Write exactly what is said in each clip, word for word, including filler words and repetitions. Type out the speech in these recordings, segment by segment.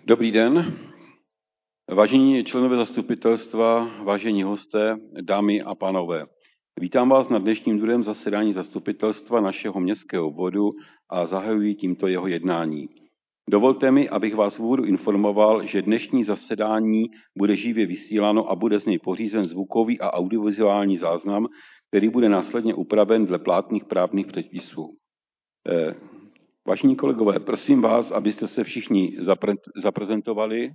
Dobrý den, vážení členové zastupitelstva, vážení hosté, dámy a pánové. Vítám vás na dnešním druhém zasedání zastupitelstva našeho městského obvodu a zahajuji tímto jeho jednání. Dovolte mi, abych vás v úvodu informoval, že dnešní zasedání bude živě vysíláno a bude z něj pořízen zvukový a audiovizuální záznam, který bude následně upraven dle platných právních předpisů. Vážení kolegové, prosím vás, abyste se všichni zapre- zaprezentovali.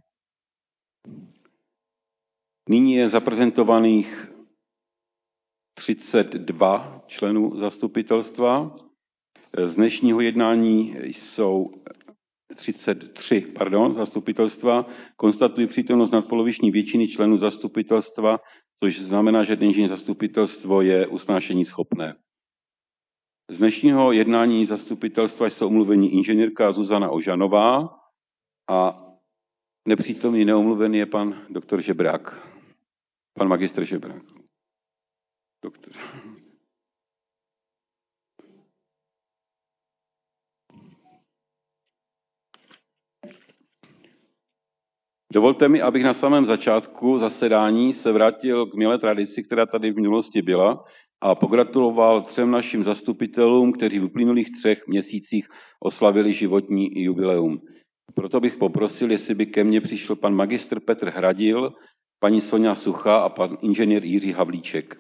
Nyní je zaprezentovaných třicet dva členů zastupitelstva. Z dnešního jednání jsou třicet tři pardon, zastupitelstva. Konstatuji přítomnost nadpoloviční většiny členů zastupitelstva, což znamená, že dnešní zastupitelstvo je usnášení schopné. Z dnešního jednání zastupitelstva jsou omluveni inženýrka Zuzana Ožanová a nepřítomný neomluvený je pan doktor Žebrák. Pan magistr Žebrák. Doktor. Dovolte mi, abych na samém začátku zasedání se vrátil k milé tradici, která tady v minulosti byla, a pogratuloval třem našim zastupitelům, kteří v uplynulých třech měsících oslavili životní jubileum. Proto bych poprosil, jestli by ke mně přišel pan magistr Petr Hradil, paní Soňa Suchá a pan inženýr Jiří Havlíček.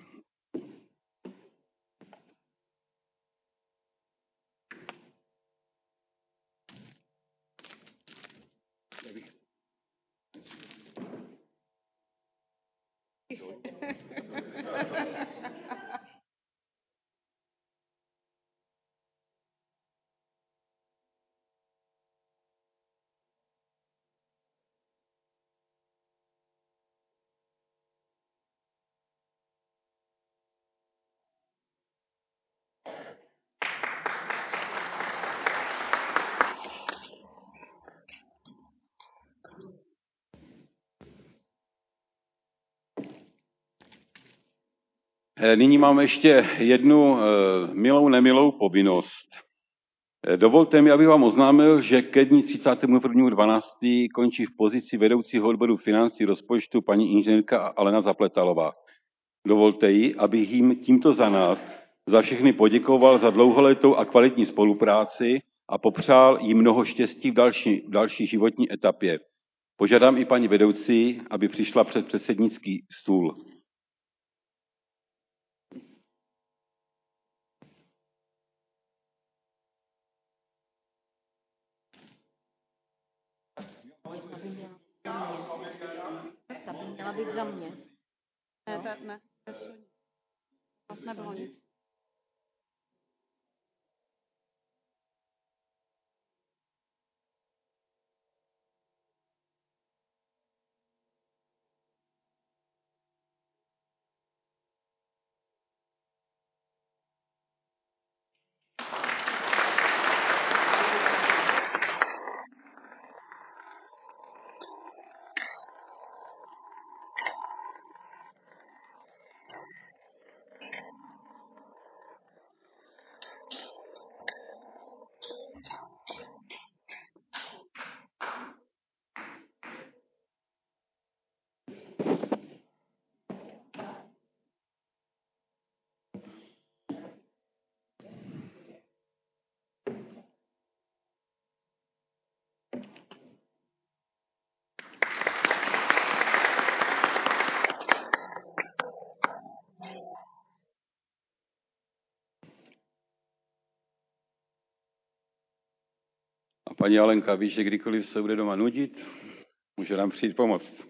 Nyní máme ještě jednu milou, nemilou povinnost. Dovolte mi, abych vám oznámil, že ke dni třicátého prvního dvanáctého končí v pozici vedoucího odboru financí rozpočtu paní inženýrka Alena Zapletalová. Dovolte jí, abych jim tímto za nás, za všechny poděkoval za dlouholetou a kvalitní spolupráci a popřál jí mnoho štěstí v další, v další životní etapě. Požádám i paní vedoucí, aby přišla před předsednický stůl. Ta by měla být za mě. Ne, ta, ne, nebylo nic. A paní Alenka ví, že kdykoliv se bude doma nudit, může nám přijít pomoct.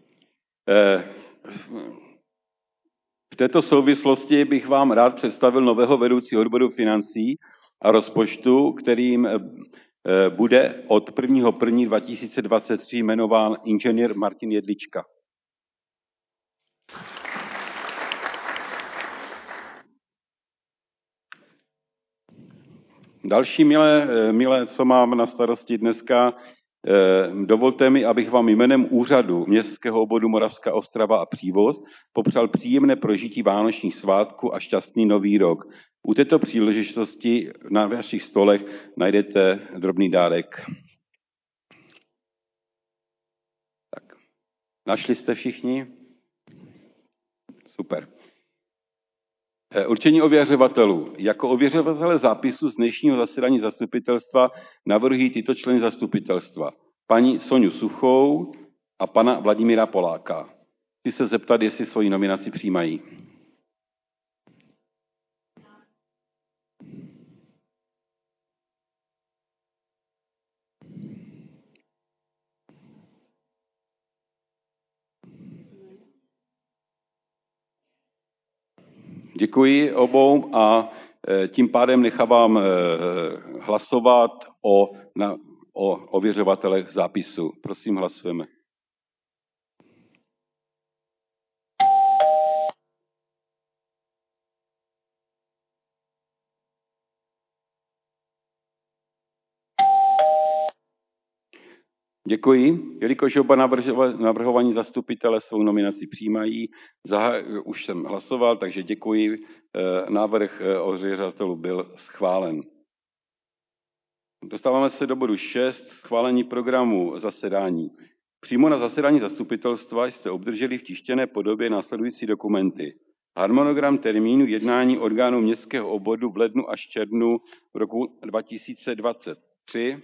V této souvislosti bych vám rád představil nového vedoucího odboru financí a rozpočtu, kterým bude od prvního prvního dva tisíce dvacet tři jmenován inženýr Martin Jedlička. Další milé, milé, co mám na starosti dneska, dovolte mi, abych vám jménem úřadu Městského obvodu Moravská Ostrava a Přívoz popřál příjemné prožití vánočních svátků a šťastný nový rok. U této příležitosti na vašich stolech najdete drobný dárek. Našli jste všichni? Super. Určení ověřovatelů. Jako ověřovatele zápisu z dnešního zasedání zastupitelstva navrhují tyto členy zastupitelstva. Paní Soňu Suchou a pana Vladimíra Poláka. Chci se zeptat, jestli svoji nominaci přijímají. Děkuji obou a tím pádem nechávám hlasovat o, na, o ověřovatelech zápisu. Prosím, hlasujeme. Děkuji. Jelikož oba navrhovaní zastupitelé svou nominaci přijímají, zah- už jsem hlasoval, takže děkuji. Návrh ověřovatelů byl schválen. Dostáváme se do bodu šest, schválení programu zasedání. Přímo na zasedání zastupitelstva jste obdrželi v tištěné podobě následující dokumenty. Harmonogram termínu jednání orgánů městského obvodu v lednu až červnu roku dva tisíce dvacet tři.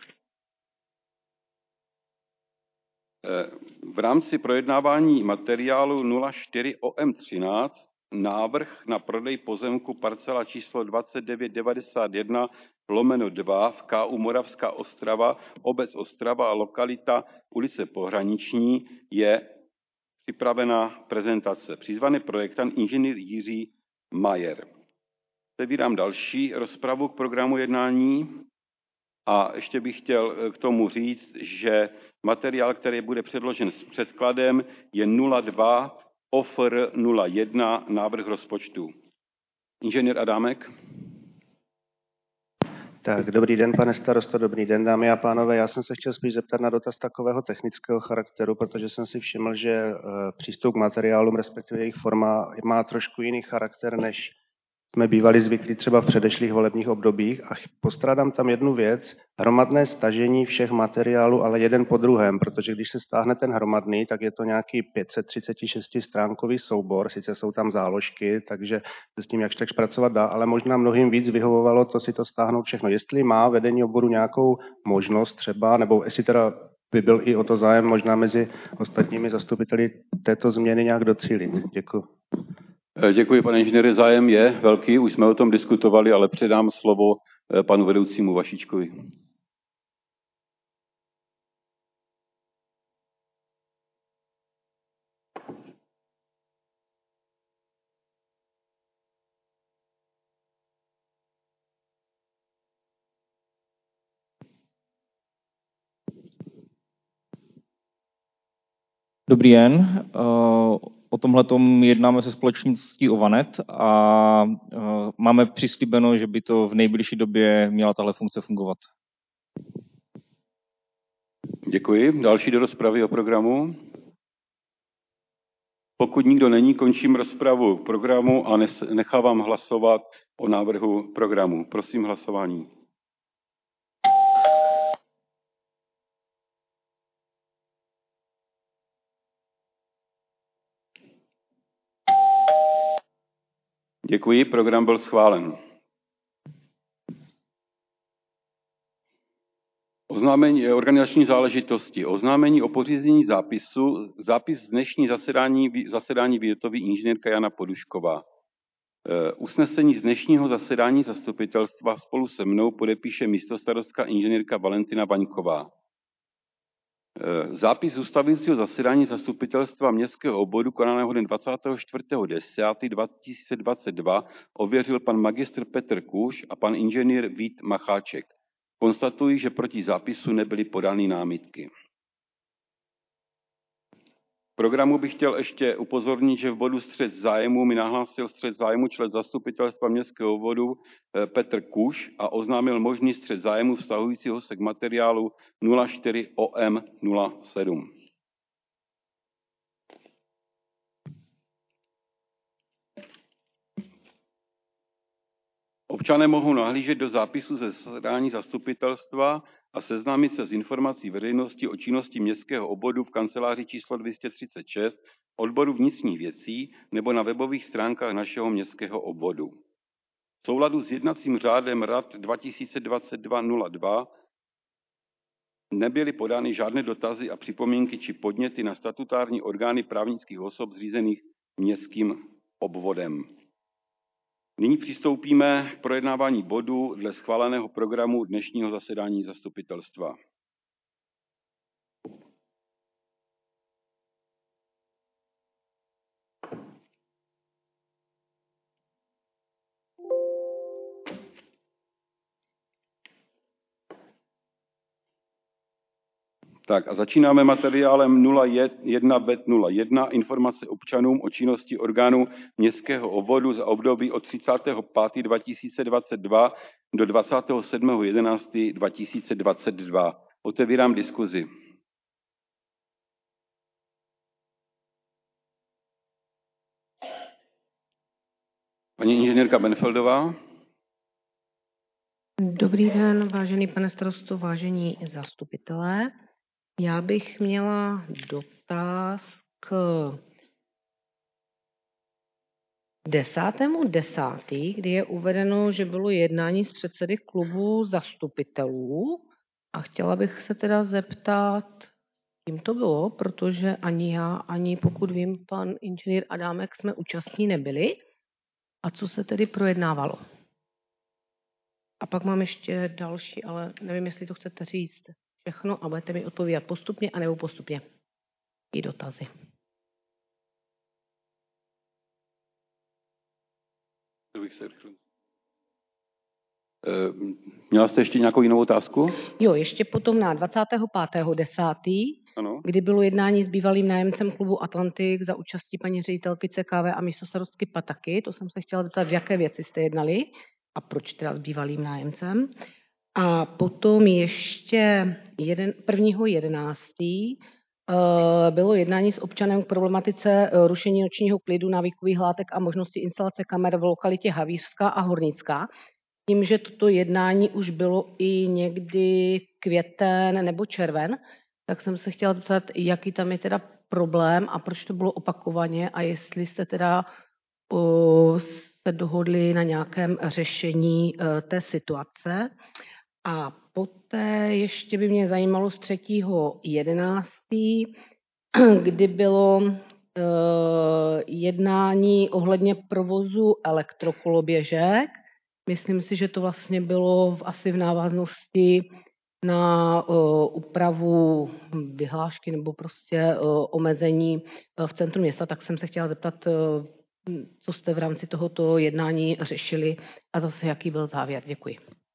V rámci projednávání materiálu nula čtyři O M třináct návrh na prodej pozemku parcela číslo dvacet devět devadesát jedna lomeno dva v K U Moravská Ostrava, obec Ostrava a lokalita ulice Pohraniční je připravena prezentace. Přizvaný projektant inženýr Jiří Majer. Otevírám další rozpravu k programu jednání. A ještě bych chtěl k tomu říct, že materiál, který bude předložen s předkladem, je nula dva O F R nula jedna návrh rozpočtu. Inženýr Adámek. Tak, dobrý den, pane starosto, dobrý den, dámy a pánové. Já jsem se chtěl spíš zeptat na dotaz takového technického charakteru, protože jsem si všiml, že přístup k materiálům, respektive jejich forma, má trošku jiný charakter, než jsme bývali zvyklí třeba v předešlých volebních obdobích a postrádám tam jednu věc, hromadné stažení všech materiálů, ale jeden po druhém, protože když se stáhne ten hromadný, tak je to nějaký pět set třicet šest stránkový soubor, sice jsou tam záložky, takže se s tím jakž takž pracovat dá, ale možná mnohým víc vyhovovalo to si to stáhnout všechno. Jestli má vedení oboru nějakou možnost třeba, nebo jestli teda by byl i o to zájem možná mezi ostatními zastupiteli této změny nějak docílit. Děkuji. Děkuji, pane inženýre. Zájem je velký, už jsme o tom diskutovali, ale předám slovo panu vedoucímu Vašičkovi. Dobrý den. O tomhletom jednáme se společností Ovanet a máme přislíbeno, že by to v nejbližší době měla tahle funkce fungovat. Děkuji. Další do rozpravy o programu. Pokud nikdo není, končím rozpravu k programu a nechávám hlasovat o návrhu programu. Prosím hlasování. Děkuji, program byl schválen. Oznámení organizační záležitosti. Oznámení o pořízení zápisu. Zápis z dnešní zasedání, zasedání vyhotoví inženýrka Jana Podušková. Usnesení z dnešního zasedání zastupitelstva spolu se mnou podepíše místostarostka inženýrka Valentina Vaňková. Zápis ustavujícího zasedání zastupitelstva městského obvodu konaného den dvacátého čtvrtého desátého dva tisíce dvacet dva ověřil pan magistr Petr Kůž a pan inženýr Vít Macháček. Konstatuji, že proti zápisu nebyly podány námitky. V programu bych chtěl ještě upozornit, že v bodu střet zájmu mi nahlásil střet zájmu člen zastupitelstva městského obvodu Petr Kuš a oznámil možný střet zájmu vztahujícího se k materiálu nula čtyři O M nula sedm. Občané mohou nahlížet do zápisu ze zasedání zastupitelstva a seznámit se s informací veřejnosti o činnosti městského obvodu v kanceláři číslo dvě stě třicet šest odboru vnitřních věcí nebo na webových stránkách našeho městského obvodu. V souladu s jednacím řádem rad dva tisíce dvacet dva nula dva nebyly podány žádné dotazy a připomínky či podněty na statutární orgány právnických osob zřízených městským obvodem. Nyní přistoupíme k projednávání bodu dle schváleného programu dnešního zasedání zastupitelstva. Tak a začínáme materiálem nula jedna bet nula jedna, informace občanům o činnosti orgánů městského obvodu za období od třicátého pátého dva tisíce dvacet dva do dvacátého sedmého jedenáctého dva tisíce dvacet dva. Otevírám diskuzi. Paní inženýrka Benfeldová. Dobrý den, vážený pane starosto, vážení zastupitelé. Já bych měla dotaz k desátému desátý, kdy je uvedeno, že bylo jednání s předsedy klubu zastupitelů a chtěla bych se teda zeptat, kým to bylo, protože ani já, ani pokud vím, pan inženýr Adámek jsme účastní nebyli. A co se tedy projednávalo? A pak mám ještě další, ale nevím, jestli to chcete říct všechno a budete mi odpovídat postupně anebo postupně. I dotazy. Měla jste ještě nějakou jinou otázku? Jo, ještě potom na dvacátého pátého desátého Ano. Kdy bylo jednání s bývalým nájemcem klubu Atlantik za účastí paní ředitelky C K V a místostarostky Pataky. To jsem se chtěla zeptat, v jaké věci jste jednali a proč teda s bývalým nájemcem. A potom ještě jeden, prvního jedenáctého bylo jednání s občanem k problematice rušení nočního klidu, návykových látek a možnosti instalace kamer v lokalitě Havířská a Hornická. Tím, že toto jednání už bylo i někdy květen nebo červen, tak jsem se chtěla zeptat, jaký tam je teda problém a proč to bylo opakovaně a jestli jste teda o, se dohodli na nějakém řešení o, té situace. A poté ještě by mě zajímalo z třetího jedenáctého kdy bylo e, jednání ohledně provozu elektrokoloběžek. Myslím si, že to vlastně bylo v, asi v návaznosti na uh, úpravu vyhlášky nebo prostě uh, omezení uh, v centru města, tak jsem se chtěla zeptat, uh, co jste v rámci tohoto jednání řešili a zase jaký byl závěr. Děkuji.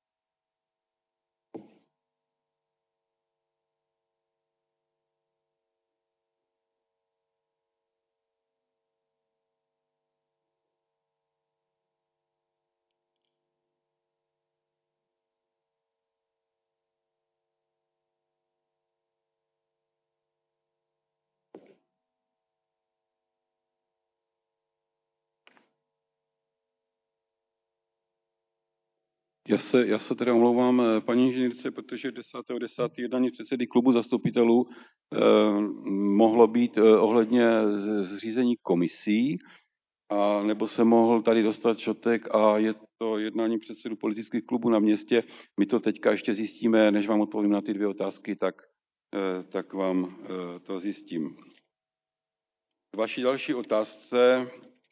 Já se, já se teda omlouvám paní inženýrce, protože desátého desátého jednání předsedy klubu zastupitelů eh, mohlo být eh, ohledně zřízení komisí, a nebo se mohl tady dostat šotek a je to jednání předsedů politických klubů na městě. My to teďka ještě zjistíme, než vám odpovím na ty dvě otázky, tak, eh, tak vám eh, to zjistím. K vaší další otázce,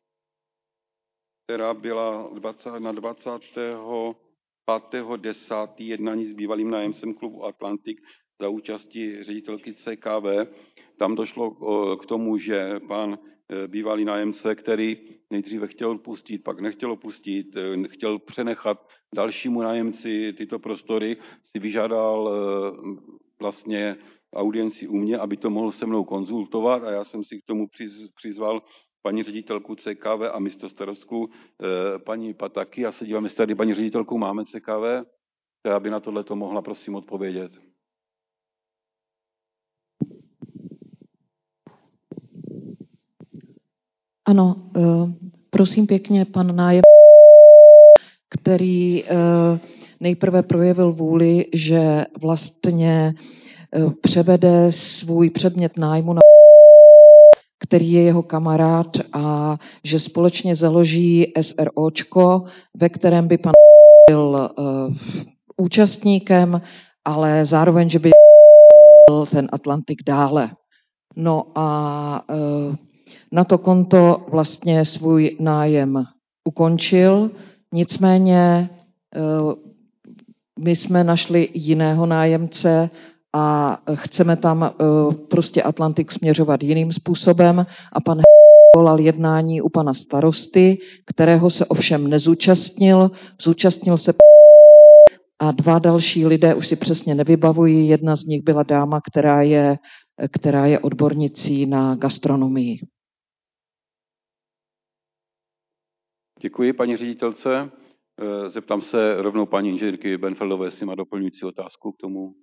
která byla dvacátého na dvacátého pátého desátého jednání s bývalým nájemcem klubu Atlantik za účasti ředitelky C K V. Tam došlo k tomu, že pan bývalý nájemce, který nejdříve chtěl pustit, pak nechtěl pustit, chtěl přenechat dalšímu nájemci tyto prostory, si vyžádal vlastně audienci u mě, aby to mohl se mnou konzultovat a já jsem si k tomu přizval paní ředitelku C K V a místostarostku eh, paní Pataky. Já se dívám, jestli tady paní ředitelku máme C K V, která by na tohle to mohla prosím odpovědět. Ano, prosím pěkně, pan nájem, který nejprve projevil vůli, že vlastně převede svůj předmět nájmu na který je jeho kamarád a že společně založí SROčko, ve kterém by pan byl uh, účastníkem, ale zároveň, že by byl ten Atlantik dále. No a uh, na to konto vlastně svůj nájem ukončil, nicméně uh, my jsme našli jiného nájemce a chceme tam uh, prostě Atlantik směřovat jiným způsobem a pan volal jednání u pana starosty, kterého se ovšem nezúčastnil, zúčastnil se a dva další lidé, už si přesně nevybavují, jedna z nich byla dáma, která je, která je odbornicí na gastronomii. Děkuji, paní ředitelce. Zeptám se rovnou paní inženýrky Benfeldové, jestli má doplňující otázku k tomu.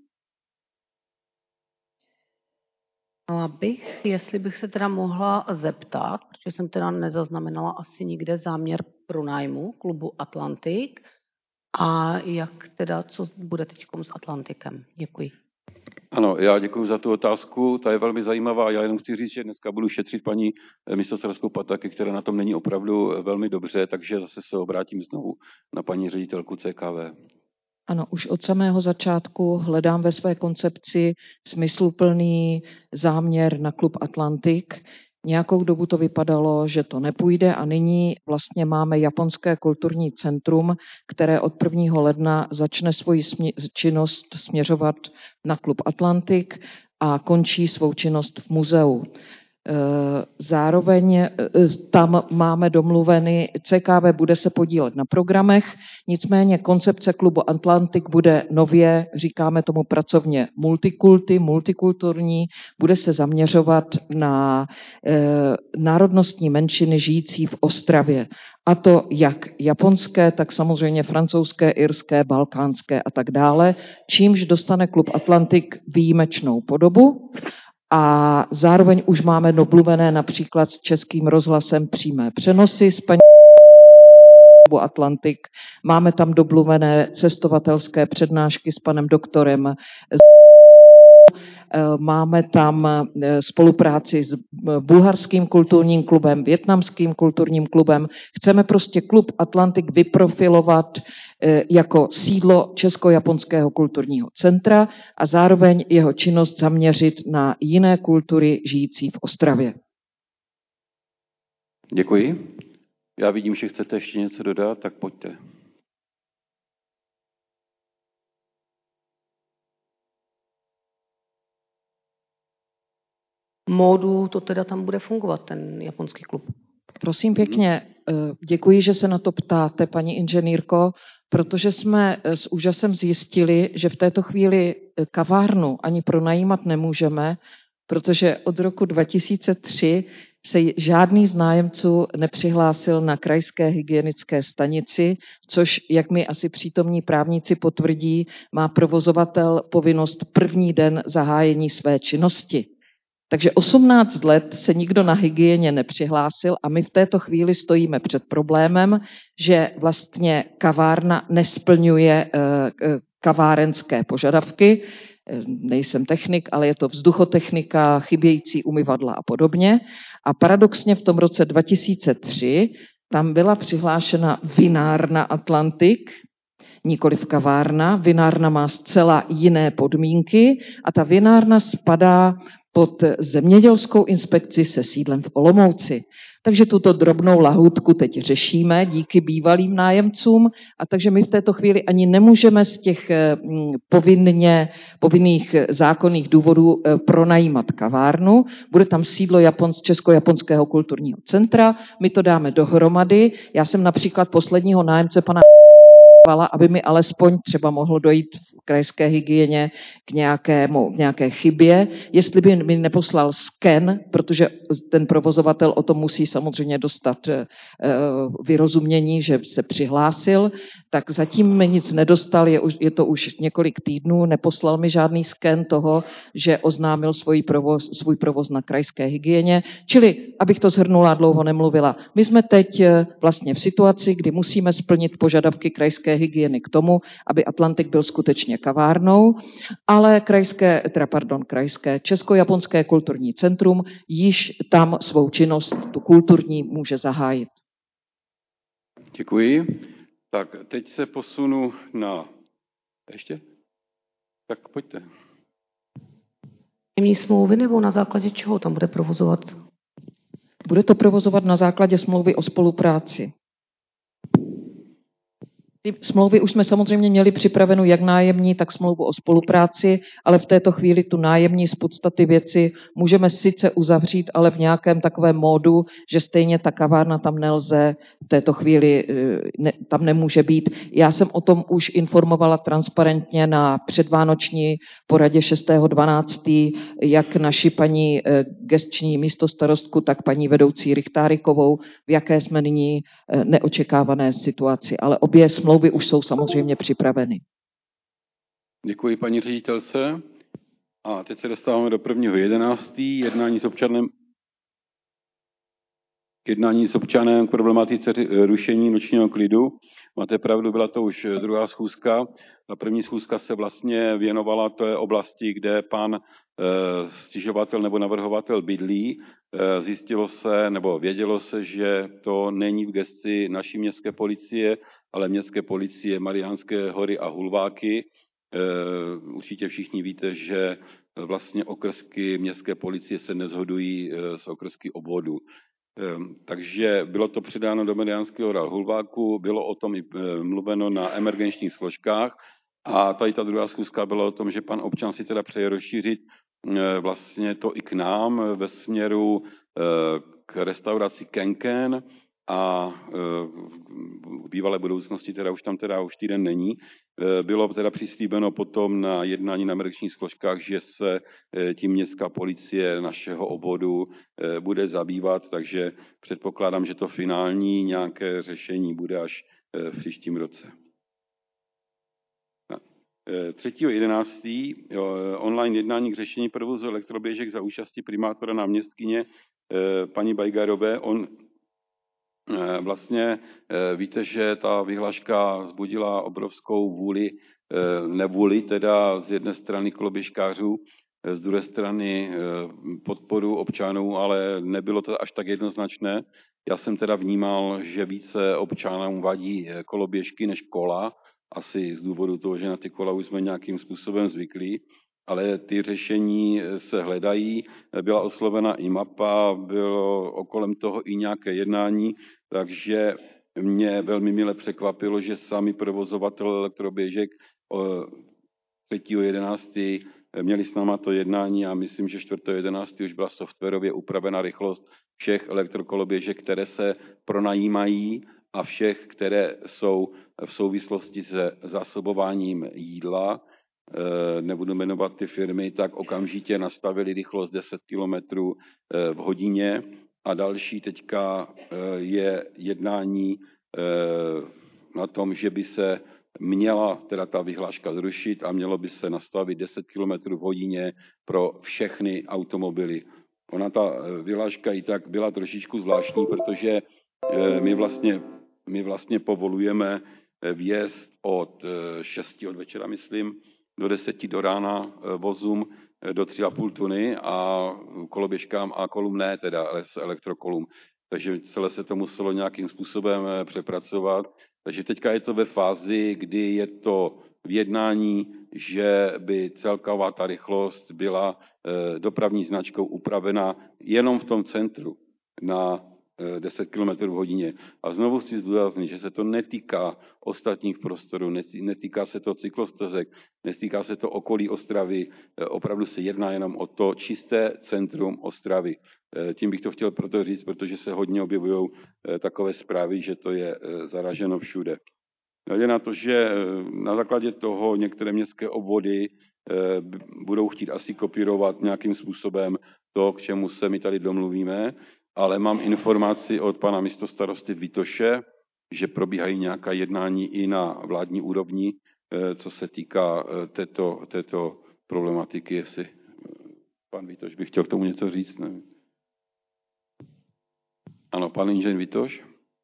Bych, jestli bych se teda mohla zeptat, protože jsem teda nezaznamenala asi nikde záměr pronájmu klubu Atlantik a jak teda, co bude teď s Atlantikem. Děkuji. Ano, já děkuji za tu otázku, ta je velmi zajímavá. Já jenom chci říct, že dneska budu šetřit paní místostarostu Pataky, která na tom není opravdu velmi dobře, takže zase se obrátím znovu na paní ředitelku C K V. Ano, už od samého začátku hledám ve své koncepci smysluplný záměr na klub Atlantik. Nějakou dobu to vypadalo, že to nepůjde a nyní vlastně máme Japonské kulturní centrum, které od prvního ledna začne svoji smě- činnost směřovat na klub Atlantik a končí svou činnost v muzeu. Zároveň tam máme domluveny, C K V bude se podílet na programech, nicméně koncepce klubu Atlantik bude nově, říkáme tomu pracovně multikulty, multikulturní, bude se zaměřovat na eh, národnostní menšiny žijící v Ostravě. A to jak japonské, tak samozřejmě francouzské, irské, balkánské a tak dále, čímž dostane klub Atlantik výjimečnou podobu. A zároveň už máme domluvené například s Českým rozhlasem přímé přenosy s paní Atlantik. Máme tam domluvené cestovatelské přednášky s panem doktorem. Máme tam spolupráci s bulharským kulturním klubem, vietnamským kulturním klubem. Chceme prostě klub Atlantik vyprofilovat jako sídlo Česko-japonského kulturního centra a zároveň jeho činnost zaměřit na jiné kultury žijící v Ostravě. Děkuji. Já vidím, že chcete ještě něco dodat, tak pojďte. Módu to teda tam bude fungovat, ten japonský klub. Prosím pěkně, děkuji, že se na to ptáte, paní inženýrko, protože jsme s úžasem zjistili, že v této chvíli kavárnu ani pronajímat nemůžeme, protože od roku dva tisíce tři se žádný z nájemců nepřihlásil na krajské hygienické stanici, což, jak mi asi přítomní právníci potvrdí, má provozovatel povinnost první den zahájení své činnosti. Takže osmnáct let se nikdo na hygieně nepřihlásil a my v této chvíli stojíme před problémem, že vlastně kavárna nesplňuje kavárenské požadavky. Nejsem technik, ale je to vzduchotechnika, chybějící umyvadla a podobně. A paradoxně v tom roce dva tisíce tři tam byla přihlášena vinárna Atlantik, nikoliv kavárna. Vinárna má zcela jiné podmínky a ta vinárna spadá pod zemědělskou inspekci se sídlem v Olomouci. Takže tuto drobnou lahůdku teď řešíme díky bývalým nájemcům a takže my v této chvíli ani nemůžeme z těch povinně, povinných zákonných důvodů pronajímat kavárnu. Bude tam sídlo Japons, Česko-japonského kulturního centra, my to dáme dohromady. Já jsem například posledního nájemce pana aby mi alespoň třeba mohlo dojít krajské hygieně k, nějakému, k nějaké chybě, jestli by mi neposlal sken, protože ten provozovatel o tom musí samozřejmě dostat vyrozumění, že se přihlásil, tak zatím mi nic nedostal, je, už, je to už několik týdnů, neposlal mi žádný sken toho, že oznámil svůj provoz, svůj provoz na krajské hygieně. Čili, abych to shrnula, dlouho nemluvila, my jsme teď vlastně v situaci, kdy musíme splnit požadavky krajské hygieny k tomu, aby Atlantik byl skutečně kavárnou, ale krajské, teda pardon, krajské, Česko-japonské kulturní centrum již tam svou činnost, tu kulturní, může zahájit. Děkuji. Tak teď se posunu na... Ještě? Tak pojďte. Nájemní smlouvy nebo na základě čeho tam bude provozovat? Bude to provozovat na základě smlouvy o spolupráci. Ty smlouvy už jsme samozřejmě měli připravenou jak nájemní, tak smlouvu o spolupráci, ale v této chvíli tu nájemní z podstaty věci můžeme sice uzavřít, ale v nějakém takovém módu, že stejně ta kavárna tam nelze, v této chvíli ne, tam nemůže být. Já jsem o tom už informovala transparentně na předvánoční poradě šestého dvanáctého jak naši paní gestční místostarostku, tak paní vedoucí Richtárikovou, v jaké jsme nyní neočekávané situaci, ale obě smlouvy už jsou samozřejmě připraveny. Děkuji paní ředitelce. A teď se dostáváme do prvního jedenáctého jednání s občanem jednání s občanem k problematice rušení nočního klidu. Máte pravdu, byla to už druhá schůzka. Ta první schůzka se vlastně věnovala té oblasti, kde pan e, stěžovatel nebo navrhovatel bydlí. E, zjistilo se, nebo vědělo se, že to není v gesci naší městské policie, ale městské policie Mariánské Hory a Hulváky. E, určitě všichni víte, že vlastně okrsky městské policie se neshodují s okrsky obvodu. Takže bylo to předáno do Mariánského Hora Hulváku, bylo o tom i mluveno na emergenčních složkách a tady ta druhá schůzka byla o tom, že pan občan si teda přeje rozšířit vlastně to i k nám ve směru k restauraci Kenken a v bývalé budoucnosti, teda už tam teda už týden není, bylo teda přislíbeno potom na jednání na emergenčních složkách, že se tím městská policie našeho obvodu bude zabývat, takže předpokládám, že to finální nějaké řešení bude až v příštím roce. třetího jedenáctého online jednání k řešení provozu elektroběžek za účasti primátora náměstkyně paní Bajgarové. On Vlastně víte, že ta vyhláška vzbudila obrovskou vůli, nevůli teda z jedné strany koloběžkářů, z druhé strany podporu občanů, ale nebylo to až tak jednoznačné. Já jsem teda vnímal, že více občanům vadí koloběžky než kola, asi z důvodu toho, že na ty kola už jsme nějakým způsobem zvyklí, ale ty řešení se hledají. Byla oslovena i mapa, bylo okolem toho i nějaké jednání, takže mě velmi mile překvapilo, že sami provozovatel elektroběžek třetího jedenáctého měli s náma to jednání a myslím, že čtvrtého jedenáctého už byla softwarově upravena rychlost všech elektrokoloběžek, které se pronajímají a všech, které jsou v souvislosti se zásobováním jídla. Nebudu jmenovat ty firmy, tak okamžitě nastavili rychlost deset kilometrů v hodině a další teďka je jednání na tom, že by se měla teda ta vyhláška zrušit a mělo by se nastavit deset kilometrů v hodině pro všechny automobily. Ona ta vyhláška i tak byla trošičku zvláštní, protože my vlastně, my vlastně povolujeme vjezd od šesti od večera, myslím, do deseti do rána vozům do tři a půl tuny a koloběžkám a kolům ne, teda elektrokolům. Takže celé se to muselo nějakým způsobem přepracovat. Takže teďka je to ve fázi, kdy je to v jednání, že by celková ta rychlost byla dopravní značkou upravena jenom v tom centru na deset kilometrů v hodině. A znovu chci zdůraznit, že se to netýká ostatních prostorů, netýká se to cyklostezek, netýká se to okolí Ostravy, opravdu se jedná jenom o to čisté centrum Ostravy. Tím bych to chtěl proto říct, protože se hodně objevují takové zprávy, že to je zaraženo všude. Hledě na to, že na základě toho některé městské obvody budou chtít asi kopírovat nějakým způsobem to, k čemu se my tady domluvíme, ale mám informaci od pana místostarosty Vitoše, že probíhají nějaká jednání i na vládní úrovni, co se týká této, této problematiky, jestli pan Vitoš by chtěl k tomu něco říct. Nevím. Ano, pan inženýr Vitoš.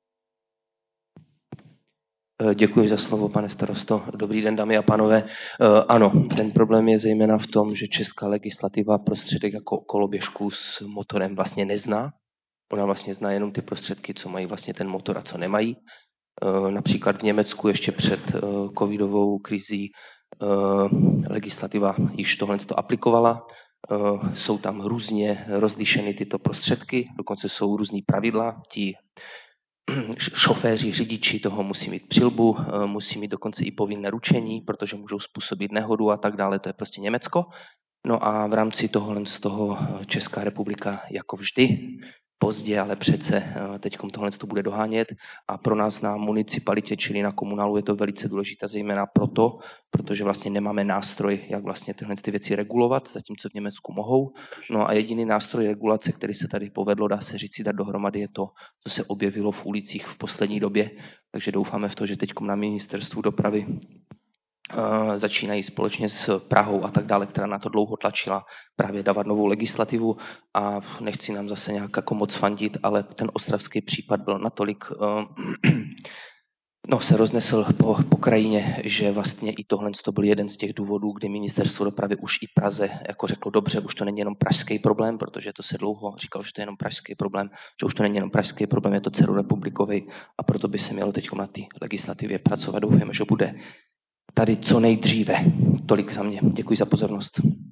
Děkuji za slovo, pane starosto. Dobrý den, dámy a pánové. Ano, ten problém je zejména v tom, že česká legislativa prostředek jako koloběžku s motorem vlastně nezná. Ona vlastně zná jenom ty prostředky, co mají vlastně ten motor a co nemají. Například v Německu ještě před covidovou krizí legislativa již tohle to aplikovala. Jsou tam různě rozlišeny tyto prostředky, dokonce jsou různý pravidla. Ti šoféři, řidiči toho musí mít přilbu, musí mít dokonce i povinné ručení, protože můžou způsobit nehodu a tak dále. To je prostě Německo. No a v rámci tohohle z toho Česká republika jako vždy, pozdě, ale přece teď tohle to bude dohánět a pro nás na municipalitě, čili na komunálu je to velice důležité, zejména proto, protože vlastně nemáme nástroj, jak vlastně tyhle ty věci regulovat, zatímco v Německu mohou. No a jediný nástroj regulace, který se tady povedlo, dá se říct, dát dohromady, je to, co se objevilo v ulicích v poslední době. Takže doufáme v to, že teď na ministerstvu dopravy Uh, začínají společně s Prahou a tak dále, která na to dlouho tlačila, právě dávat novou legislativu a nechci nám zase nějak jako moc fandit, ale ten ostravský případ byl natolik, uh, no se roznesl po, po krajině, že vlastně i tohle to byl jeden z těch důvodů, kdy ministerstvo dopravy už i Praze jako řeklo, dobře, už to není jenom pražský problém, protože to se dlouho říkalo, že to je jenom pražský problém, že už to není jenom pražský problém, je to celorepublikový a proto by se mělo teď na té legislativě pracovat. Doufáme, že bude tady co nejdříve. Tolik za mě. Děkuji za pozornost.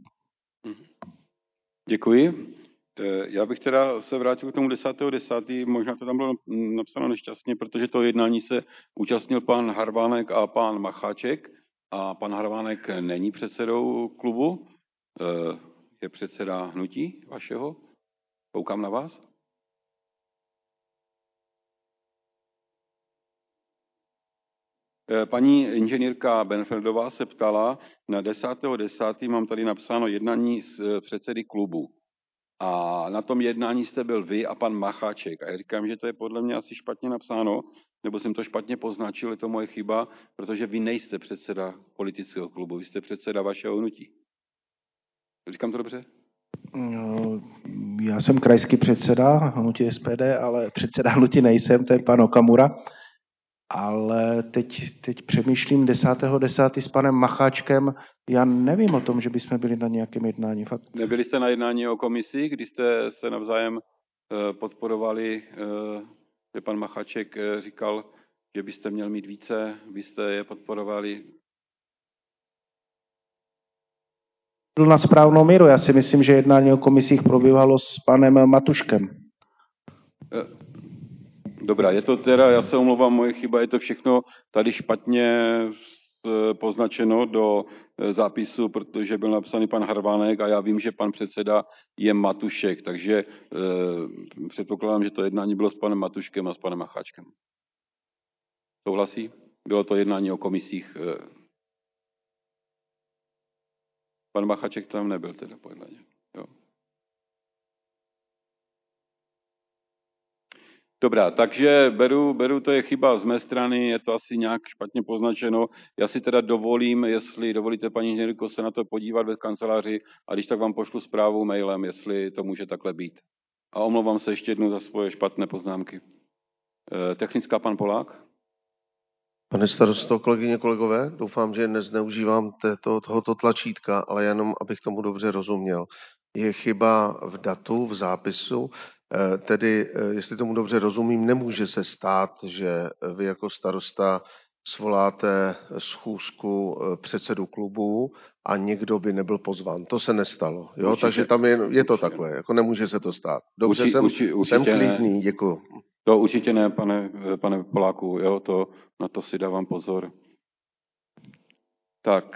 Děkuji. Já bych teda se vrátil k tomu desátého desátého Možná to tam bylo napsáno nešťastně, protože to jednání se účastnil pan Harvánek a pan Macháček. A pan Harvánek není předsedou klubu, je předseda hnutí vašeho. Koukám na vás. Paní inženýrka Benfeldová se ptala, na desátého desátého mám tady napsáno jednání s předsedy klubu. A na tom jednání jste byl vy a pan Macháček. A já říkám, že to je podle mě asi špatně napsáno, nebo jsem to špatně poznačil, je to moje chyba, protože vy nejste předseda politického klubu, vy jste předseda vašeho hnutí. Říkám to dobře? No, já jsem krajský předseda hnutí S P D, ale předseda hnutí nejsem, to je pan Okamura. Ale teď, teď přemýšlím desátého desátého s panem Macháčkem. Já nevím o tom, že bychom byli na nějakém jednání. Fakt. Nebyli jste na jednání o komisi, kdy jste se navzájem podporovali, že pan Macháček říkal, že byste měl mít více, vy jste je podporovali? Byl na správnou míru. Já si myslím, že jednání o komisích probíhalo s panem Matuškem. Dobrá, je to teda, já se omlouvám, moje chyba, je to všechno tady špatně poznačeno do zápisu, protože byl napsaný pan Harvánek a já vím, že pan předseda je Matušek, takže eh, předpokládám, že to jednání bylo s panem Matuškem a s panem Macháčkem. Souhlasí? Bylo to jednání o komisích. Eh. Pan Macháček tam nebyl teda podle mě. Jo. Dobrá, takže beru, beru, to je chyba z mé strany, je to asi nějak špatně poznačeno. Já si teda dovolím, jestli dovolíte, paní inženýrko, se na to podívat ve kanceláři a když tak vám pošlu zprávu mailem, jestli to může takhle být. A omlouvám se ještě jednou za svoje špatné poznámky. Technická pan Polák? Pane starosto, kolegyně, kolegové, doufám, že nezneužívám této, tohoto tlačítka, ale jenom, abych tomu dobře rozuměl. Je chyba v datu, v zápisu, tedy, jestli tomu dobře rozumím, nemůže se stát, že vy jako starosta svoláte schůzku předsedu klubu a někdo by nebyl pozván. To se nestalo. Jo? Určitě, Takže tam je, je to určitě. Takhle, jako nemůže se to stát. Dobře, určitě, jsem, určitě, určitě jsem klidný, děkuji. To určitě ne, pane, pane Poláku, jo, to, na to si dávám pozor. Tak,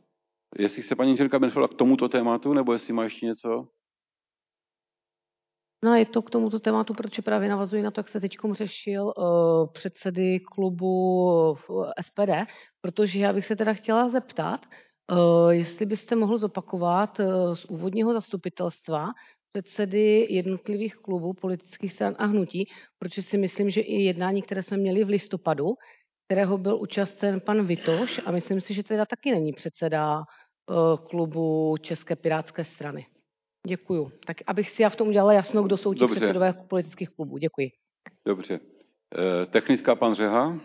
jestli chce paní inženýrka Benfeldová k tomuto tématu, nebo jestli má ještě něco? No a je to k tomuto tématu, protože právě navazuji na to, jak se teď řešil uh, předsedy klubu uh, S P D, protože já bych se teda chtěla zeptat, uh, jestli byste mohl zopakovat uh, z úvodního zastupitelstva předsedy jednotlivých klubů, politických stran a hnutí, protože si myslím, že i jednání, které jsme měli v listopadu, kterého byl účasten pan Vitoš, a myslím si, že teda taky není předseda uh, klubu České pirátské strany. Děkuju. Tak abych si já v tom udělala jasno, kdo jsou ti Dobře. předsedové politických klubů. Děkuji. Dobře. E, technická pan Řeha.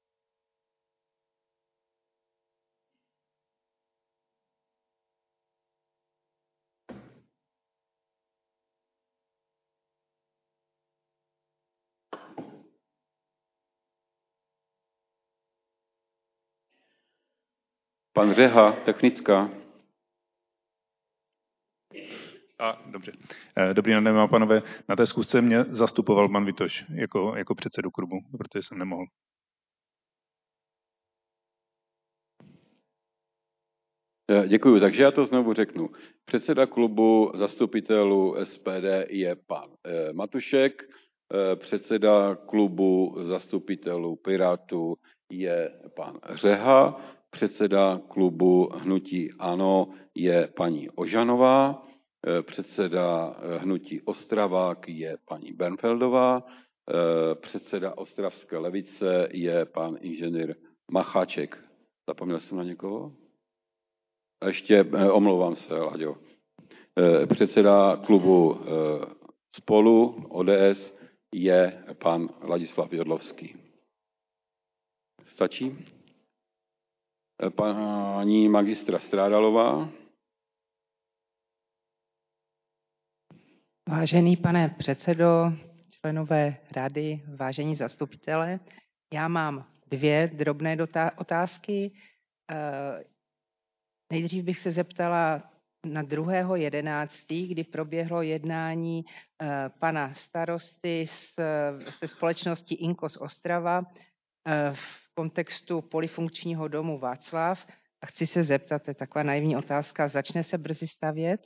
Pan Řeha, technická. A, dobře. Dobrý den, dámy a pánové. Na té zkusce mě zastupoval pan Vitoš jako, jako předsedu klubu, protože jsem nemohl. Děkuji, takže já to znovu řeknu. Předseda klubu zastupitelů S P D je pan Matušek, předseda klubu zastupitelů Pirátů je pan Řeha, předseda klubu Hnutí ANO je paní Ožanová, předseda Hnutí Ostravák je paní Bernfeldová, předseda Ostravské levice je pan inženýr Macháček. Zapomněl jsem na někoho? A ještě, omlouvám se, Láďo. Předseda klubu Spolu O D S je pan Ladislav Jodlovský. Stačí? Paní magistra Strádalová. Vážený pane předsedo, členové rady, vážení zastupitelé, já mám dvě drobné otázky. Nejdřív bych se zeptala na druhého jedenáctého kdy proběhlo jednání pana starosty se společností Inkos Ostrava v kontextu polyfunkčního domu Václav. A chci se zeptat, to je taková naivní otázka, začne se brzy stavět?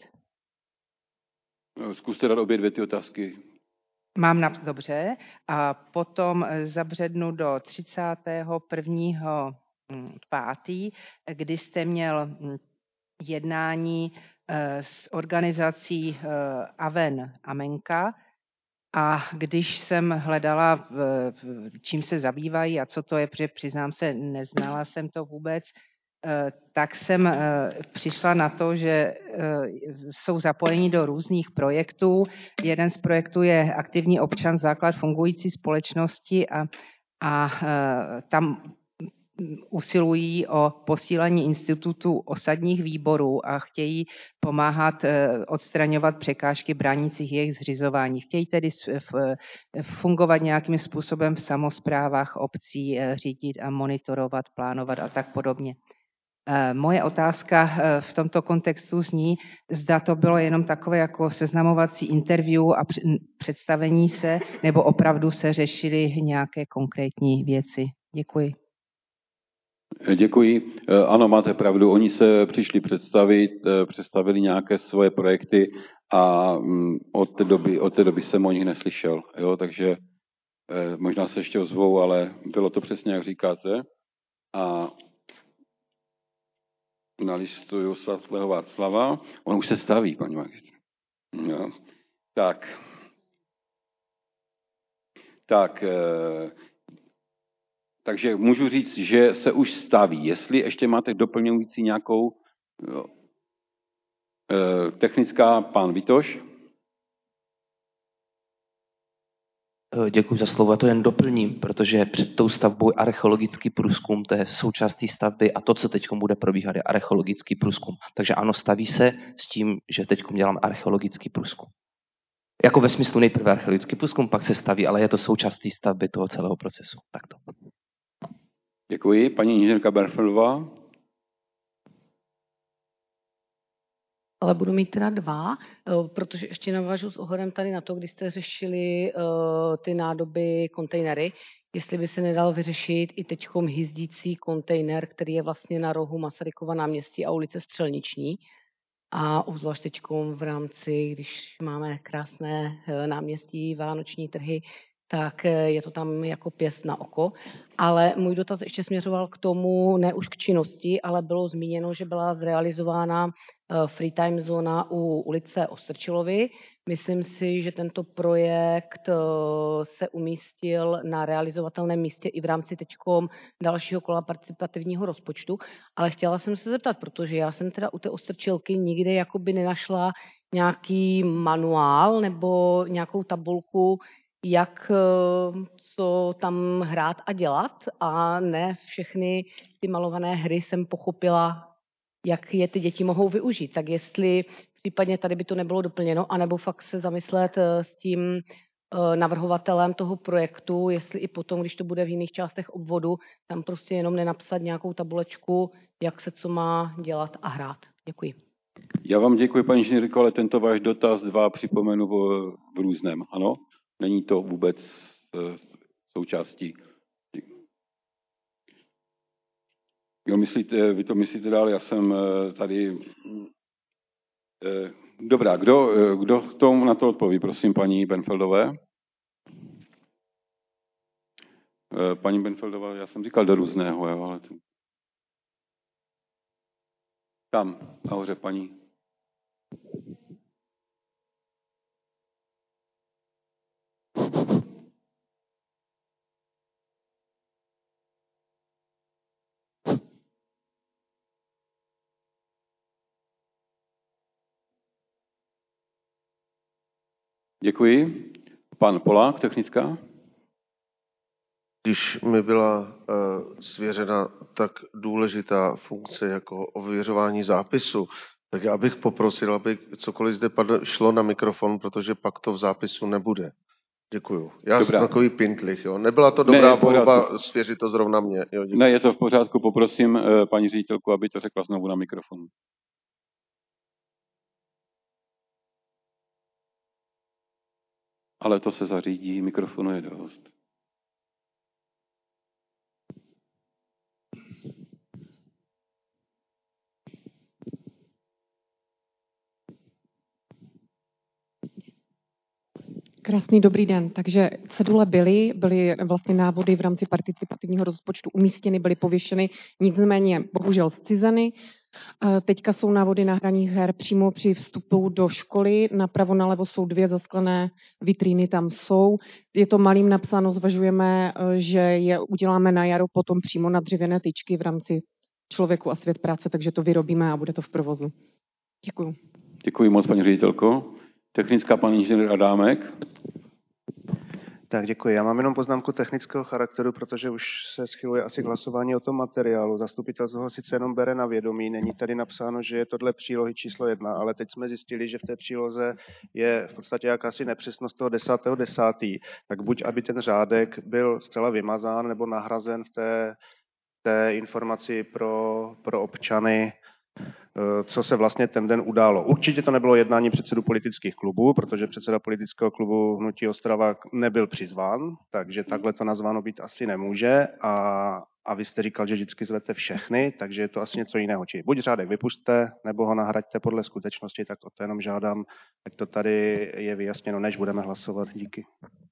Zkuste dát obě dvě ty otázky. Mám na dobře. A potom zabřednu do třicátého prvního pátého kdy jste měl jednání s organizací Aven Amenka. A když jsem hledala, čím se zabývají a co to je, protože přiznám se, neznala jsem to vůbec, tak jsem přišla na to, že jsou zapojeni do různých projektů. Jeden z projektů je aktivní občan, základ fungující společnosti a, a tam usilují o posílení institutu osadních výborů a chtějí pomáhat odstraňovat překážky bránících jejich zřizování. Chtějí tedy fungovat nějakým způsobem v samosprávách obcí, řídit a monitorovat, plánovat a tak podobně. Moje otázka v tomto kontextu zní, zda to bylo jenom takové jako seznamovací interview a představení se, nebo opravdu se řešily nějaké konkrétní věci. Děkuji. Děkuji. Ano, máte pravdu. Oni se přišli představit, představili nějaké svoje projekty a od té doby, od té doby jsem o nich neslyšel. Jo? Takže možná se ještě ozvou, ale bylo to přesně, jak říkáte. A nalistuju svatlého Václava. On už se staví, paní magistra. Jo? Tak. Tak. Takže můžu říct, že se už staví. Jestli ještě máte doplňující nějakou jo, technická, pan Vitoš. Děkuji za slovo. Já to jen doplním, protože před tou stavbou je archeologický průzkum, to je součást té stavby a to, co teď bude probíhat, je archeologický průzkum. Takže ano, staví se s tím, že teď děláme archeologický průzkum. Jako ve smyslu nejprve archeologický průzkum, pak se staví, ale je to součást té stavby toho celého procesu. Takto. Děkuji. Paní inženýrka Bernfeldová. Ale budu mít teda dva, protože ještě navážu s ohledem tady na to, když jste řešili uh, ty nádoby kontejnery, jestli by se nedal vyřešit i teďkom hyzdící kontejner, který je vlastně na rohu Masarykova náměstí a ulice Střelniční, a obzvlášť teď v rámci, když máme krásné náměstí, vánoční trhy, tak je to tam jako pěst na oko. Ale můj dotaz ještě směřoval k tomu, ne už k činnosti, ale bylo zmíněno, že byla zrealizována free time zóna u ulice Ostrčilovy. Myslím si, že tento projekt se umístil na realizovatelném místě i v rámci teďkom dalšího kola participativního rozpočtu, ale chtěla jsem se zeptat, protože já jsem teda u té Ostrčilky nikdy jakoby nenašla nějaký manuál nebo nějakou tabulku, jak co tam hrát a dělat, a ne všechny ty malované hry jsem pochopila, jak je ty děti mohou využít. Tak jestli případně tady by to nebylo doplněno, anebo fakt se zamyslet s tím navrhovatelem toho projektu, jestli i potom, když to bude v jiných částech obvodu, tam prostě jenom nenapsat nějakou tabulečku, jak se co má dělat a hrát. Děkuji. Já vám děkuji, paní inženýrko, ale tento váš dotaz dva připomenu v, v různém. Ano? Není to vůbec uh, součástí. Jo, myslíte, vy to myslíte dál, já jsem uh, tady... Uh, dobrá, kdo, uh, kdo k tomu na to odpoví, prosím, paní Benfeldové? Uh, paní Benfeldová, já jsem říkal do různého, jo, ale... To... Tam, nahoře, paní... Děkuji. Pan Polák, technická. Když mi byla uh, svěřena tak důležitá funkce jako ověřování zápisu, tak já bych poprosil, aby cokoliv zde padlo, šlo na mikrofon, protože pak to v zápisu nebude. Děkuju. Já dobrá. Jsem takový pintlich, jo. Nebyla to dobrá ne, volba svěřit to zrovna mě. Jo, ne, je to v pořádku. Poprosím uh, paní ředitelku, aby to řekla znovu na mikrofon. Ale to se zařídí, mikrofonu je dost. Krásný dobrý den. Takže cedule byly, byly vlastně návody v rámci participativního rozpočtu umístěny, byly pověšeny, nicméně bohužel zcizeny. Teďka jsou návody na hraní her přímo při vstupu do školy. Napravo, nalevo jsou dvě zasklené vitríny, tam jsou. Je to malým napsáno, zvažujeme, že je uděláme na jaro potom přímo na dřevěné tyčky v rámci Člověku a svět práce, takže to vyrobíme a bude to v provozu. Děkuju. Děkuji moc, paní ředitelko. Technická pan inženýr Adámek. Tak děkuji. Já mám jenom poznámku technického charakteru, protože už se schyluje asi k hlasování o tom materiálu. Zastupitelstvo ho sice jenom bere na vědomí, není tady napsáno, že je to dle přílohy číslo jedna, ale teď jsme zjistili, že v té příloze je v podstatě jakási nepřesnost toho desátého desátého Tak buď, aby ten řádek byl zcela vymazán nebo nahrazen v té, té informaci pro, pro občany, co se vlastně ten den událo. Určitě to nebylo jednání předsedů politických klubů, protože předseda politického klubu Hnutí Ostrava nebyl přizván, takže takhle to nazváno být asi nemůže. A, a vy jste říkal, že vždycky zvete všechny, takže je to asi něco jiného. Či buď řádek vypusťte, nebo ho nahraďte podle skutečnosti, tak o to jenom žádám, ať to tady je vyjasněno, než budeme hlasovat. Díky.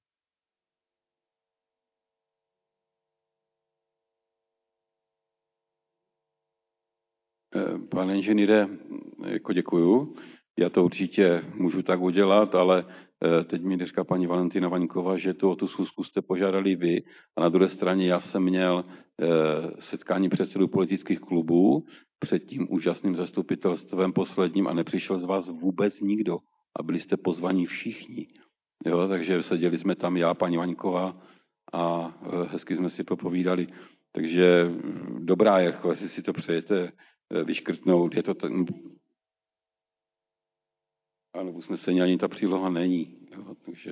Pane inženýre, jako děkuju. Já to určitě můžu tak udělat, ale teď mi říká paní Valentina Vaňková, že tu o tu schůzku jste požádali vy. A na druhé straně já jsem měl setkání předsedů politických klubů před tím úžasným zastupitelstvem posledním a nepřišel z vás vůbec nikdo. A byli jste pozvaní všichni. Jo, takže seděli jsme tam já, paní Vaňková, a hezky jsme si popovídali. Takže dobrá, jako jestli si to přejete vyškrtnout, je to ten... Ano, v usnesení ani ta příloha není. Jo, takže...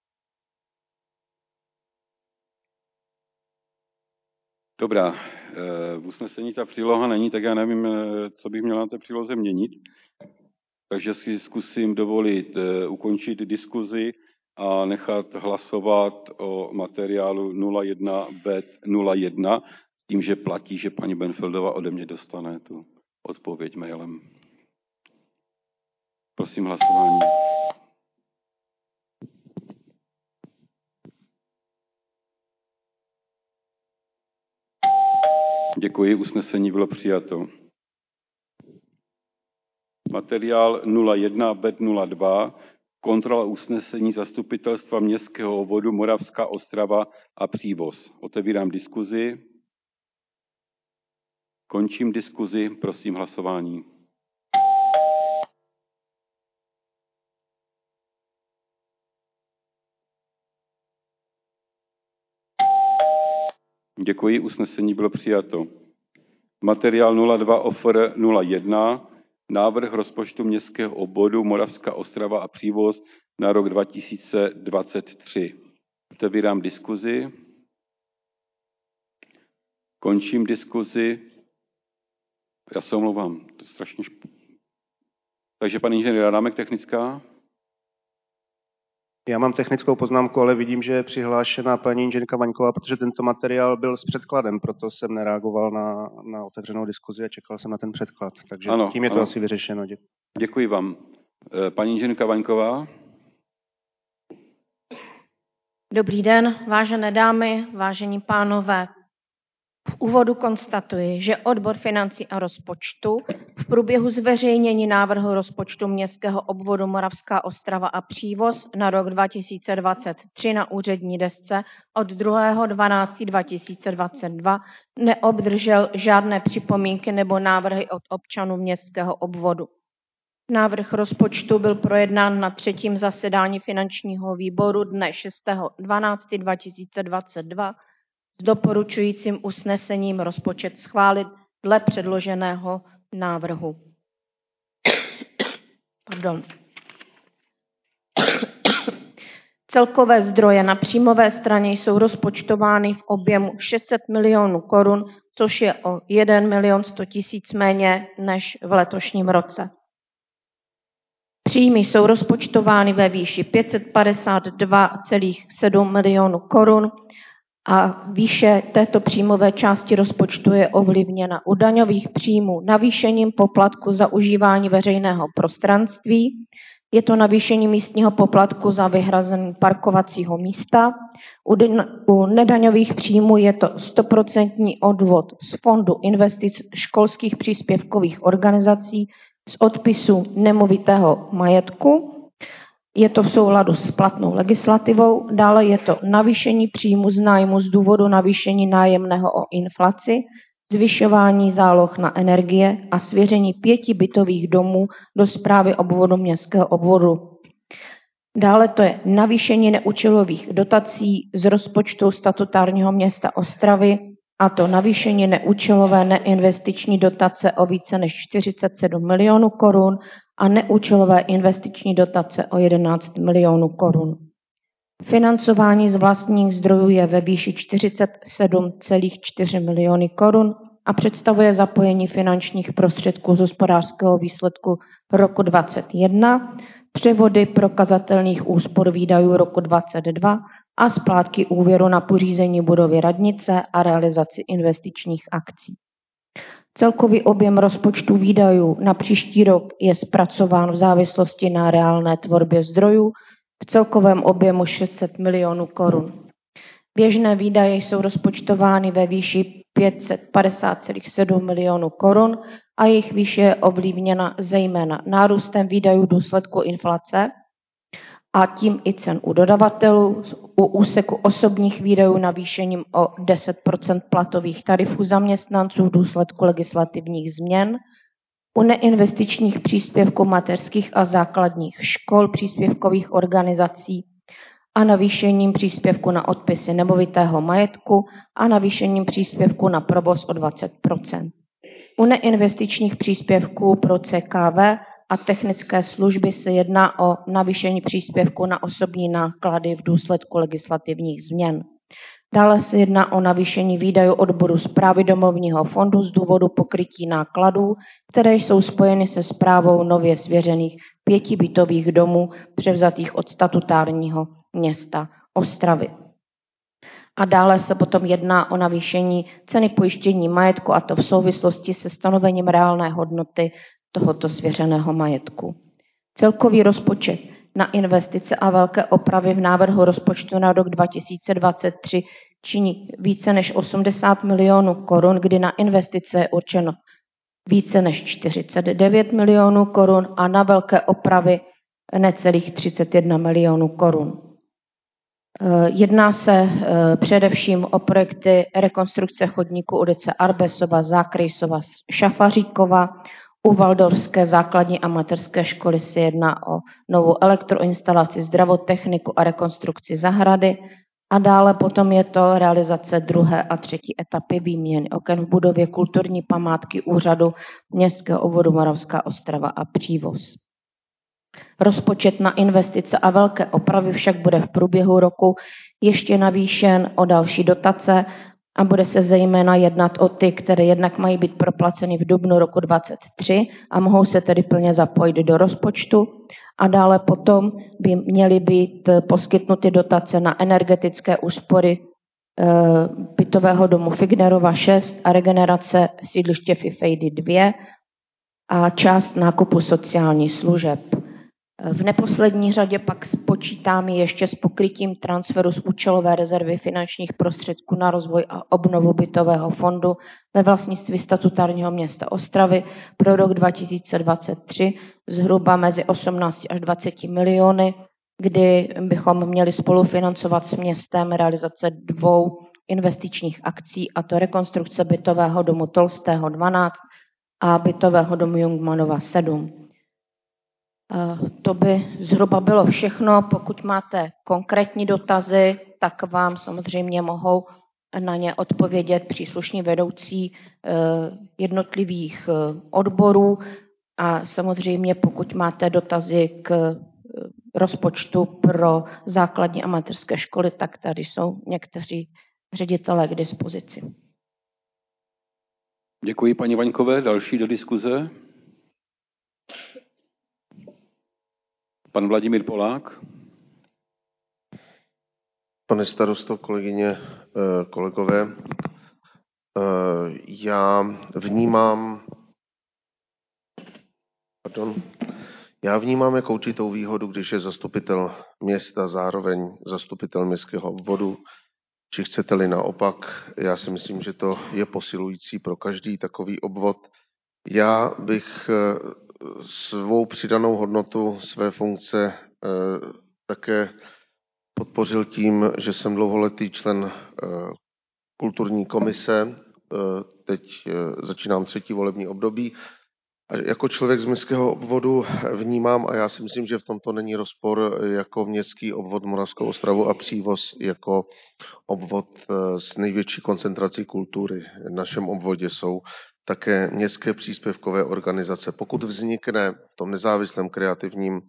Dobrá, v usnesení ta příloha není, tak já nevím, co bych měl na té příloze měnit. Takže si zkusím dovolit ukončit diskuzi a nechat hlasovat o materiálu nula jedna B nula jedna s tím, že platí, že paní Benfeldová ode mě dostane tu odpověď mailem. Prosím hlasování. Děkuji, usnesení bylo přijato. Materiál nula jedna bet nula dva, kontrola usnesení Zastupitelstva městského obvodu Moravská Ostrava a Přívoz. Otevírám diskuzi. Končím diskuzi, prosím hlasování. Děkuji, usnesení bylo přijato. Materiál nula dva O F R nula jedna, návrh rozpočtu městského obvodu Moravská Ostrava a Přívoz na rok dva tisíce dvacet tři. Otevírám diskuzi. Končím diskuzi. Já se omlouvám, to je strašně šp... Takže pan inženýr Adámek, technická. Já mám technickou poznámku, ale vidím, že je přihlášená paní inženýrka Vaňková, protože tento materiál byl s předkladem, proto jsem nereagoval na, na otevřenou diskuzi a čekal jsem na ten předklad. Takže ano, tím je to ano. Asi vyřešeno. Děkuji. Děkuji vám. Paní inženýrka Vaňková. Dobrý den, vážené dámy, vážení pánové. V úvodu konstatuji, že odbor financí a rozpočtu v průběhu zveřejnění návrhu rozpočtu městského obvodu Moravská Ostrava a Přívoz na rok dva tisíce dvacet tři na úřední desce od druhého dvanáctého dva tisíce dvacet dva neobdržel žádné připomínky nebo návrhy od občanů městského obvodu. Návrh rozpočtu byl projednán na třetím zasedání finančního výboru dne šestého dvanáctého dva tisíce dvacet dva s doporučujícím usnesením rozpočet schválit dle předloženého návrhu. Pardon. Celkové zdroje na příjmové straně jsou rozpočtovány v objemu šest set milionů korun, což je o jeden milion sto tisíc méně než v letošním roce. Příjmy jsou rozpočtovány ve výši pět set padesát dva celá sedm milionů korun a výše této příjmové části rozpočtu je ovlivněna u daňových příjmů navýšením poplatku za užívání veřejného prostranství. Je to navýšení místního poplatku za vyhrazení parkovacího místa. U, u nedaňových příjmů je to stoprocentní odvod z fondu investic školských příspěvkových organizací z odpisu nemovitého majetku. Je to v souladu s platnou legislativou. Dále je to navýšení příjmu z nájmu z důvodu navýšení nájemného o inflaci, zvyšování záloh na energie a svěření pěti bytových domů do správy obvodu městského obvodu. Dále to je navýšení neúčelových dotací z rozpočtu statutárního města Ostravy, a to navýšení neúčelové neinvestiční dotace o více než čtyřicet sedm milionů korun a neúčelové investiční dotace o jedenáct milionů korun. Financování z vlastních zdrojů je ve výši čtyřicet sedm celá čtyři miliony korun a představuje zapojení finančních prostředků z hospodářského výsledku roku dvacet jedna, převody prokazatelných úspor výdajů roku dvacet dva a splátky úvěru na pořízení budovy radnice a realizaci investičních akcí. Celkový objem rozpočtu výdajů na příští rok je zpracován v závislosti na reálné tvorbě zdrojů v celkovém objemu šest set milionů korun. Běžné výdaje jsou rozpočtovány ve výši pět set padesát celá sedm milionů korun a jejich výše je ovlivněna zejména nárůstem výdajů v důsledku inflace a tím i cen u dodavatelů, u úseku osobních výdajů navýšením o deset procent platových tarifů zaměstnanců v důsledku legislativních změn, u neinvestičních příspěvků mateřských a základních škol, příspěvkových organizací a navýšením příspěvku na odpisy nemovitého majetku a navýšením příspěvku na provoz o dvacet procent. U neinvestičních příspěvků pro C K V a technické služby se jedná o navýšení příspěvku na osobní náklady v důsledku legislativních změn. Dále se jedná o navýšení výdajů odboru správy domovního fondu z důvodu pokrytí nákladů, které jsou spojeny se správou nově svěřených pěti bytových domů převzatých od statutárního města Ostravy. A dále se potom jedná o navýšení ceny pojištění majetku, a to v souvislosti se stanovením reálné hodnoty tohoto svěřeného majetku. Celkový rozpočet na investice a velké opravy v návrhu rozpočtu na rok dva tisíce dvacet tři činí více než osmdesát milionů korun, kdy na investice je určeno více než čtyřicet devět milionů korun a na velké opravy necelých třicet jedna milionů korun. Jedná se především o projekty rekonstrukce chodníku ulice Arbesova, Zákrejsova, Šafaříkova. U Valdorské základní a mateřské školy se jedná o novou elektroinstalaci, zdravotechniku a rekonstrukci zahrady. A dále potom je to realizace druhé a třetí etapy výměny oken v budově kulturní památky úřadu městského obvodu Moravská Ostrava a Přívoz. Rozpočet na investice a velké opravy však bude v průběhu roku ještě navýšen o další dotace a bude se zejména jednat o ty, které jednak mají být proplaceny v dubnu roku dvacet tři a mohou se tedy plně zapojit do rozpočtu. A dále potom by měly být poskytnuty dotace na energetické úspory bytového domu Fignerova šest a regenerace sídliště Fifejdy dva a část nákupu sociálních služeb. V neposlední řadě pak spočítáme ještě s pokrytím transferu z účelové rezervy finančních prostředků na rozvoj a obnovu bytového fondu ve vlastnictví statutárního města Ostravy pro rok dva tisíce dvacet tři zhruba mezi osmnáct až dvacet miliony, kdy bychom měli spolufinancovat s městem realizace dvou investičních akcí, a to rekonstrukce bytového domu Tolstého dvanáct a bytového domu Jungmanova sedm. To by zhruba bylo všechno. Pokud máte konkrétní dotazy, tak vám samozřejmě mohou na ně odpovědět příslušní vedoucí jednotlivých odborů. A samozřejmě pokud máte dotazy k rozpočtu pro základní a mateřské školy, tak tady jsou někteří ředitelé k dispozici. Děkuji paní Vaňkové. Další do diskuze. Pan Vladimír Polák. Pane starosto, kolegyně, kolegové, já vnímám, pardon, já vnímám jako určitou výhodu, když je zastupitel města zároveň zastupitel městského obvodu, či chcete-li naopak, já si myslím, že to je posilující pro každý takový obvod. Já bych svou přidanou hodnotu své funkce také podpořil tím, že jsem dlouholetý člen kulturní komise, teď začínám třetí volební období. A jako člověk z městského obvodu vnímám, a já si myslím, že v tomto není rozpor, jako městský obvod Moravskou Ostravu a Přívoz jako obvod s největší koncentrací kultury. V našem obvodě jsou také městské příspěvkové organizace. Pokud vznikne v tom nezávislém kreativním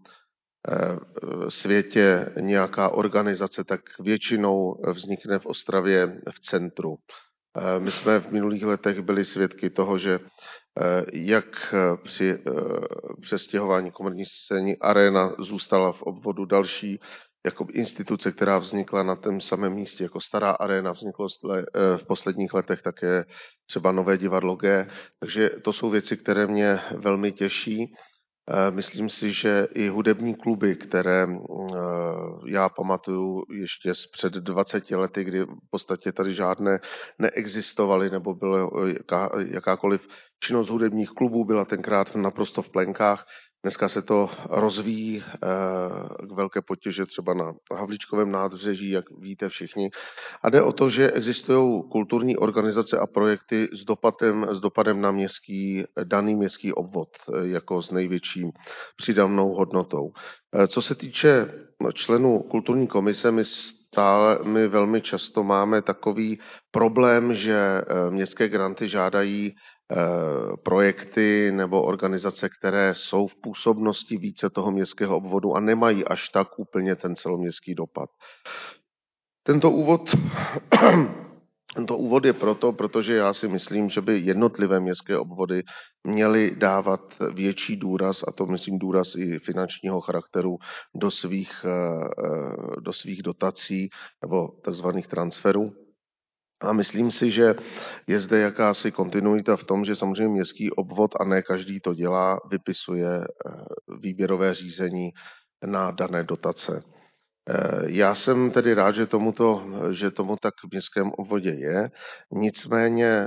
světě nějaká organizace, tak většinou vznikne v Ostravě v centru. My jsme v minulých letech byli svědky toho, že jak při přestěhování komerční scény Arena zůstala v obvodu další jako instituce, která vznikla na tom samém místě, jako stará Arena, vzniklo v posledních letech také třeba nové divadlo G. Takže to jsou věci, které mě velmi těší. Myslím si, že i hudební kluby, které já pamatuju ještě z před dvaceti lety, kdy v podstatě tady žádné neexistovaly, nebo byla jaká, jakákoliv činnost hudebních klubů byla tenkrát naprosto v plenkách. Dneska se to rozvíjí k velké potěže třeba na Havlíčkovém nádraží, jak víte všichni. A jde o to, že existují kulturní organizace a projekty s dopadem, s dopadem na městský, daný městský obvod jako s největší přidanou hodnotou. Co se týče členů kulturní komise, my stále, my velmi často máme takový problém, že městské granty žádají projekty nebo organizace, které jsou v působnosti více toho městského obvodu a nemají až tak úplně ten celoměstský dopad. Tento úvod, tento úvod je proto, protože já si myslím, že by jednotlivé městské obvody měly dávat větší důraz, a to myslím důraz i finančního charakteru, do svých, do svých dotací nebo takzvaných transferů. A myslím si, že je zde jakási kontinuita v tom, že samozřejmě městský obvod, a ne každý to dělá, vypisuje výběrové řízení na dané dotace. Já jsem tedy rád, že, tomuto, že tomu tak v městském obvodě je. Nicméně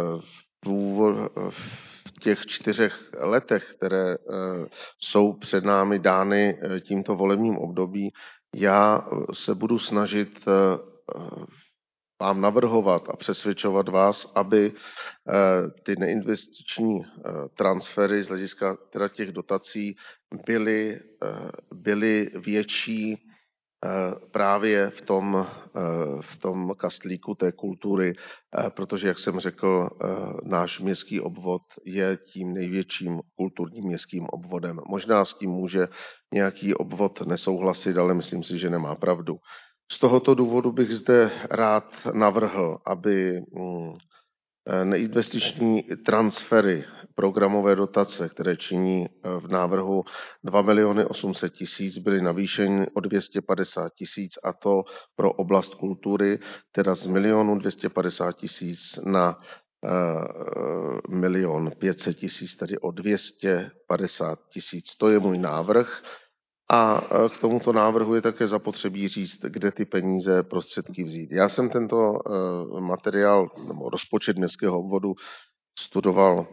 v těch čtyřech letech, které jsou před námi dány tímto volebním období, já se budu snažit vám navrhovat a přesvědčovat vás, aby ty neinvestiční transfery z hlediska teda těch dotací byly, byly větší právě v tom, v tom kastlíku té kultury, protože, jak jsem řekl, náš městský obvod je tím největším kulturním městským obvodem. Možná s tím může nějaký obvod nesouhlasit, ale myslím si, že nemá pravdu. Z tohoto důvodu bych zde rád navrhl, aby neinvestiční transfery, programové dotace, které činí v návrhu dva miliony osm set tisíc, byly navýšeny o dvě stě padesát tisíc, a to pro oblast kultury, teda z milionu dvě stě padesát tisíc na uh, milion pět set tisíc, tedy o dvě stě padesát tisíc. To je můj návrh. A k tomuto návrhu je také zapotřebí říct, kde ty peníze, prostředky vzít. Já jsem tento materiál nebo rozpočet městského obvodu studoval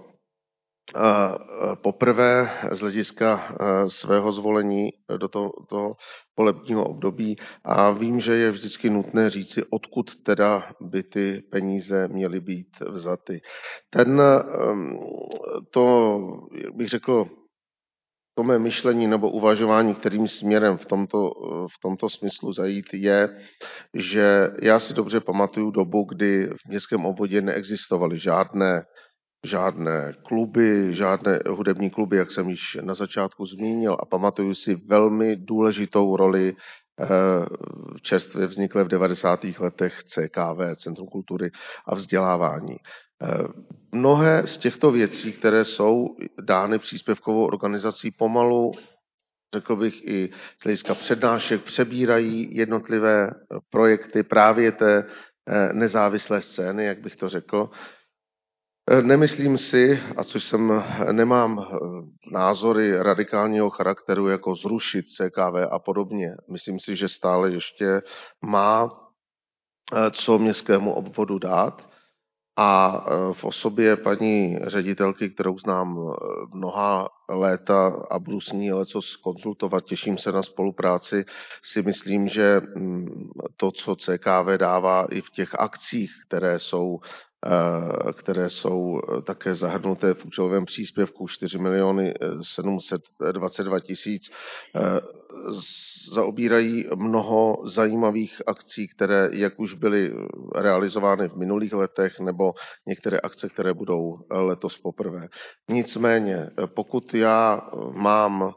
poprvé z hlediska svého zvolení do toho, toho volebního období a vím, že je vždycky nutné říci, odkud teda by ty peníze měly být vzaty. Ten, to, jak bych řekl, to mé myšlení nebo uvažování, kterým směrem v tomto, v tomto smyslu zajít, je, že já si dobře pamatuju dobu, kdy v městském obvodě neexistovaly žádné, žádné kluby, žádné hudební kluby, jak jsem již na začátku zmínil, a pamatuju si velmi důležitou roli čerstvě vzniklé v devadesátých letech C K V, Centrum kultury a vzdělávání. Mnohé z těchto věcí, které jsou dány příspěvkovou organizací, pomalu, řekl bych i z hlediska přednášek, přebírají jednotlivé projekty právě té nezávislé scény, jak bych to řekl. Nemyslím si, a což jsem, nemám názory radikálního charakteru, jako zrušit C K V a podobně. Myslím si, že stále ještě má co městskému obvodu dát. A v osobě paní ředitelky, kterou znám mnoha léta a budu s ní leco konzultovat, těším se na spolupráci, si myslím, že to, co C K V dává i v těch akcích, které jsou, které jsou také zahrnuté v účelovém příspěvku čtyři miliony sedm set dvacet dva tisíc, zaobírají mnoho zajímavých akcí, které jak už byly realizovány v minulých letech, nebo některé akce, které budou letos poprvé. Nicméně, pokud já mám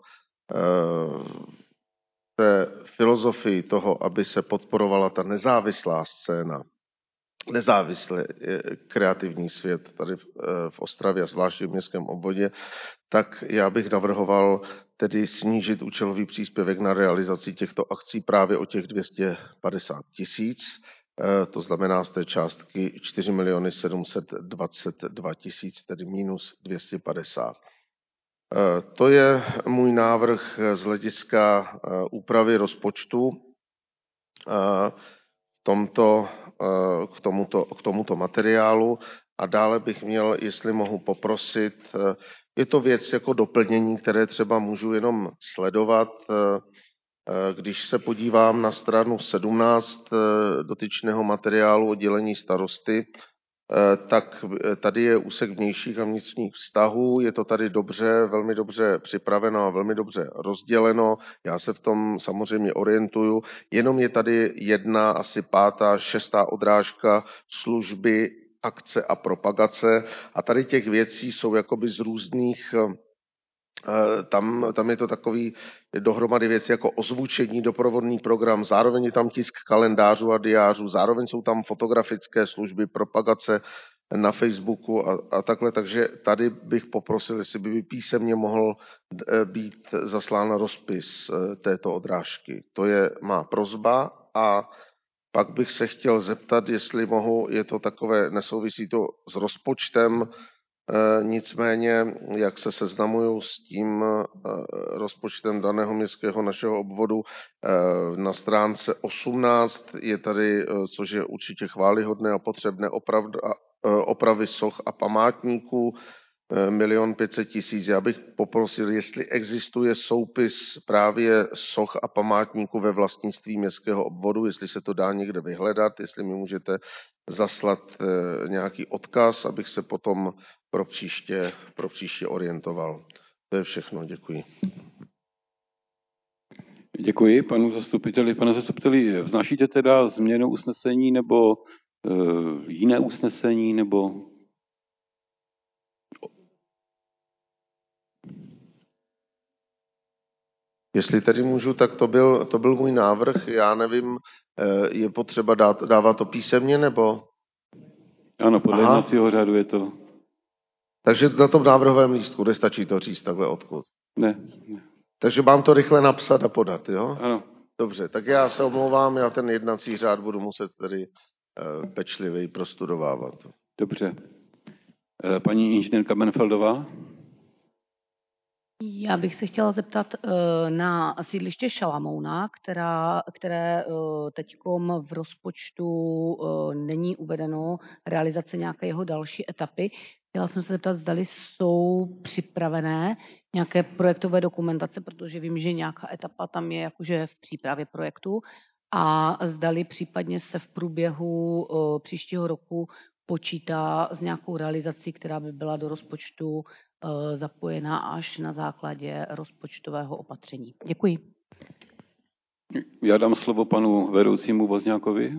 té filozofii toho, aby se podporovala ta nezávislá scéna, nezávislý kreativní svět tady v Ostravě a zvláště v městském obvodě, tak já bych navrhoval tedy snížit účelový příspěvek na realizaci těchto akcí právě o těch dvě stě padesát tisíc, to znamená z té částky čtyři miliony sedm set dvacet dva tisíc, tedy minus dvě stě padesát. To je můj návrh z hlediska úpravy rozpočtu tomto, k, tomuto, k tomuto materiálu. A dále bych měl, jestli mohu poprosit, je to věc jako doplnění, které třeba můžu jenom sledovat. Když se podívám na stranu sedmnáct dotyčného materiálu oddělení starosty, tak tady je úsek vnějších a vnitřních vztahů, je to tady dobře, velmi dobře připraveno a velmi dobře rozděleno, já se v tom samozřejmě orientuju, jenom je tady jedna, asi pátá, šestá odrážka služby, akce a propagace a tady těch věcí jsou jakoby z různých, tam, tam je to takový dohromady věci jako ozvučení, doprovodný program, zároveň je tam tisk kalendářů a diářů, zároveň jsou tam fotografické služby, propagace na Facebooku a, a takhle, takže tady bych poprosil, jestli by písemně mohl být zaslán rozpis této odrážky. To je má prosba a Pak bych se chtěl zeptat, jestli mohu, je to takové, nesouvisí to s rozpočtem, e, nicméně, jak se seznamuju s tím e, rozpočtem daného městského našeho obvodu, e, na stránce osmnáct je tady, e, což je určitě chvályhodné a potřebné oprav, a, e, opravy soch a památníků, milion pětset tisíc. Já bych poprosil, jestli existuje soupis právě soch a památníků ve vlastnictví městského obvodu, jestli se to dá někde vyhledat, jestli mi můžete zaslat nějaký odkaz, abych se potom pro příště, pro příště orientoval. To je všechno, děkuji. Děkuji panu zastupiteli. Pane zastupiteli, vznášíte teda změnu usnesení nebo uh, jiné usnesení, nebo... Jestli tedy můžu, tak to byl, to byl můj návrh. Já nevím, je potřeba dát, dávat to písemně, nebo? Ano, podle jednacího řádu je to. Takže na tom návrhovém lístku nestačí to říct takhle odkud? Ne, ne. Takže mám to rychle napsat a podat, jo? Ano. Dobře, tak já se omlouvám, já ten jednací řád budu muset tedy uh, pečlivě prostudovávat. Dobře. Paní inženýrka Benfeldová? Já bych se chtěla zeptat na sídliště Šalamouna, která, které teďkom v rozpočtu není uvedeno realizace nějaké jeho další etapy. Chtěla jsem se zeptat, zdali jsou připravené nějaké projektové dokumentace, protože vím, že nějaká etapa tam je jakože v přípravě projektu, a zdali případně se v průběhu příštího roku počítá s nějakou realizací, která by byla do rozpočtu zapojená až na základě rozpočtového opatření. Děkuji. Já dám slovo panu vedoucímu Vozňákovi.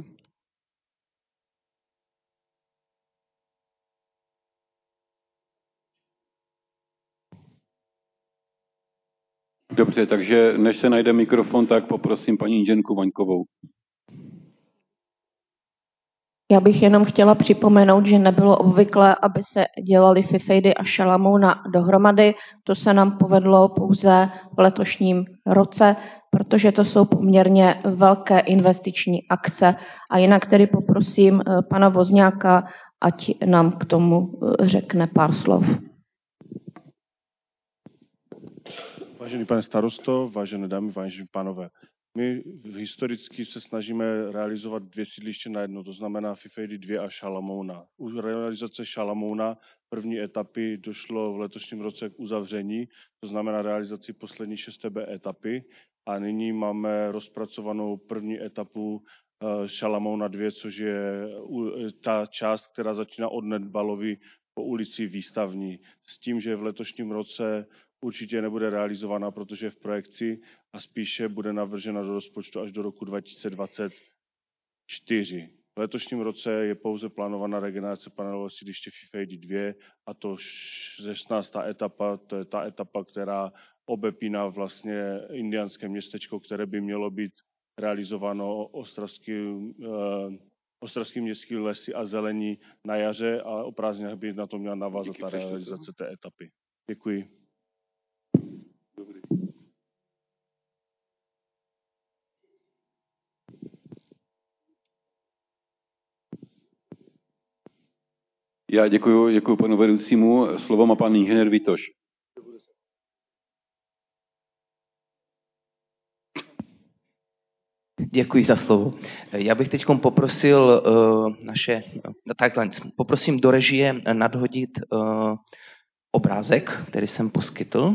Dobře, takže než se najde mikrofon, tak poprosím paní inženýrku Vaňkovou. Já bych jenom chtěla připomenout, že nebylo obvyklé, aby se dělali Fifejdy a Šalamouna dohromady. To se nám povedlo pouze v letošním roce, protože to jsou poměrně velké investiční akce. A jinak tedy poprosím pana Vozňáka, ať nám k tomu řekne pár slov. Vážený pane starosto, vážené dámy, vážení pánové, my historicky se snažíme realizovat dvě sídliště na jedno, to znamená Fifejdy dva a Šalamouna. U realizace Šalamouna první etapy došlo v letošním roce k uzavření, to znamená realizaci poslední šesté bé etapy, a nyní máme rozpracovanou první etapu Šalamouna dva, což je ta část, která začíná od Nedbalovy po ulici Výstavní, s tím, že v letošním roce určitě nebude realizována, protože je v projekci a spíše bude navržena do rozpočtu až do roku dva tisíce dvacet čtyři. V letošním roce je pouze plánovaná regenerace panelového sídliště Fifejdy dva, a to šestnáctá etapa, to je ta etapa, která obepíná vlastně indiánské městečko, které by mělo být realizováno ostravským, eh, ostravským městským lesy a zelení na jaře, a o prázdninách by na to měla navázat ta realizace té etapy. Děkuji. Dobrý. Já děkuji, děkuji panu vedoucímu. Slovo má pan inženýr Vitoš. Děkuji za slovo. Já bych teď poprosil uh, naše, takhle, poprosím do režie nadhodit uh, obrázek, který jsem poskytl.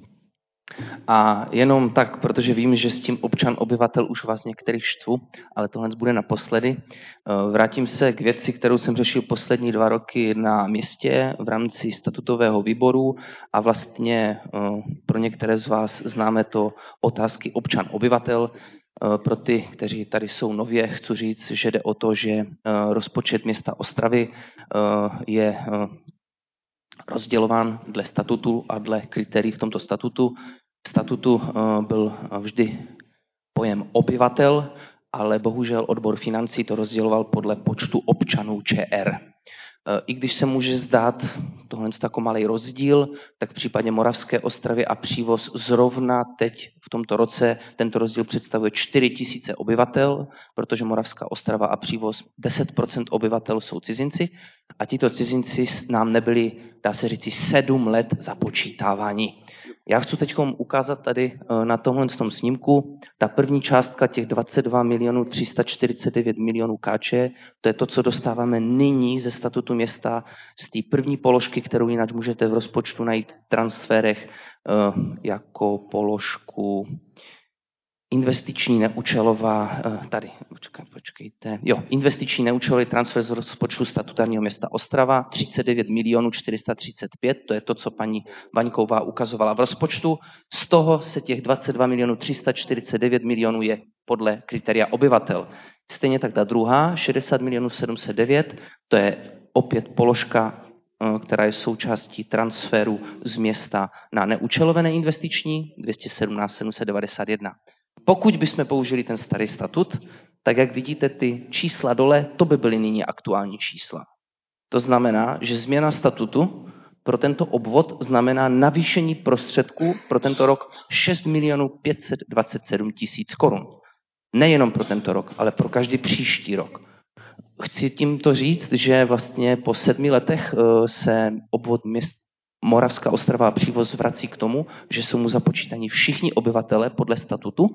A jenom tak, protože vím, že s tím občan, obyvatel už vás některých štvu, ale tohle bude naposledy. Vrátím se k věci, kterou jsem řešil poslední dva roky na městě v rámci statutového výboru, a vlastně pro některé z vás známe to otázky občan, obyvatel. Pro ty, kteří tady jsou nově, chci říct, že jde o to, že rozpočet města Ostravy je rozdělován dle statutu a dle kritérií v tomto statutu. V statutu byl vždy pojem obyvatel, ale bohužel odbor financí to rozděloval podle počtu občanů ČR. I když se může zdát tohle jako malý rozdíl, tak v případě Moravské Ostravy a Přívoz zrovna teď v tomto roce tento rozdíl představuje čtyři tisíce obyvatel, protože Moravská Ostrava a Přívoz deset procent obyvatel jsou cizinci a tito cizinci nám nebyli, dá se říct, sedm let započítáváni. Já chci teď ukázat tady na tomhle tom snímku. Ta první částka těch dvacet dva milionů tři sta čtyřicet devět milionů káče, to je to, co dostáváme nyní ze statutu města z té první položky, kterou jinak můžete v rozpočtu najít v transferech jako položku investiční neúčelová, tady, počkej, počkejte, jo, investiční neúčelový transfer z rozpočtu statutárního města Ostrava, třicet devět milionů čtyři sta třicet pět, to je to, co paní Vaňková ukazovala v rozpočtu. Z toho se těch dvacet dva milionů tři sta čtyřicet devět milionů je podle kritéria obyvatel. Stejně tak ta druhá, šedesát milionů sedm set devět, to je opět položka, která je součástí transferu z města na neúčelové neinvestiční, dvě stě sedmnáct sedm set devadesát jedna. Pokud bychom použili ten starý statut, tak jak vidíte ty čísla dole, to by byly nyní aktuální čísla. To znamená, že změna statutu pro tento obvod znamená navýšení prostředků pro tento rok šest milionů pět set dvacet sedm tisíc korun. Nejenom pro tento rok, ale pro každý příští rok. Chci tímto říct, že vlastně po sedmi letech se obvod měst Moravská Ostrava a Přívoz vrací k tomu, že jsou mu započítaní všichni obyvatele podle statutu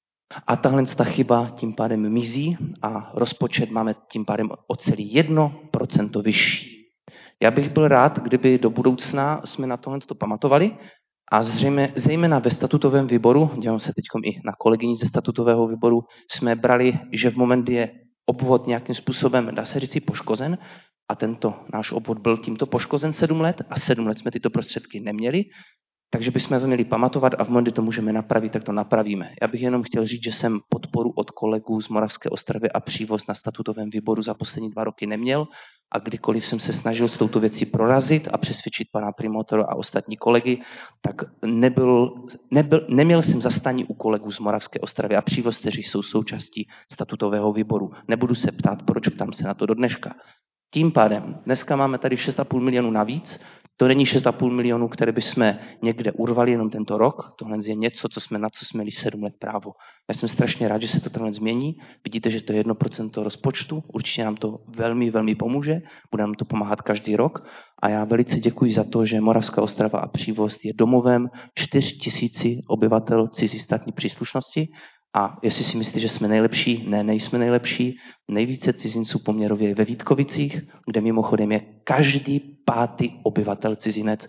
a tahle ta chyba tím pádem mizí a rozpočet máme tím pádem o celý jedno procento vyšší. Já bych byl rád, kdyby do budoucna jsme na tohle to pamatovali a zřejmě, zejména ve statutovém výboru, dívám se teď i na kolegyni ze statutového výboru, jsme brali, že v moment, kdy je obvod nějakým způsobem, dá se říct, poškozen, a tento náš obvod byl tímto poškozen sedm let a sedm let jsme tyto prostředky neměli, takže bychom to měli pamatovat a v momentu, kdy to můžeme napravit, tak to napravíme. Já bych jenom chtěl říct, že jsem podporu od kolegů z Moravské Ostravy a Přívoz na statutovém výboru za poslední dva roky neměl a kdykoliv jsem se snažil s touto věcí prorazit a přesvědčit pana primátora a ostatní kolegy, tak nebyl, nebyl, neměl jsem zastání u kolegů z Moravské Ostravy a Přívoz, kteří jsou součástí statutového výboru. Nebudu se ptát, proč, ptám se na to do dneška. Tím pádem dneska máme tady šest a půl milionu navíc. To není šest a půl milionů, které bychom někde urvali jenom tento rok. Tohle je něco, co jsme, na co jsme měli sedm let právo. Já jsem strašně rád, že se to tohle změní. Vidíte, že to je jedno procento rozpočtu. Určitě nám to velmi, velmi pomůže. Bude nám to pomáhat každý rok. A já velice děkuji za to, že Moravská Ostrava a Přívoz je domovem čtyři tisíce obyvatel cizí státní příslušnosti. A jestli si myslíte, že jsme nejlepší, ne, nejsme nejlepší. Nejvíce cizinců poměrově je ve Vítkovicích, kde mimochodem je každý pátý obyvatel cizinec.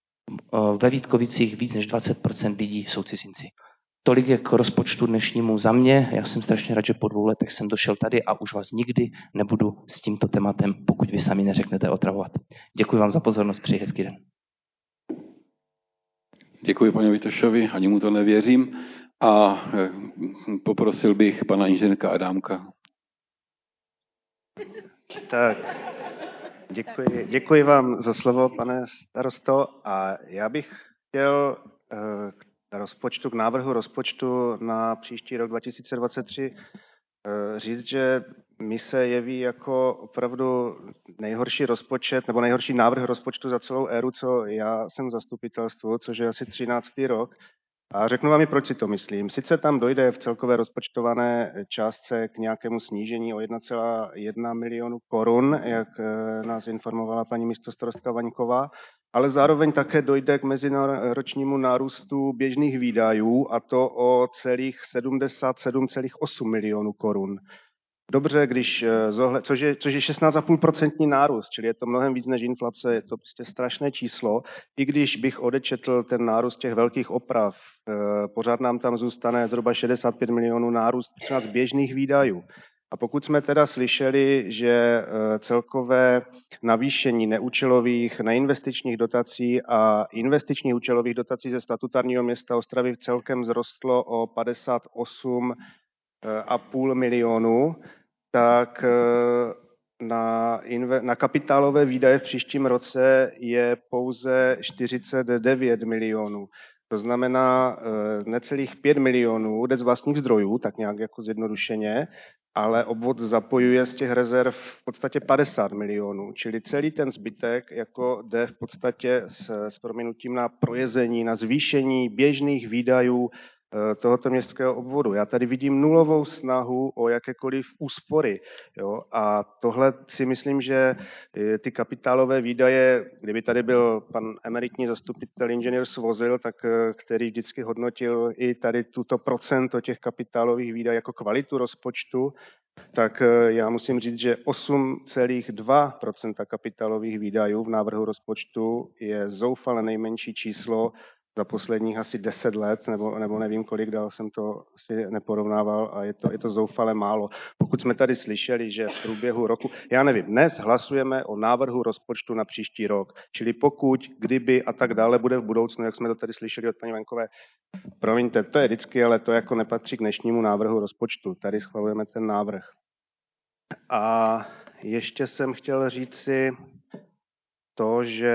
Ve Vítkovicích víc než dvacet procent lidí jsou cizinci. Tolik je k rozpočtu dnešnímu za mě. Já jsem strašně rád, že po dvou letech jsem došel tady a už vás nikdy nebudu s tímto tématem, pokud vy sami neřeknete, otravovat. Děkuji vám za pozornost, přeji hezký den. Děkuji panu Vitošovi, ani mu to nevěřím. A poprosil bych pana inženýrka Adámka. Tak, děkuji, děkuji vám za slovo, pane starosto. A já bych chtěl k rozpočtu, k návrhu rozpočtu na příští rok dva tisíce dvacet tři říct, že mi se jeví jako opravdu nejhorší rozpočet nebo nejhorší návrh rozpočtu za celou éru, co já jsem v zastupitelstvu, což je asi třináctý rok. A řeknu vám i, proč si to myslím. Sice tam dojde v celkové rozpočtované částce k nějakému snížení o jedna celá jedna milionu korun, jak nás informovala paní místostarostka Vaňková, ale zároveň také dojde k meziročnímu nárůstu běžných výdajů, a to o celých sedmdesát sedm celá osm milionů korun. Dobře, když zohled, což je, což je šestnáct celá pět procenta nárůst, čili je to mnohem víc než inflace, je to prostě strašné číslo. I když bych odečetl ten nárůst těch velkých oprav, pořád nám tam zůstane zhruba šedesát pět milionů nárůst z běžných výdajů. A pokud jsme teda slyšeli, že celkové navýšení neúčelových, neinvestičních dotací a investičních účelových dotací ze statutárního města Ostravy celkem vzrostlo o padesát osm a půl milionu, tak na, inve, na kapitálové výdaje v příštím roce je pouze čtyřicet devět milionů. To znamená necelých pět milionů jde z vlastních zdrojů, tak nějak jako zjednodušeně, ale obvod zapojuje z těch rezerv v podstatě padesát milionů, čili celý ten zbytek jako jde v podstatě s, s prominutím na projezení, na zvýšení běžných výdajů tohoto městského obvodu. Já tady vidím nulovou snahu o jakékoliv úspory. Jo? A tohle si myslím, že ty kapitálové výdaje, kdyby tady byl pan emeritní zastupitel inženýr Svozil, tak který vždycky hodnotil i tady tuto procento těch kapitálových výdajů jako kvalitu rozpočtu, tak já musím říct, že osm celá dva procenta kapitálových výdajů v návrhu rozpočtu je zoufale nejmenší číslo za posledních asi deset let, nebo, nebo nevím kolik, dál jsem to si neporovnával a je to, je to zoufale málo. Pokud jsme tady slyšeli, že v průběhu roku, já nevím, dnes hlasujeme o návrhu rozpočtu na příští rok, čili pokud, kdyby a tak dále bude v budoucnu, jak jsme to tady slyšeli od paní Vankové, promiňte, to je vždycky, ale to jako nepatří k dnešnímu návrhu rozpočtu. Tady schvalujeme ten návrh. A ještě jsem chtěl říci to, že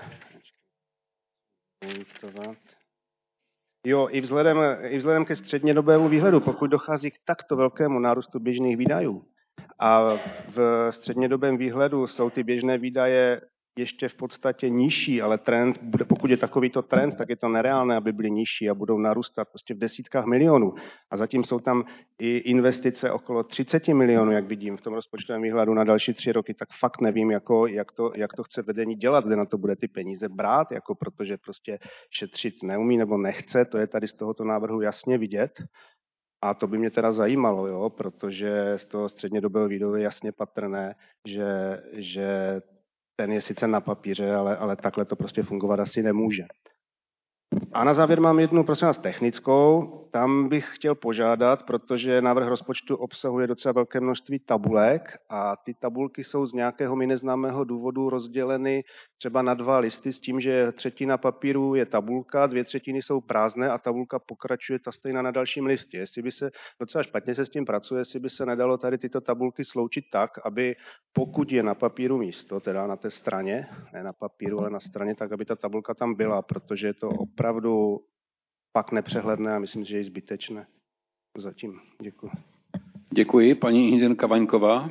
Jo, i vzhledem, i vzhledem ke střednědobému výhledu, pokud dochází k takto velkému nárůstu běžných výdajů a v střednědobém výhledu jsou ty běžné výdaje ještě v podstatě nižší, ale trend, pokud je takovýto trend, tak je to nereálné, aby byly nižší a budou narůstat prostě v desítkách milionů. A zatím jsou tam i investice okolo třicet milionů, jak vidím v tom rozpočtovém výhledu na další tři roky, tak fakt nevím, jako, jak, to, jak to chce vedení dělat, kde na to bude ty peníze brát, jako protože prostě šetřit neumí nebo nechce, to je tady z tohoto návrhu jasně vidět. A to by mě teda zajímalo, jo, protože z toho střednědobého výhledu je jasně patrné, že, že ten je sice na papíře, ale, ale takhle to prostě fungovat asi nemůže. A na závěr mám jednu, prosím vás, technickou. Tam bych chtěl požádat, protože návrh rozpočtu obsahuje docela velké množství tabulek a ty tabulky jsou z nějakého mi neznámého důvodu rozděleny třeba na dva listy s tím, že třetina papíru je tabulka, dvě třetiny jsou prázdné a tabulka pokračuje ta stejná na dalším listě. Jestli by se, docela špatně se s tím pracuje, jestli by se nedalo tady tyto tabulky sloučit tak, aby pokud je na papíru místo, teda na té straně, ne na papíru, ale na straně, tak aby ta tabulka tam byla, protože je to opravdu pak nepřehledné a myslím, že je zbytečné. Zatím. Děkuji. Děkuji. Paní inženýrka Vaňková.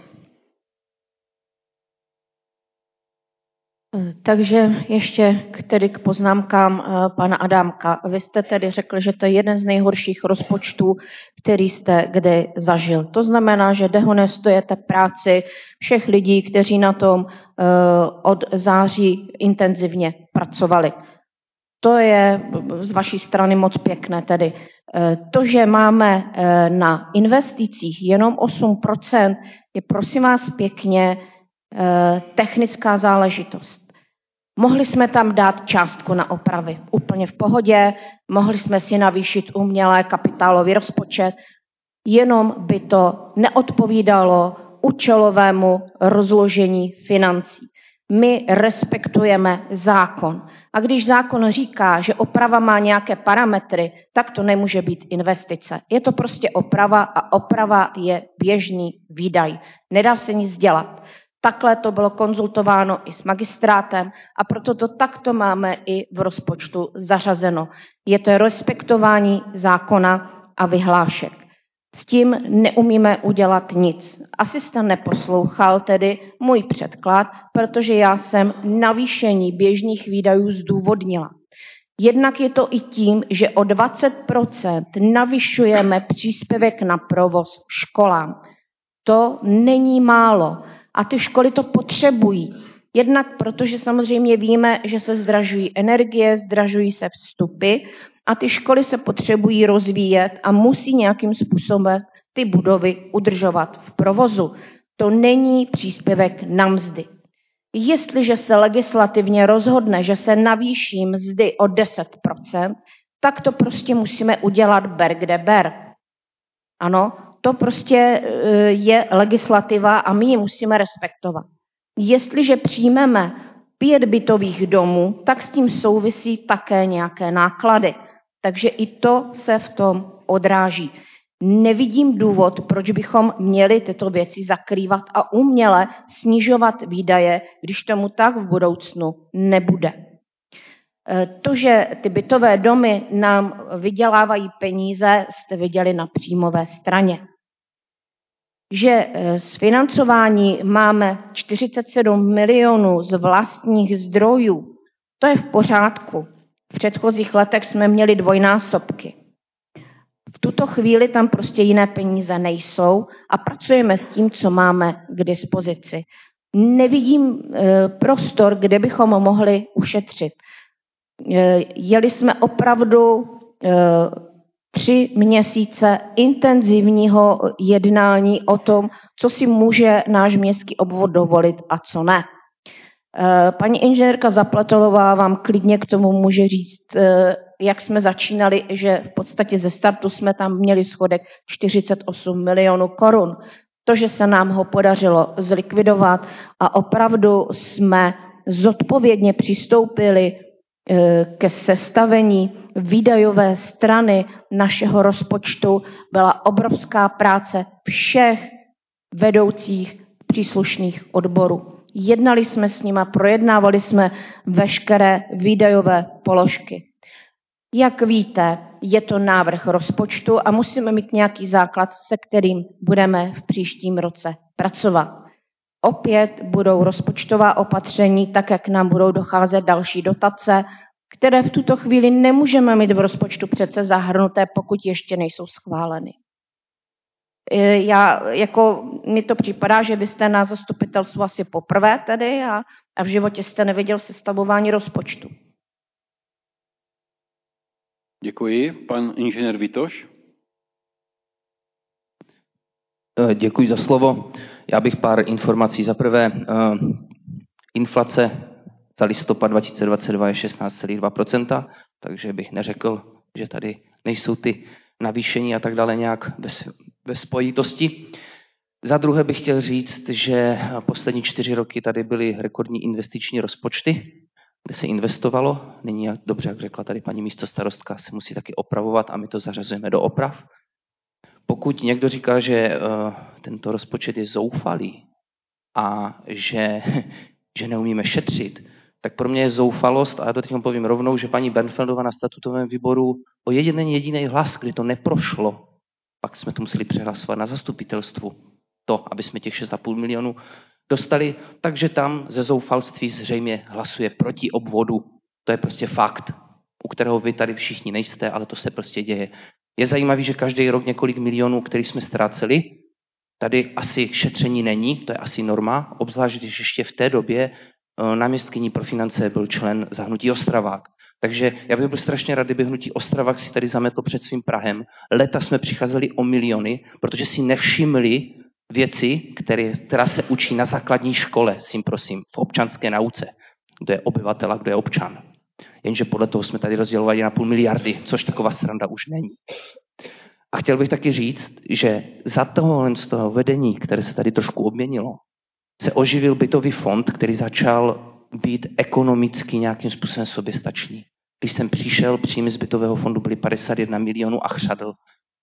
Takže ještě k, tedy k poznámkám pana Adámka. Vy jste tedy řekl, že to je jeden z nejhorších rozpočtů, který jste kdy zažil. To znamená, že dehonestujete práci všech lidí, kteří na tom od září intenzivně pracovali. To je z vaší strany moc pěkné tedy. To, že máme na investicích jenom osm procent, je prosím vás pěkně technická záležitost. Mohli jsme tam dát částku na opravy. Úplně v pohodě, mohli jsme si navýšit umělé kapitálový rozpočet, jenom by to neodpovídalo účelovému rozložení financí. My respektujeme zákon. A když zákon říká, že oprava má nějaké parametry, tak to nemůže být investice. Je to prostě oprava a oprava je běžný výdaj. Nedá se nic dělat. Takhle to bylo konzultováno i s magistrátem a proto to takto máme i v rozpočtu zařazeno. Je to respektování zákona a vyhlášek. S tím neumíme udělat nic. Asi jste neposlouchal tedy můj předklad, protože já jsem navýšení běžných výdajů zdůvodnila. Jednak je to i tím, že o dvacet procent navyšujeme příspěvek na provoz školám. To není málo a ty školy to potřebují. Jednak protože samozřejmě víme, že se zdražují energie, zdražují se vstupy a ty školy se potřebují rozvíjet a musí nějakým způsobem ty budovy udržovat v provozu. To není příspěvek na mzdy. Jestliže se legislativně rozhodne, že se navýší mzdy o deset procent, tak to prostě musíme udělat ber kde ber. Ano, to prostě je legislativa a my ji musíme respektovat. Jestliže přijmeme pět bytových domů, tak s tím souvisí také nějaké náklady. Takže i to se v tom odráží. Nevidím důvod, proč bychom měli tyto věci zakrývat a uměle snižovat výdaje, když tomu tak v budoucnu nebude. To, že ty bytové domy nám vydělávají peníze, jste viděli na příjmové straně. že z financování máme čtyřicet sedm milionů z vlastních zdrojů, to je v pořádku. V předchozích letech jsme měli dvojnásobky. V tuto chvíli tam prostě jiné peníze nejsou a pracujeme s tím, co máme k dispozici. Nevidím e, prostor, kde bychom mohli ušetřit. E, jeli jsme opravdu e, tři měsíce intenzivního jednání o tom, co si může náš městský obvod dovolit a co ne. E, paní inženýrka Zaplatolová vám klidně k tomu může říct, e, jak jsme začínali, že v podstatě ze startu jsme tam měli schodek čtyřicet osm milionů korun. To, že se nám ho podařilo zlikvidovat a opravdu jsme zodpovědně přistoupili ke sestavení výdajové strany našeho rozpočtu, byla obrovská práce všech vedoucích příslušných odborů. Jednali jsme s nima, projednávali jsme veškeré výdajové položky. Jak víte, je to návrh rozpočtu a musíme mít nějaký základ, se kterým budeme v příštím roce pracovat. Opět budou rozpočtová opatření, tak jak nám budou docházet další dotace, které v tuto chvíli nemůžeme mít v rozpočtu přece zahrnuté, pokud ještě nejsou schváleny. Já, jako, mi to připadá, že vy jste na zastupitelstvu asi poprvé tady a, a v životě jste neviděl sestavování rozpočtu. Děkuji. Pan inženýr Vitoš. Děkuji za slovo. Já bych pár informací. Za prvé, inflace za listopad dva tisíce dvacet dva je šestnáct celá dva procenta, takže bych neřekl, že tady nejsou ty navýšení a tak dále nějak bez, bez spojitosti. Za druhé bych chtěl říct, že poslední čtyři roky tady byly rekordní investiční rozpočty, kde se investovalo. Nyní, jak dobře, jak řekla tady paní místostarostka, se musí taky opravovat a my to zařazujeme do oprav. Pokud někdo říká, že uh, tento rozpočet je zoufalý a že, že neumíme šetřit, tak pro mě je zoufalost, a já to teď povím rovnou, že paní Bernfeldová na statutovém výboru o jediný jediný hlas, kdy to neprošlo, pak jsme to museli přehlasovat na zastupitelstvu, to, aby jsme těch šest a půl milionů dostali, takže tam ze zoufalství zřejmě hlasuje proti obvodu. To je prostě fakt, u kterého vy tady všichni nejste, ale to se prostě děje. Je zajímavé, že každý rok několik milionů, který jsme ztráceli, tady asi šetření není, to je asi norma, obzvlášť když ještě v té době náměstkyní pro finance byl člen za hnutí Ostravák. Takže já bych byl strašně rád, kdyby hnutí Ostravák si tady zametl před svým prahem. Leta jsme přicházeli o miliony, protože si nevšimli věci, které, která se učí na základní škole, sim prosím, v občanské nauce, kdo je obyvatel a kdo je občan. Jenže podle toho jsme tady rozdělovali na půl miliardy, což taková sranda už není. A chtěl bych taky říct, že za tohohle z toho vedení, které se tady trošku obměnilo, se oživil bytový fond, který začal být ekonomicky nějakým způsobem soběstačný. Když jsem přišel, příjmy z bytového fondu byly padesát jedna milionů a chřadl.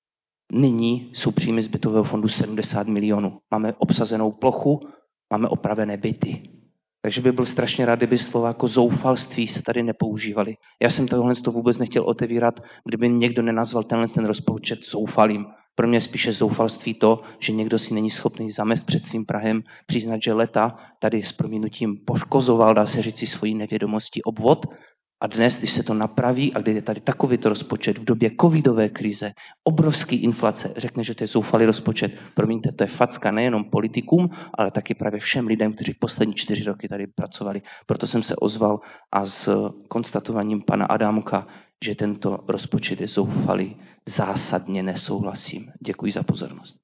Nyní jsou příjmy z bytového fondu sedmdesát milionů. Máme obsazenou plochu, máme opravené byty. Takže by byl strašně rád, kdyby slova jako zoufalství se tady nepoužívaly. Já jsem tohle to vůbec nechtěl otevírat, kdyby někdo nenazval tenhle ten rozpočet zoufalým. Pro mě je spíše zoufalství to, že někdo si není schopný zamést před svým prahem, přiznat, že leta tady s prominutím poškozoval, dá se říct si, svojí nevědomosti obvod. A dnes, když se to napraví a když je tady takovýto rozpočet v době covidové krize, obrovský inflace, řekne, že to je zoufalý rozpočet. Promiňte, to je facka nejenom politikům, ale taky právě všem lidem, kteří poslední čtyři roky tady pracovali. Proto jsem se ozval a s konstatováním pana Adámka, že tento rozpočet je zoufalý, zásadně nesouhlasím. Děkuji za pozornost.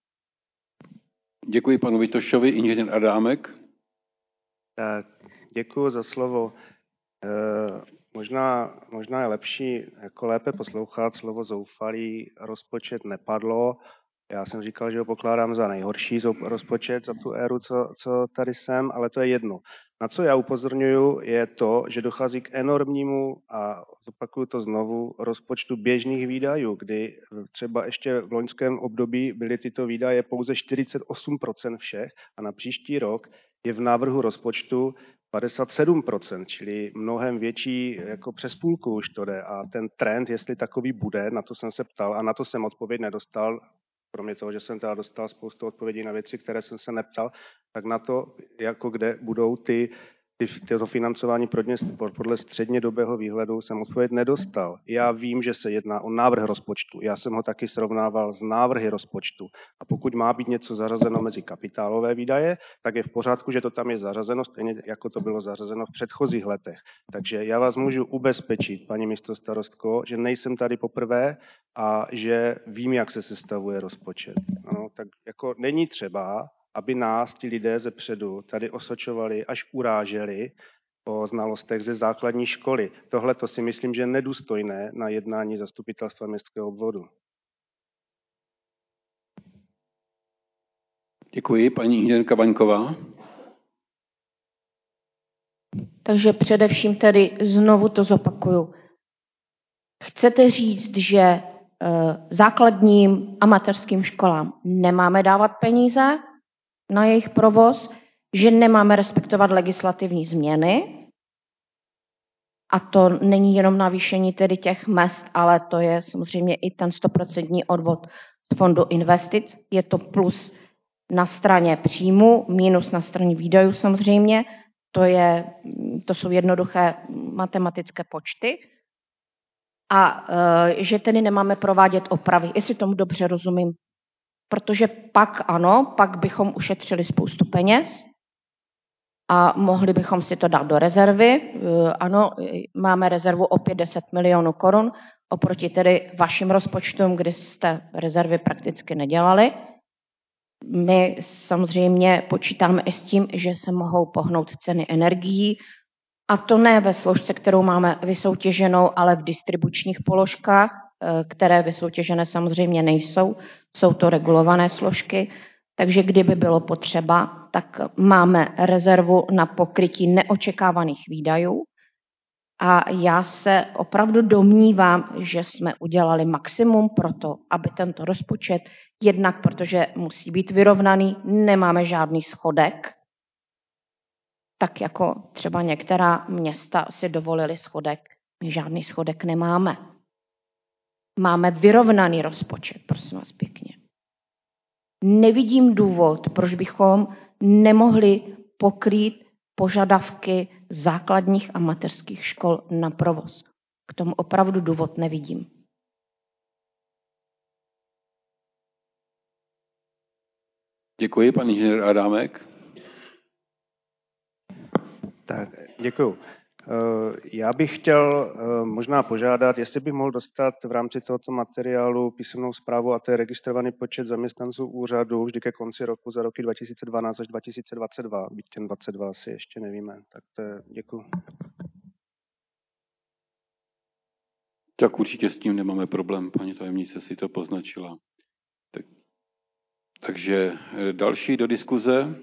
Děkuji panu Vitošovi, inženýr Adámek. Tak, děkuji za slovo. E- Možná, možná je lepší jako lépe poslouchat slovo zoufalý, rozpočet nepadlo. Já jsem říkal, že ho pokládám za nejhorší rozpočet za tu éru, co, co tady jsem, ale to je jedno. Na co já upozorňuji, je to, že dochází k enormnímu, a zopakuju to znovu, rozpočtu běžných výdajů, kdy třeba ještě v loňském období byly tyto výdaje pouze čtyřicet osm procent všech a na příští rok je v návrhu rozpočtu padesát sedm procent, čili mnohem větší, jako přes půlku už to jde. A ten trend, jestli takový bude, na to jsem se ptal a na to jsem odpověď nedostal. kromě toho, že jsem teda dostal spoustu odpovědí na věci, které jsem se neptal, tak na to, jako kde budou ty, ty, tyto financování podle střednědobého výhledu, jsem odpověď nedostal. Já vím, že se jedná o návrh rozpočtu. Já jsem ho taky srovnával s návrhy rozpočtu. A pokud má být něco zařazeno mezi kapitálové výdaje, tak je v pořádku, že to tam je zařazeno, stejně jako to bylo zařazeno v předchozích letech. Takže já vás můžu ubezpečit, paní místostarostko, že nejsem tady poprvé a že vím, jak se sestavuje rozpočet. Ano, tak jako není třeba, aby nás ti lidé ze předu tady osočovali, až uráželi o znalostech ze základní školy. Tohle to si myslím, že je nedůstojné na jednání zastupitelstva městského obvodu. Děkuji. Paní inženýrka Vaňková. Takže především tedy znovu to zopakuju. Chcete říct, že základním amatérským školám nemáme dávat peníze na jejich provoz, že nemáme respektovat legislativní změny, a to není jenom navýšení tedy těch mezd, ale to je samozřejmě i ten stoprocentní odvod z fondu investic. Je to plus na straně příjmu, minus na straně výdajů samozřejmě. To, je, to jsou jednoduché matematické počty. A e, že tedy nemáme provádět opravy, jestli tomu dobře rozumím. Protože pak ano, pak bychom ušetřili spoustu peněz a mohli bychom si to dát do rezervy. E, ano, máme rezervu opět deset milionů korun, oproti tedy vašim rozpočtům, kdy jste rezervy prakticky nedělali. My samozřejmě počítáme i s tím, že se mohou pohnout ceny energií, a to ne ve složce, kterou máme vysoutěženou, ale v distribučních položkách, které vysoutěžené samozřejmě nejsou. Jsou to regulované složky, takže kdyby bylo potřeba, tak máme rezervu na pokrytí neočekávaných výdajů. A já se opravdu domnívám, že jsme udělali maximum pro to, aby tento rozpočet, jednak protože musí být vyrovnaný, nemáme žádný schodek, tak jako třeba některá města si dovolili schodek, my žádný schodek nemáme. Máme vyrovnaný rozpočet, prosím vás pěkně. Nevidím důvod, proč bychom nemohli pokrýt požadavky základních a mateřských škol na provoz. K tomu opravdu důvod nevidím. Děkuji, pan inženýr Adámek. Tak, děkuju. Já bych chtěl možná požádat, jestli bych mohl dostat v rámci tohoto materiálu písemnou zprávu, a to je registrovaný počet zaměstnanců úřadu vždy ke konci roku za roky dva tisíce dvanáct až dva tisíce dvacet dva, byť ten dvacet dva asi ještě nevíme. Tak to je, děkuju. Tak určitě s tím nemáme problém, paní tajemnice si to poznačila. Tak, takže další do diskuze.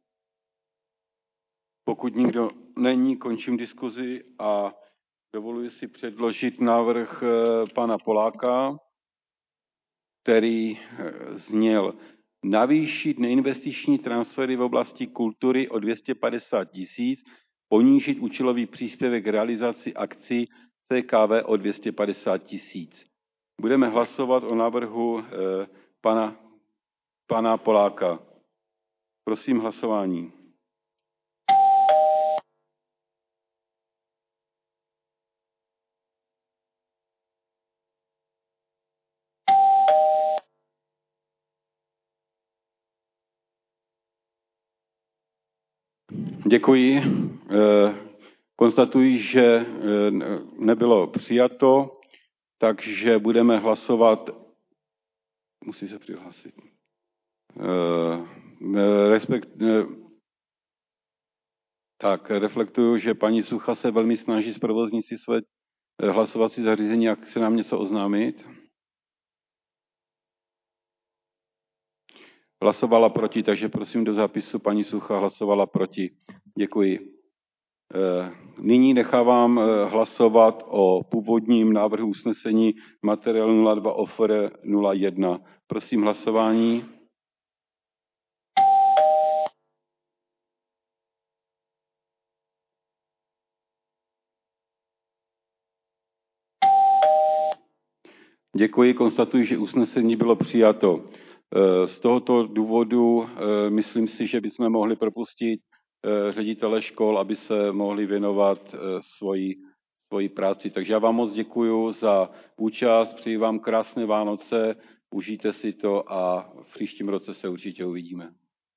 Pokud nikdo není, končím diskuzi a dovoluji si předložit návrh pana Poláka, který zněl navýšit neinvestiční transfery v oblasti kultury o dvě stě padesát tisíc, ponížit účelový příspěvek realizaci akcí C K V o dvě stě padesát tisíc. Budeme hlasovat o návrhu pana, pana Poláka. Prosím hlasování. Děkuji. Konstatuji, že nebylo přijato, takže budeme hlasovat. Musí se přihlásit. Respekt, tak, reflektuju, že paní Sucha se velmi snaží zprovoznit si své hlasovací zařízení, jak se nám něco oznámit. Hlasovala proti, takže prosím do zápisu, paní Sucha hlasovala proti. Děkuji. Nyní nechávám hlasovat o původním návrhu usnesení materiálu nula dva O F R nula jedna. Prosím hlasování. Děkuji, konstatuji, že usnesení bylo přijato. Z tohoto důvodu myslím si, že bychom mohli propustit ředitele škol, aby se mohli věnovat svoji, svoji práci. Takže já vám moc děkuju za účast, přeji vám krásné Vánoce, užijte si to a v příštím roce se určitě uvidíme.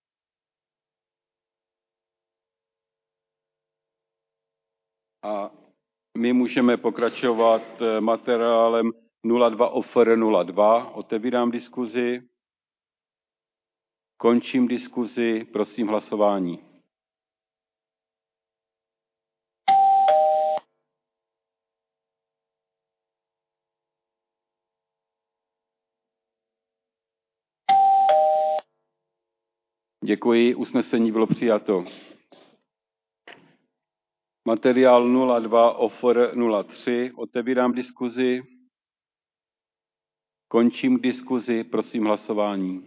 A my můžeme pokračovat materiálem nula dva O F R nula dva. Otevírám diskuzi. Končím diskuzi. Prosím hlasování. Děkuji. Usnesení bylo přijato. Materiál nula dva O F R nula tři. Otevírám diskuzi. Končím diskuzi. Prosím hlasování.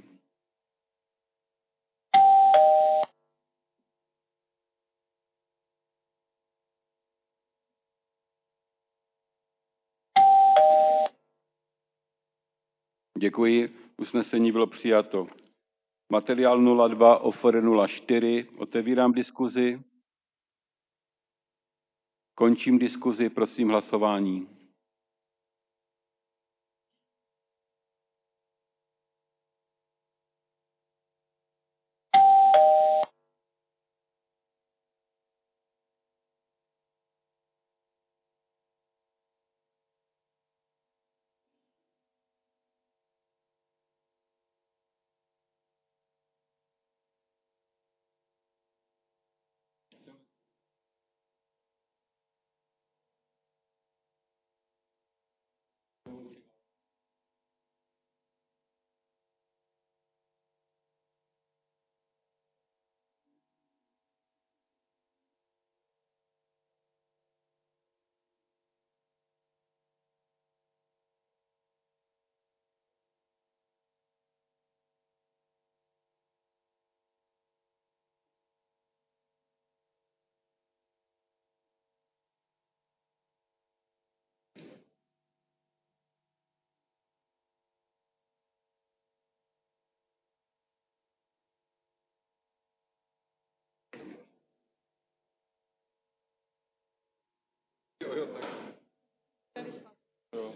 Děkuji. Usnesení bylo přijato. Materiál nula dva O F R nula čtyři. Otevírám diskuzi. Končím diskuzi. Prosím hlasování. Jo, jo, tak. Jo.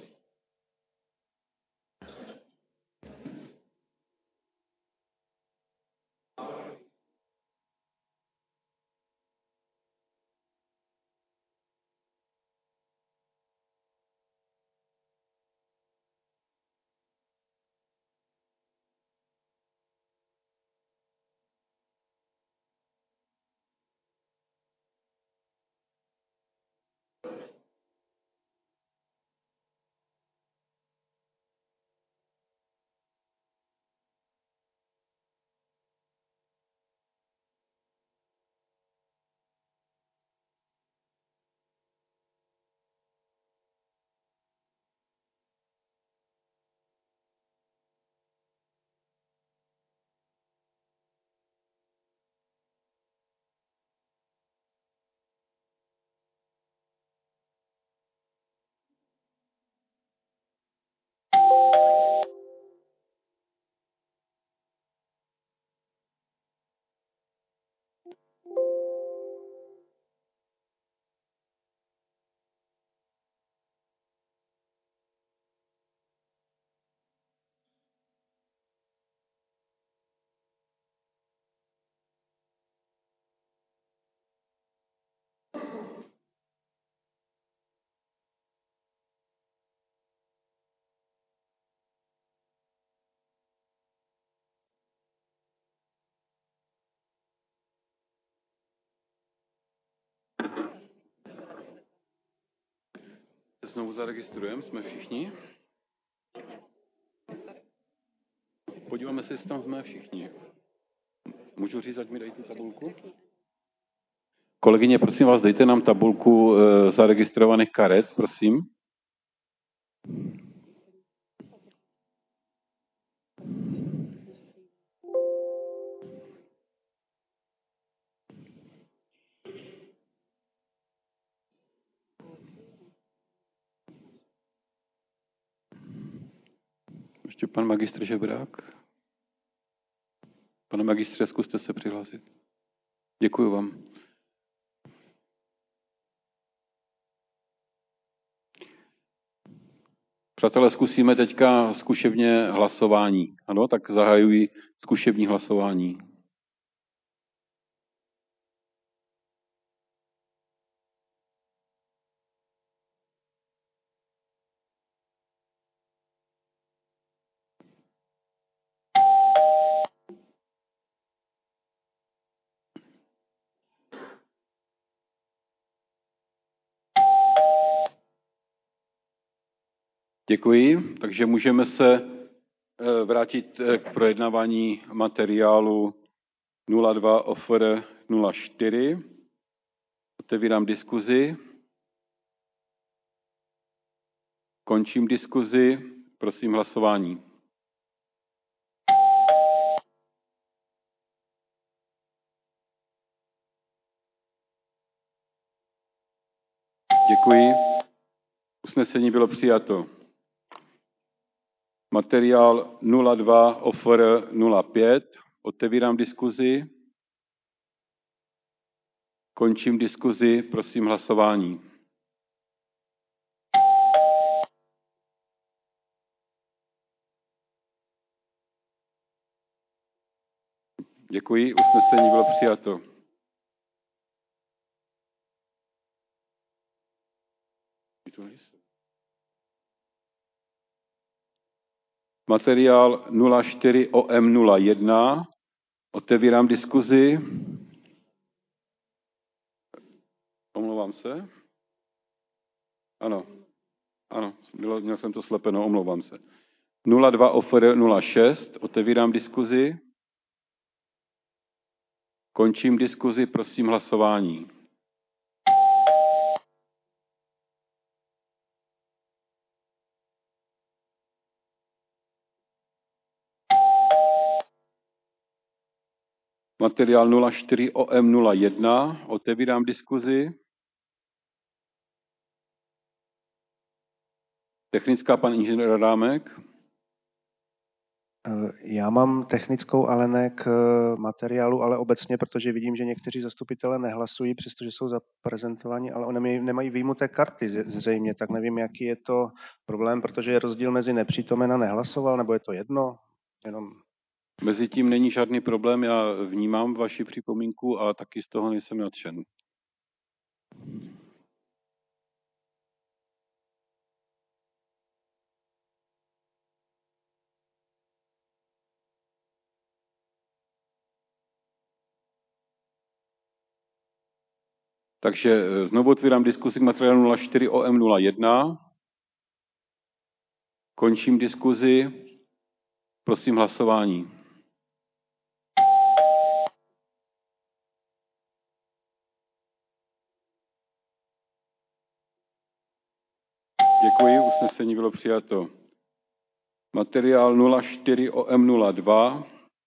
Znovu zaregistrujeme, jsme všichni. Podíváme se, jestli tam jsme všichni. Můžu říct, ať mi dají tu tabulku? Kolegyně, prosím vás, dejte nám tabulku e, zaregistrovaných karet, prosím. Ještě pan magistr Žebrák. Pane magistře, zkuste se přihlásit. Děkuji vám. Přátelé, zkusíme teďka zkušebně hlasování. Ano, tak zahajuji zkušební hlasování. Děkuji, takže můžeme se vrátit k projednávání materiálu nula dva O F R nula čtyři. Otevírám diskuzi. Končím diskuzi. Prosím hlasování. Děkuji. Usnesení bylo přijato. Materiál nula dva O F R nula pět. Otevírám diskuzi. Končím diskuzi. Prosím hlasování. Děkuji. Usnesení bylo přijato. Materiál nula čtyři O M nula jedna. Otevírám diskuzi. Omlouvám se. Ano. Ano, bylo, měl jsem to slepeno, omlouvám se. nula dva O F R nula šest. Otevírám diskuzi. Končím diskuzi, prosím hlasování. Materiál nula čtyři O M nula jedna. Otevírám diskuzi. Technická pan inženýr Adámek. Já mám technickou, ale ne k materiálu, ale obecně, protože vidím, že někteří zastupitelé nehlasují, přestože jsou zaprezentováni, ale oni nemají vyjmuté karty zřejmě, tak nevím, jaký je to problém, protože je rozdíl mezi nepřítomen a nehlasoval, nebo je to jedno? Jenom... Mezitím není žádný problém, já vnímám vaši připomínku a taky z toho nejsem nadšen. Takže znovu otvírám diskusi k materiálu nula čtyři O M nula jedna. Končím diskuzi. Prosím hlasování. Děkuji, usnesení bylo přijato. Materiál nula čtyři O M nula dva.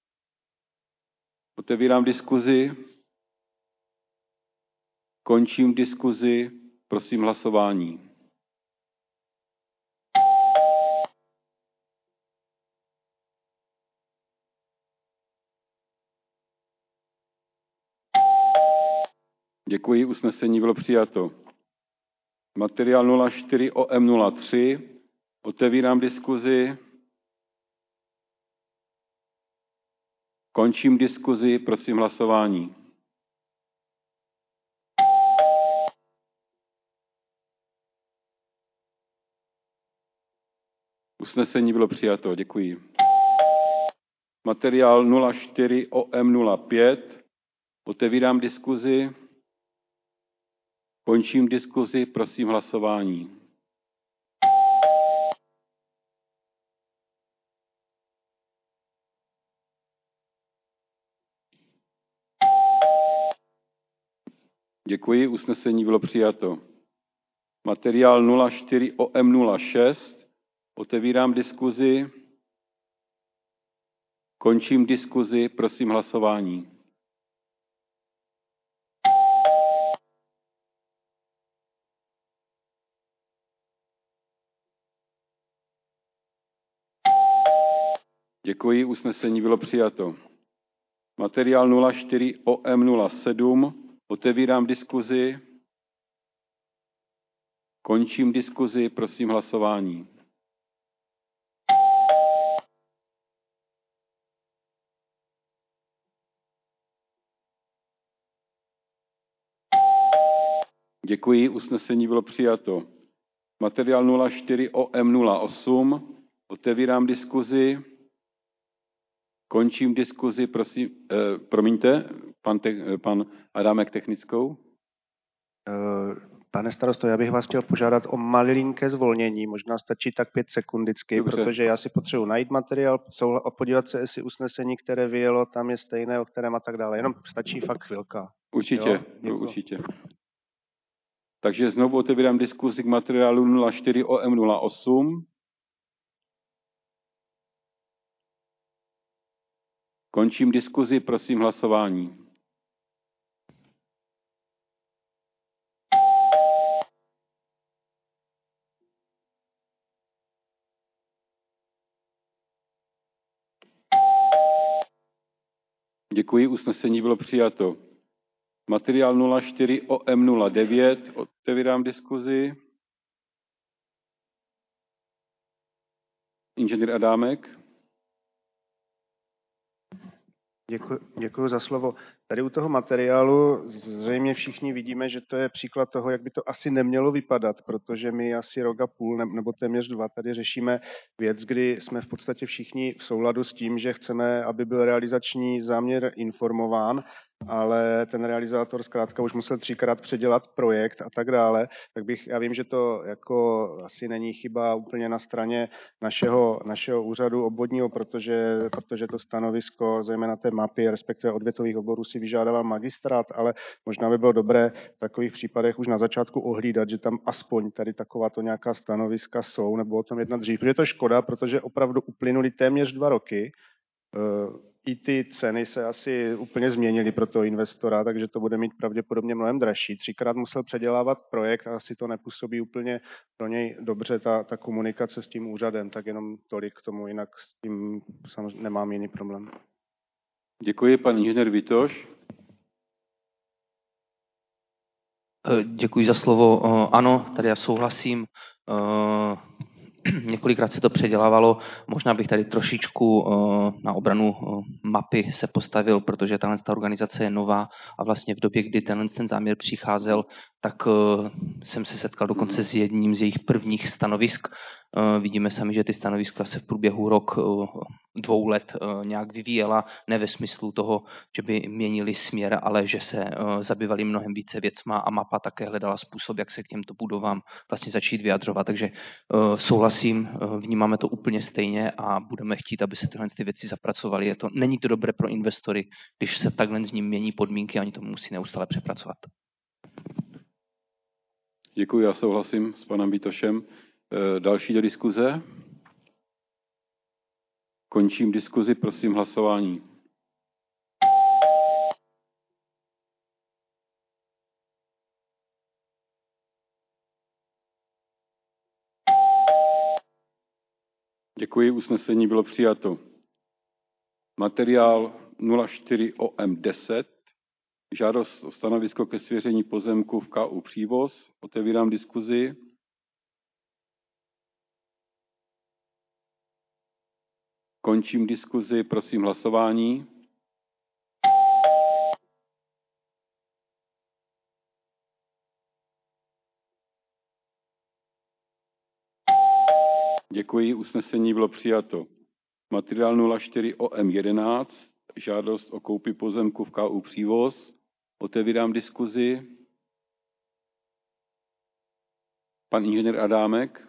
Otevírám diskuzi. Končím diskuzi. Prosím hlasování. Děkuji, usnesení bylo přijato. Materiál nula čtyři O M nula tři. Otevírám diskuzi. Končím diskuzi, prosím hlasování. Usnesení bylo přijato, děkuji. Materiál nula čtyři O M nula pět. Otevírám diskuzi. Končím diskuzi, prosím hlasování. Děkuji, usnesení bylo přijato. Materiál nula čtyři O M nula šest. Otevírám diskuzi. Končím diskuzi, prosím hlasování. Děkuji, usnesení bylo přijato. Materiál nula čtyři O M nula sedm. Otevírám diskuzi. Končím diskuzi, prosím hlasování. Děkuji, usnesení bylo přijato. Materiál nula čtyři O M nula osm. Otevírám diskuzi. Končím diskuzi, prosím, eh, promiňte, pan, te, pan Adámek technickou. Pane starosto, já bych vás chtěl požádat o malinké zvolnění, možná stačí tak pět sekundicky, Dobře. Protože já si potřebuji najít materiál a podívat se, jestli usnesení, které vyjelo, tam je stejné, o kterém a tak dále. Jenom stačí fakt chvilka. Určitě, jo, určitě. Takže znovu otevírám diskuzi k materiálu nula čtyři O M nula osm. Končím diskuzi, prosím hlasování. Děkuji, usnesení bylo přijato. Materiál nula čtyři O M nula devět, otevírám diskuzi. Inženýr Adámek. Děkuji, děkuji za slovo. Tady u toho materiálu zřejmě všichni vidíme, že to je příklad toho, jak by to asi nemělo vypadat, protože my asi rok a půl nebo téměř dva tady řešíme věc, kdy jsme v podstatě všichni v souladu s tím, že chceme, aby byl realizační záměr informován, ale ten realizátor zkrátka už musel třikrát předělat projekt a tak dále, tak bych, já vím, že to jako asi není chyba úplně na straně našeho, našeho úřadu obvodního, protože, protože to stanovisko, zejména té mapy, respektive odvětových oborů si vyžádával magistrát, ale možná by bylo dobré v takových případech už na začátku ohlídat, že tam aspoň tady takováto nějaká stanoviska jsou, nebo o tom jednat dřív. Protože je to škoda, protože opravdu uplynuly téměř dva roky. I ty ceny se asi úplně změnily pro toho investora, takže to bude mít pravděpodobně mnohem dražší. Třikrát musel předělávat projekt a asi to nepůsobí úplně pro něj dobře ta, ta komunikace s tím úřadem, tak jenom tolik k tomu, jinak s tím samozřejmě nemám jiný problém. Děkuji, pan inženýr Vitoš. Děkuji za slovo. Ano, tady já souhlasím. Několikrát se to předělávalo. Možná bych tady trošičku na obranu mapy se postavil, protože tahle organizace je nová a vlastně v době, kdy tenhle ten záměr přicházel, tak jsem se setkal dokonce s jedním z jejich prvních stanovisk. Vidíme sami, že ty stanoviska se v průběhu rok, dvou let nějak vyvíjela, ne ve smyslu toho, že by měnili směr, ale že se zabývali mnohem více věcma a mapa také hledala způsob, jak se k těmto budovám vlastně začít vyjadřovat. Takže souhlasím, vnímáme to úplně stejně a budeme chtít, aby se tyhle ty věci zapracovaly. Je to, není to dobré pro investory, když se takhle s ním mění podmínky a oni to musí neustále přepracovat. Děkuji, já souhlasím s panem Vítošem. Další do diskuze? Končím diskuzi, prosím hlasování. Děkuji, usnesení bylo přijato. Materiál nula čtyři O M deset, žádost o stanovisko ke svěření pozemku v K U Přívoz. Otevírám diskuzi. Končím diskuzi, prosím hlasování. Děkuji, usnesení bylo přijato. Materiál nula čtyři O M jedenáct, žádost o koupi pozemku v K U Přívoz. Otevírám diskuzi. Pan inženýr Adámek.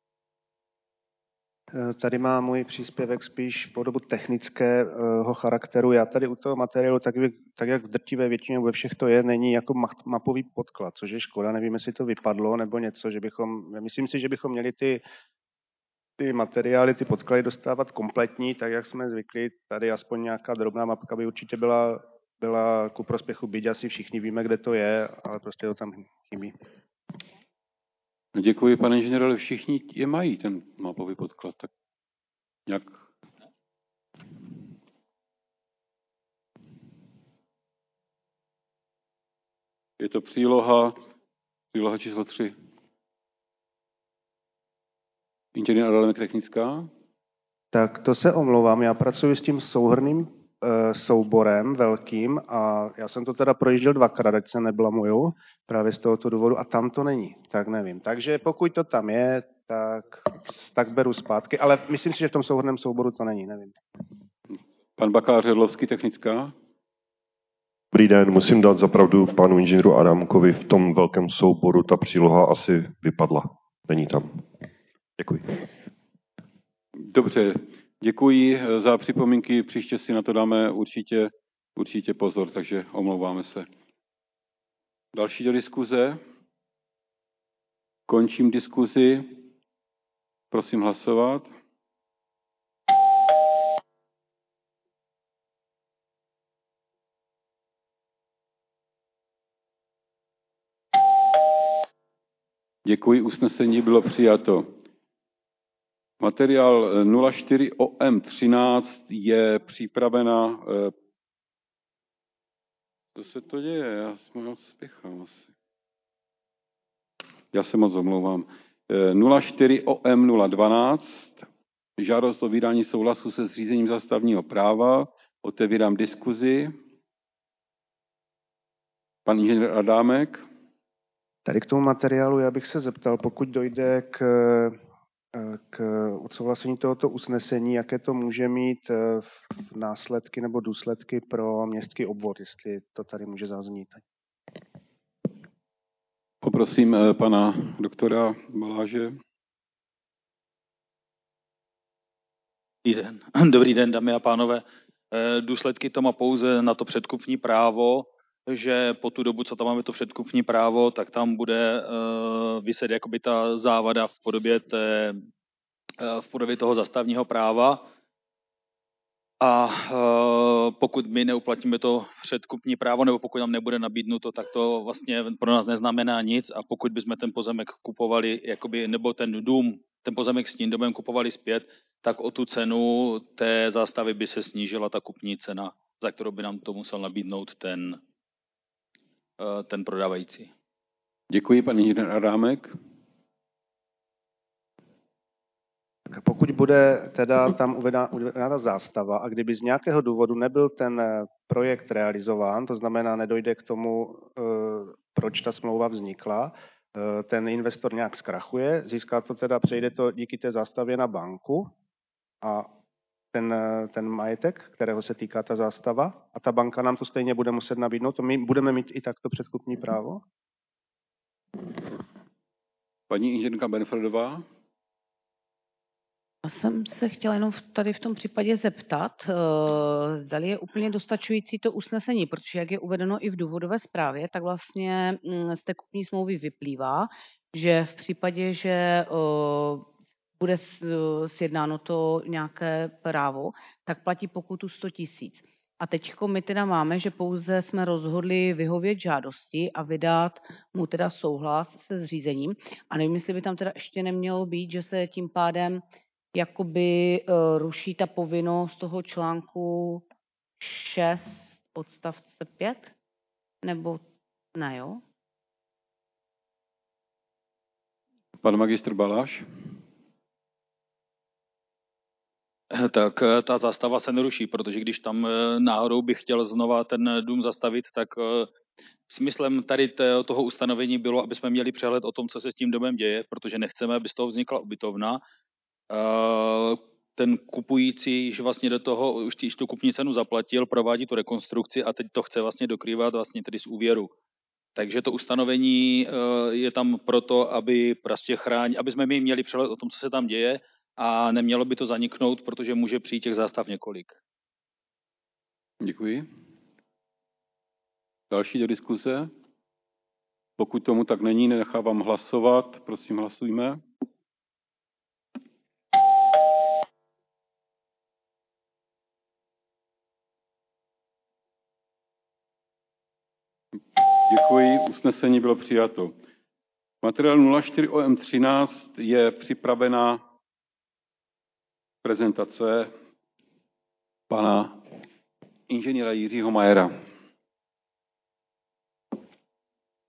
Tady má můj příspěvek spíš podobu technického charakteru. Já tady u toho materiálu, tak, tak jak v drtivé většině ve všech to je, není jako mapový podklad, což je škoda. Nevím, jestli to vypadlo nebo něco, že bychom, myslím si, že bychom měli ty, ty materiály, ty podklady dostávat kompletní, tak jak jsme zvykli. Tady aspoň nějaká drobná mapka by určitě byla, byla ku prospěchu, byť asi všichni víme, kde to je, ale prostě to tam chybí. Děkuji, pane inženýr, ale všichni je mají, ten mapový podklad. Tak nějak... Je to příloha, příloha číslo tři. Inženýr Adámek technická. Tak to se omlouvám, já pracuji s tím souhrnným e, souborem velkým a já jsem to teda projížděl dvakrát, ať se neblamuju, právě z tohoto důvodu a tam to není, tak nevím. Takže pokud to tam je, tak, tak beru zpátky, ale myslím si, že v tom souhrnném souboru to není, nevím. Pan bakalář Jedlovský, technická. Dobrý den, musím dát zapravdu panu inženýru Adámkovi, v tom velkém souboru ta příloha asi vypadla, není tam. Děkuji. Dobře, děkuji za připomínky, příště si na to dáme určitě, určitě pozor, takže omlouváme se. Další do diskuze. Končím diskuzi. Prosím hlasovat. Děkuji, usnesení bylo přijato. Materiál nula čtyři O M třináct je připravena. Co se to děje? Já jsem moc spěchal asi. Já se moc omlouvám. nula čtyři O M nula dvanáct. Žádost o vydání souhlasu se zřízením zastavního práva. Otevírám diskuzi. Pan inženýr Adámek. Tady k tomu materiálu já bych se zeptal, pokud dojde k, k odsouhlasení tohoto usnesení, jaké to může mít v následky nebo důsledky pro městský obvod, jestli to tady může zaznít. Poprosím pana doktora Baláže. Dobrý den. Dobrý den, dámy a pánové. Důsledky to má pouze na to předkupní právo, že po tu dobu, co tam máme to předkupní právo, tak tam bude uh, vyset jakoby ta závada v podobě, té, uh, v podobě toho zastavního práva. A uh, pokud my neuplatíme to předkupní právo, nebo pokud nám nebude nabídnuto, tak to vlastně pro nás neznamená nic. A pokud bychom ten pozemek kupovali, jakoby, nebo ten dům, ten pozemek s tím domem kupovali zpět, tak o tu cenu té zástavy by se snížila ta kupní cena, za kterou by nám to musel nabídnout ten ten prodávající. Děkuji, pan inženýr Adámek. Pokud bude teda tam uvedena, uvedena ta zástava a kdyby z nějakého důvodu nebyl ten projekt realizován, to znamená nedojde k tomu, proč ta smlouva vznikla, ten investor nějak zkrachuje, získá to teda, přejde to díky té zástavě na banku a ten, ten majetek, kterého se týká ta zástava, a ta banka nám to stejně bude muset nabídnout, to my budeme mít i takto předkupní právo? Paní inženýrka Benfordová. Já jsem se chtěla jenom tady v tom případě zeptat, zdali je úplně dostačující to usnesení, protože jak je uvedeno i v důvodové zprávě, tak vlastně z té kupní smlouvy vyplývá, že v případě, že bude sjednáno to nějaké právo, tak platí pokutu sto tisíc. A teď my teda máme, že pouze jsme rozhodli vyhovět žádosti a vydat mu teda souhlas se zřízením. A nevím, jestli by tam teda ještě nemělo být, že se tím pádem jakoby uh, ruší ta povinnost toho článku šest odstavce pět? Nebo ne, jo? Pan magistr Baláš. Tak ta zástava se neruší, protože když tam náhodou bych chtěl znova ten dům zastavit, tak smyslem tady toho ustanovení bylo, aby jsme měli přehled o tom, co se s tím domem děje, protože nechceme, aby z toho vznikla ubytovna. Ten kupující již vlastně do toho, už tu kupní cenu zaplatil, provádí tu rekonstrukci a teď to chce vlastně dokrývat vlastně tedy z úvěru. Takže to ustanovení je tam proto, aby prostě chrání, aby jsme my měli přehled o tom, co se tam děje, a nemělo by to zaniknout, protože může přijít těch zástav několik. Děkuji. Další do diskuse? Pokud tomu tak není, nechávám hlasovat. Prosím, hlasujme. Děkuji, usnesení bylo přijato. Materiál nula čtyři O M třináct je připravena prezentace pana inženýra Jiřího Majera.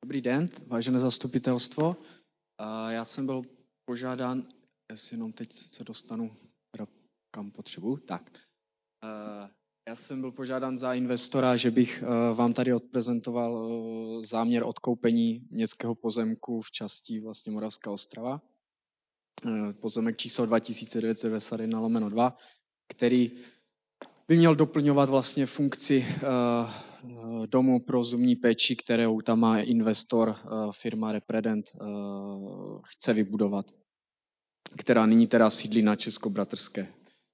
Dobrý den, vážené zastupitelstvo. Já jsem byl požádán, jestli jenom teď se dostanu kam potřebuji, tak. Já jsem byl požádán za investora, že bych vám tady odprezentoval záměr odkoupení městského pozemku v části vlastně Moravská Ostrava. Pozemek číslo dva tisíce devět set devadesát jedna lomeno dva, který by měl doplňovat vlastně funkci domu pro zubní péči, kterou tam má investor, firma Repredent, chce vybudovat, která nyní teda sídlí na Českobratrské.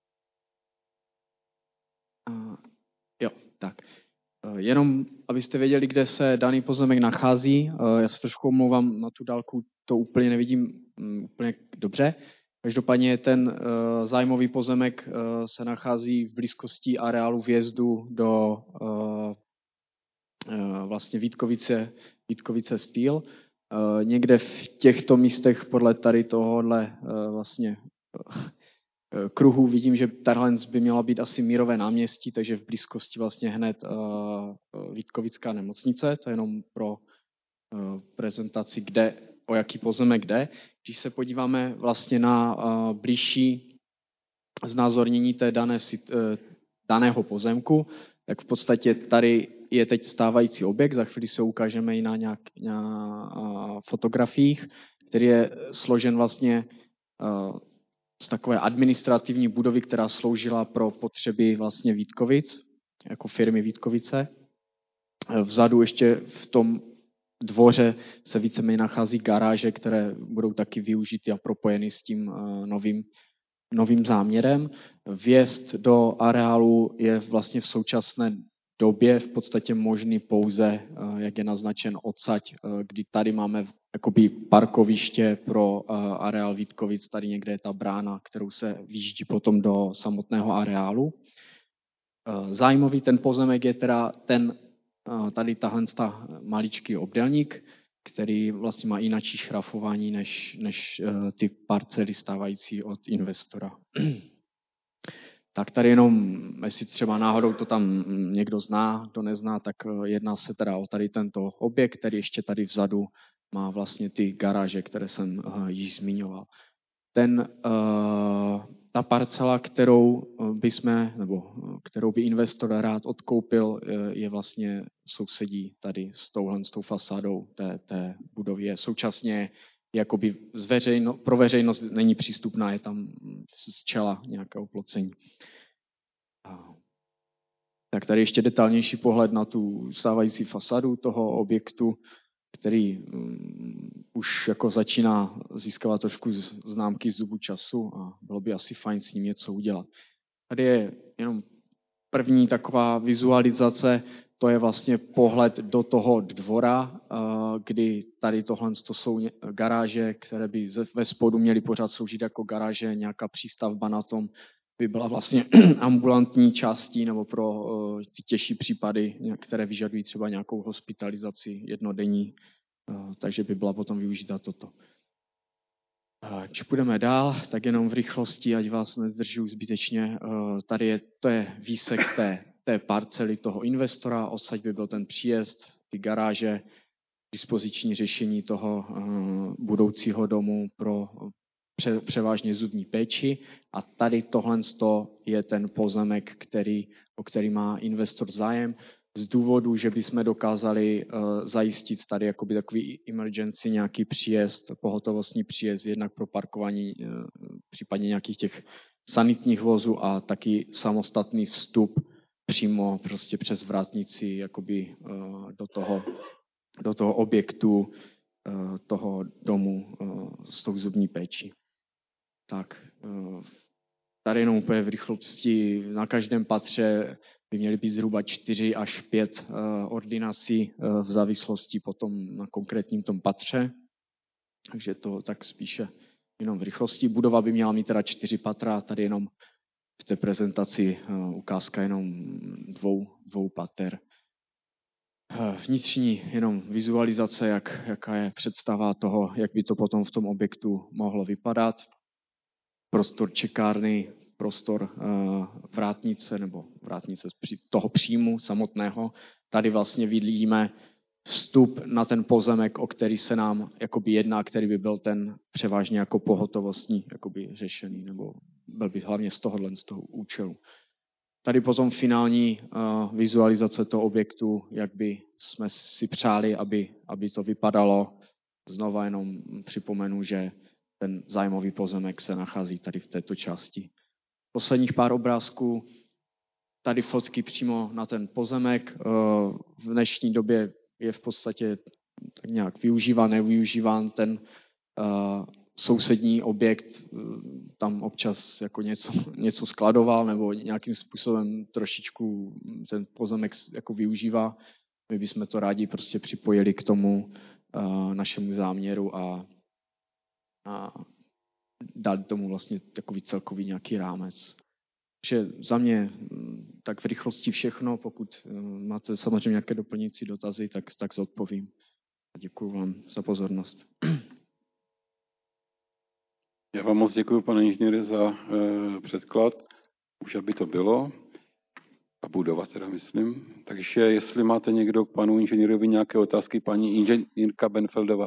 Jo, tak. Jenom, abyste věděli, kde se daný pozemek nachází, já se trošku omlouvám, na tu dálku to úplně nevidím úplně dobře. Každopádně ten zájmový pozemek se nachází v blízkosti areálu vjezdu do vlastně Vítkovice, Vítkovice Steel. Někde v těchto místech podle tady tohohle vlastně kruhu vidím, že tahle by měla být asi Mírové náměstí, takže v blízkosti vlastně hned Vítkovická nemocnice. To je jenom pro prezentaci, kde, o jaký pozemek jde. Když se podíváme vlastně na blížší znázornění té dané, daného pozemku, tak v podstatě tady je teď stávající objekt, za chvíli se ukážeme i na nějak na fotografiích, který je složen vlastně z takové administrativní budovy, která sloužila pro potřeby vlastně Vítkovic, jako firmy Vítkovice. Vzadu ještě v tom dvoře se víceméně nachází garáže, které budou taky využity a propojeny s tím novým, novým záměrem. Vjezd do areálu je vlastně v současné době v podstatě možný pouze, jak je naznačen odsaď, kdy tady máme jakoby parkoviště pro areál Vítkovic, tady někde je ta brána, kterou se vyjíždí potom do samotného areálu. Zájmový ten pozemek je teda ten, tady tahle maličký obdélník, který vlastně má jináčí šrafování než, než ty parcely stávající od investora. Tak tady jenom, jestli třeba náhodou to tam někdo zná, kdo nezná, tak jedná se teda o tady tento objekt, který ještě tady vzadu má vlastně ty garáže, které jsem již zmiňoval. Ten, ta parcela, kterou by jsme, nebo kterou by investor rád odkoupil, je vlastně sousedí tady s touhle s tou fasádou té, té budovy. Je současně jakoby z veřejno, pro veřejnost není přístupná, je tam z čela nějaké oplocení. Tak tady ještě detailnější pohled na tu stávající fasadu toho objektu, který um, už jako začíná získávat trošku známky z zubu času a bylo by asi fajn s ním něco udělat. Tady je jenom první taková vizualizace, to je vlastně pohled do toho dvora, kdy tady tohle to jsou garáže, které by ve spodu měly pořád sloužit jako garáže, nějaká přístavba na tom by byla vlastně ambulantní částí nebo pro ty těžší případy, které vyžadují třeba nějakou hospitalizaci jednodenní, takže by byla potom využita toto. Když půjdeme dál, tak jenom v rychlosti, ať vás nezdržuju zbytečně, tady je, to je výsek té, té parcely toho investora, odsaď by byl ten příjezd, ty garáže, dispoziční řešení toho budoucího domu pro pře, převážně zubní péči a tady tohle je ten pozemek, který, o který má investor zájem z důvodu, že bychom dokázali uh, zajistit tady jakoby takový emergency, nějaký příjezd, pohotovostní příjezd, jednak pro parkování uh, případně nějakých těch sanitních vozů a taky samostatný vstup přímo prostě přes vrátnici jakoby uh, do toho, do toho objektu uh, toho domu uh, s tou zubní péčí. Tak, tady jenom úplně v rychlosti, na každém patře by měly být zhruba čtyři až pět ordinací v závislosti potom na konkrétním tom patře. Takže to tak spíše jenom v rychlosti. Budova by měla mít teda čtyři patra, tady jenom v té prezentaci ukázka jenom dvou, dvou pater. Vnitřní jenom vizualizace, jak, jaká je představa toho, jak by to potom v tom objektu mohlo vypadat. Prostor čekárny, prostor uh, vrátnice nebo vrátnice toho příjmu samotného. Tady vlastně vidíme vstup na ten pozemek, o který se nám jakoby jedná, který by byl ten převážně jako pohotovostní jakoby řešený, nebo byl by hlavně z tohohle, z toho účelu. Tady potom finální uh, vizualizace toho objektu, jak by jsme si přáli, aby, aby to vypadalo. Znova jenom připomenu, že ten zájmový pozemek se nachází tady v této části. Posledních pár obrázků, tady fotky přímo na ten pozemek. Uh, v dnešní době je v podstatě tak nějak využíván, nevyužíván ten uh, sousední objekt, tam občas jako něco, něco skladoval nebo nějakým způsobem trošičku ten pozemek jako využívá. My bychom to rádi prostě připojili k tomu uh, našemu záměru a, a dali tomu vlastně takový celkový nějaký rámec. Takže za mě tak v rychlosti všechno, pokud máte samozřejmě nějaké doplňující dotazy, tak, tak zodpovím. Děkuji vám za pozornost. Já vám moc děkuji, pane inženýre, za e, předklad. Už aby to bylo. A budova teda, myslím. Takže jestli máte někdo k panu inženýrovi nějaké otázky, paní inženýrka Benfeldová.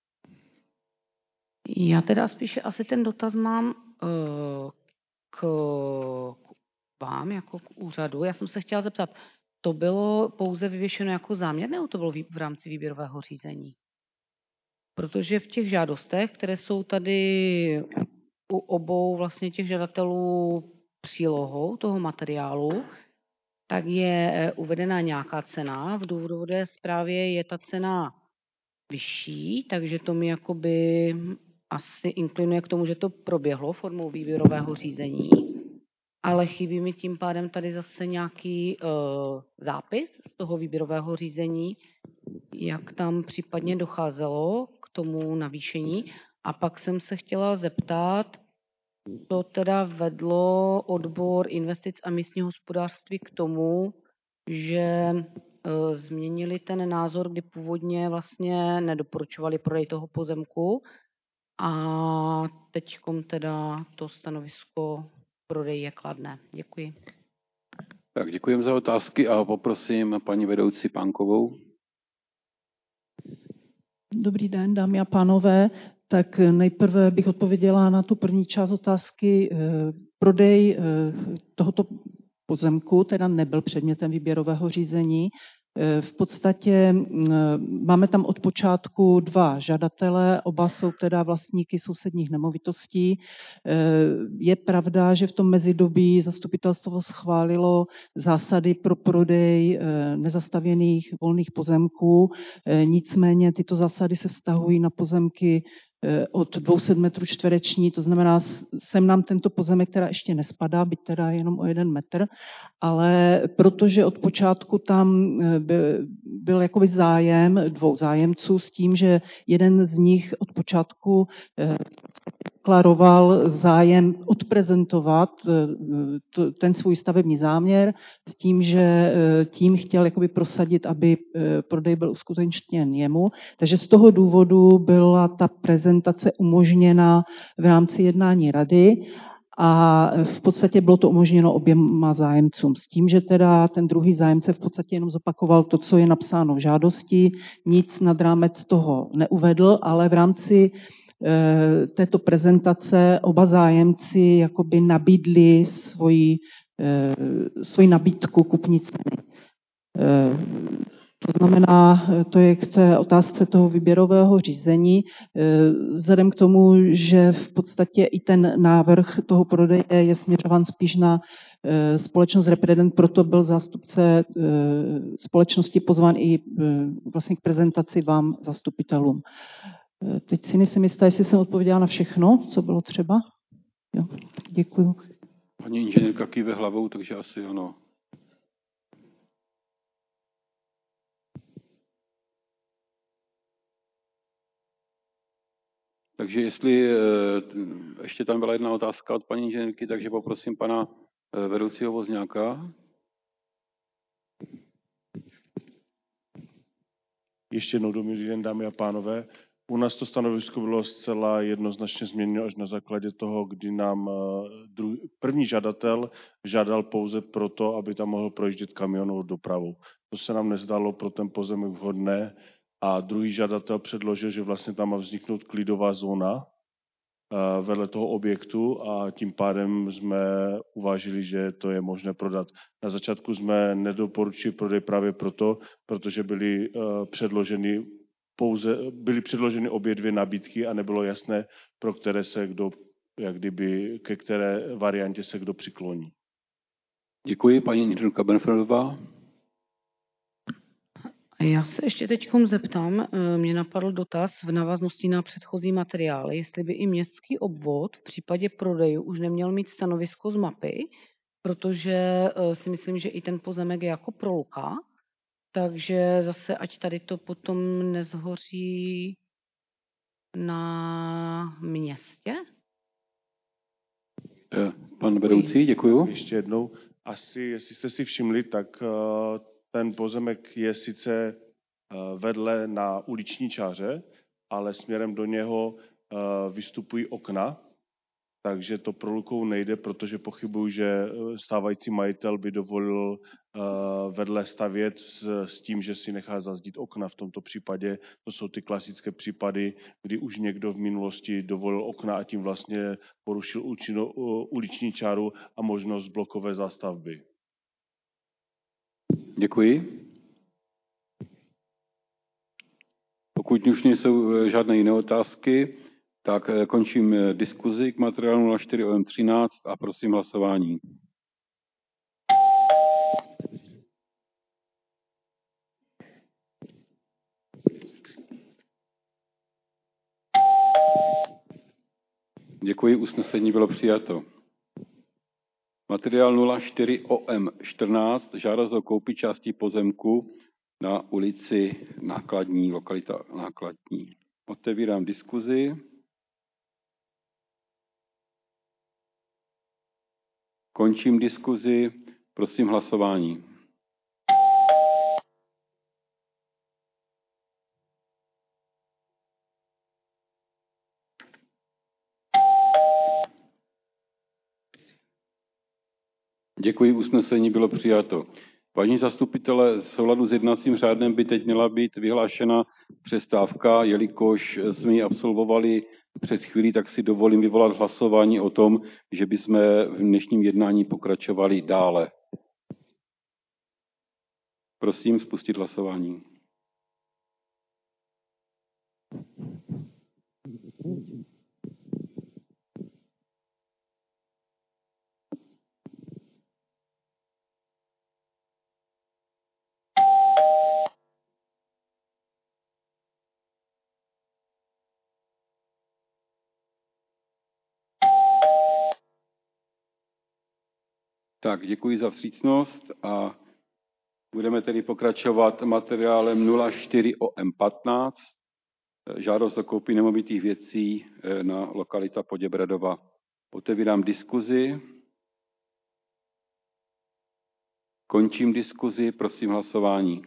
Já teda spíše asi ten dotaz mám e, k, k vám, jako k úřadu. Já jsem se chtěla zeptat, to bylo pouze vyvěšeno jako záměr, nebo to bylo v rámci výběrového řízení? Protože v těch žádostech, které jsou tady u obou vlastně těch žadatelů přílohou toho materiálu, tak je uvedena nějaká cena. V důvodové zprávě je ta cena vyšší, takže to mi jakoby asi inklinuje k tomu, že to proběhlo formou výběrového řízení, ale chybí mi tím pádem tady zase nějaký uh, zápis z toho výběrového řízení, jak tam případně docházelo k tomu navýšení. A pak jsem se chtěla zeptat, co teda vedlo odbor investic a místního hospodářství k tomu, že uh, změnili ten názor, kdy původně vlastně nedoporučovali prodej toho pozemku a teďkom teda to stanovisko prodej je kladné. Děkuji. Tak děkujeme za otázky a poprosím paní vedoucí Pánkovou. Dobrý den, dámy a pánové. Tak nejprve bych odpověděla na tu první část otázky. Prodej tohoto pozemku teda nebyl předmětem výběrového řízení. V podstatě máme tam od počátku dva žadatele, oba jsou teda vlastníky sousedních nemovitostí. Je pravda, že v tom mezidobí zastupitelstvo schválilo zásady pro prodej nezastavěných volných pozemků, nicméně tyto zásady se vztahují na pozemky od dvě stě metrů čtverečních, to znamená, sem nám tento pozemek teda ještě nespadá, byť teda jenom o jeden metr, ale protože od počátku tam byl, byl jakoby zájem dvou zájemců s tím, že jeden z nich od počátku deklaroval zájem odprezentovat ten svůj stavební záměr s tím, že tím chtěl jakoby prosadit, aby prodej byl uskutečněn jemu. Takže z toho důvodu byla ta prezentace umožněna v rámci jednání rady a v podstatě bylo to umožněno oběma zájemcům. S tím, že teda ten druhý zájemce v podstatě jenom zopakoval to, co je napsáno v žádosti, nic nad rámec toho neuvedl, ale v rámci této prezentace oba zájemci jakoby nabídli svoji, svoji nabídku kupní ceny. To znamená, to je k té otázce toho výběrového řízení. Vzhledem k tomu, že v podstatě i ten návrh toho prodeje je směřován spíš na společnost Repredent, proto byl zástupce společnosti pozván i vlastně k prezentaci vám, zastupitelům. Teď si nejsem jistá, jestli jsem odpověděla na všechno, co bylo třeba. Jo, děkuju. Paní inženýrka kýve hlavou, takže asi ano. Takže jestli ještě tam byla jedna otázka od paní inženýrky, takže poprosím pana vedoucího Vozňáka. Ještě jednou dobrý den, dámy a pánové. U nás to stanovisko bylo zcela jednoznačně změněno až na základě toho, kdy nám druhý, první žadatel žádal pouze proto, aby tam mohl projíždět kamionovou dopravou. To se nám nezdalo pro ten pozemek vhodné. A druhý žadatel předložil, že vlastně tam má vzniknout klidová zóna vedle toho objektu a tím pádem jsme uvážili, že to je možné prodat. Na začátku jsme nedoporučili prodej právě proto, protože byly předloženy pouze, byly předloženy obě dvě nabídky a nebylo jasné, pro které se kdo, jak kdyby, ke které variantě se kdo přikloní. Děkuji, paní inženýrka Benfredová. Já se ještě teď zeptám, mě napadl dotaz v návaznosti na předchozí materiály, jestli by i městský obvod v případě prodejů už neměl mít stanovisko z mapy, protože si myslím, že i ten pozemek je jako pro luka, takže zase ať tady to potom nezhoří na městě. Pan vedoucí, děkuju. Ještě jednou, asi, jestli jste si všimli, tak ten pozemek je sice vedle na uliční čáře, ale směrem do něho vystupují okna, takže to pro lukou nejde, protože pochybuji, že stávající majitel by dovolil vedle stavět s, s tím, že si nechá zazdít okna. V tomto případě to jsou ty klasické případy, kdy už někdo v minulosti dovolil okna a tím vlastně porušil účinno, uliční čáru a možnost blokové zástavby. Děkuji. Pokud už nejsou žádné jiné otázky, tak končím diskuzi k materiálu nula čtyři O M třináct a prosím hlasování. Děkuji, usnesení bylo přijato. Materiál nula čtyři O M čtrnáct, žádost o koupi části pozemku na ulici Nákladní, lokalita Nákladní. Otevírám diskuzi. Končím diskuzi, prosím hlasování. Děkuji, usnesení bylo přijato. Vážení zastupitelé, v souladu s jednacím řádem by teď měla být vyhlášena přestávka, jelikož jsme ji absolvovali před chvílí, tak si dovolím vyvolat hlasování o tom, že bychom v dnešním jednání pokračovali dále. Prosím spustit hlasování. Tak, děkuji za vstřícnost a budeme tedy pokračovat materiálem nula čtyři O M patnáct, žádost o koupi nemovitých věcí na lokalita Poděbradova. Otevírám diskuzi. Končím diskuzi, prosím hlasování.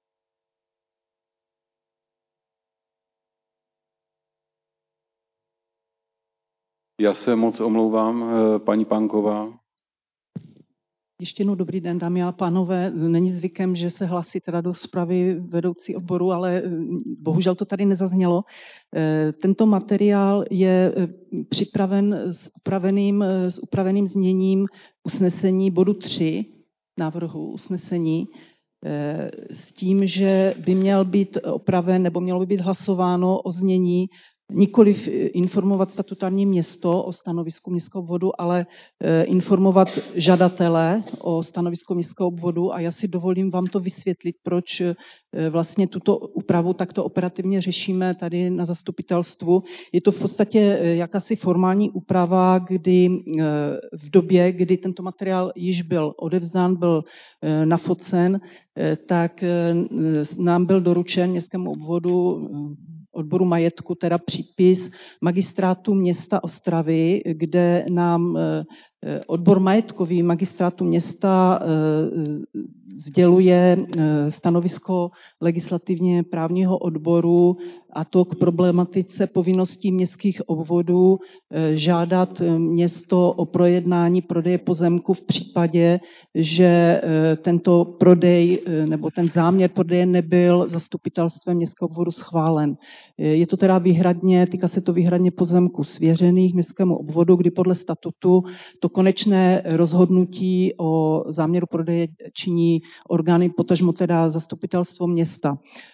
Já se moc omlouvám, paní Pánková. Ještě jednou dobrý den, dámy a pánové. Není zvykem, že se hlasí teda do zprávy vedoucí odboru, ale bohužel to tady nezaznělo. Tento materiál je připraven s upraveným, s upraveným zněním usnesení bodu tři návrhu usnesení s tím, že by měl být opraven nebo mělo by být hlasováno o znění nikoliv informovat statutární město o stanovisku městského obvodu, ale informovat žadatele o stanovisku městského obvodu a já si dovolím vám to vysvětlit, proč vlastně tuto úpravu takto operativně řešíme tady na zastupitelstvu. Je to v podstatě jakási formální úprava, kdy v době, kdy tento materiál již byl odevzdán, byl nafocen, tak nám byl doručen městskému obvodu odboru majetku, teda přípis magistrátu města Ostravy, kde nám Odbor majetkový magistrátu města sděluje stanovisko legislativně právního odboru, a to k problematice povinností městských obvodů žádat město o projednání prodeje pozemku v případě, že tento prodej nebo ten záměr prodeje nebyl zastupitelstvem městského obvodu schválen. Je to teda výhradně, týká se to výhradně pozemků svěřených městskému obvodu, kdy podle statutu to konečné rozhodnutí o záměru prodeje činí orgány, potažmo teda zastupitelstvo města.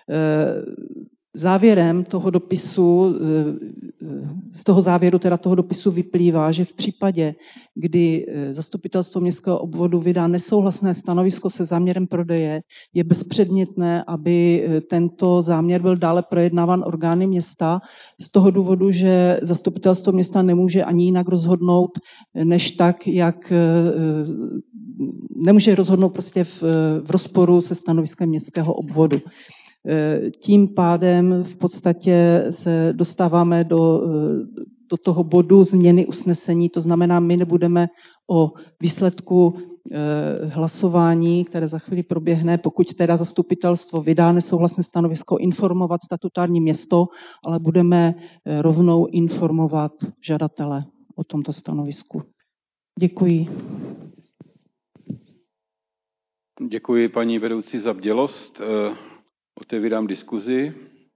Závěrem toho dopisu, z toho závěru teda toho dopisu vyplývá, že v případě, kdy zastupitelstvo městského obvodu vydá nesouhlasné stanovisko se záměrem prodeje, je bezpředmětné, aby tento záměr byl dále projednáván orgány města, z toho důvodu, že zastupitelstvo města nemůže ani jinak rozhodnout, než tak, jak nemůže rozhodnout prostě v, v rozporu se stanoviskem městského obvodu. Tím pádem v podstatě se dostáváme do, do toho bodu změny usnesení, to znamená, my nebudeme o výsledku hlasování, které za chvíli proběhne, pokud teda zastupitelstvo vydá nesouhlasné stanovisko, informovat statutární město, ale budeme rovnou informovat žadatele o tomto stanovisku. Děkuji. Děkuji paní vedoucí za bdělost. Otevírám diskuzi.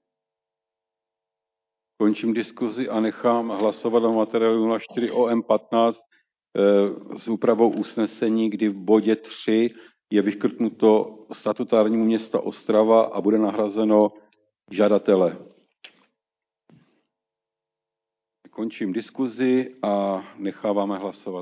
Končím diskuzi a nechám hlasovat o materiálu nula čtyři O M patnáct s úpravou usnesení, kdy v bodě tři je vyškrtnuto statutárnímu města Ostrava a bude nahrazeno žadatele. Končím diskuzi a necháváme hlasovat.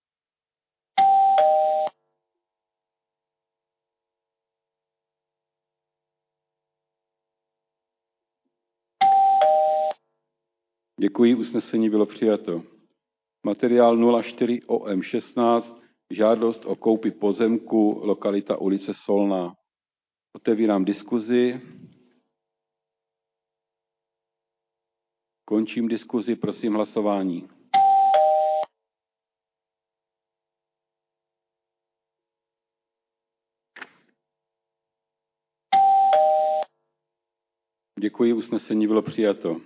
Děkuji, usnesení bylo přijato. Materiál nula čtyři O M šestnáct, žádost o koupi pozemku, lokalita ulice Solná. Otevírám diskuzi. Končím diskuzi, prosím hlasování. Děkuji, usnesení bylo přijato.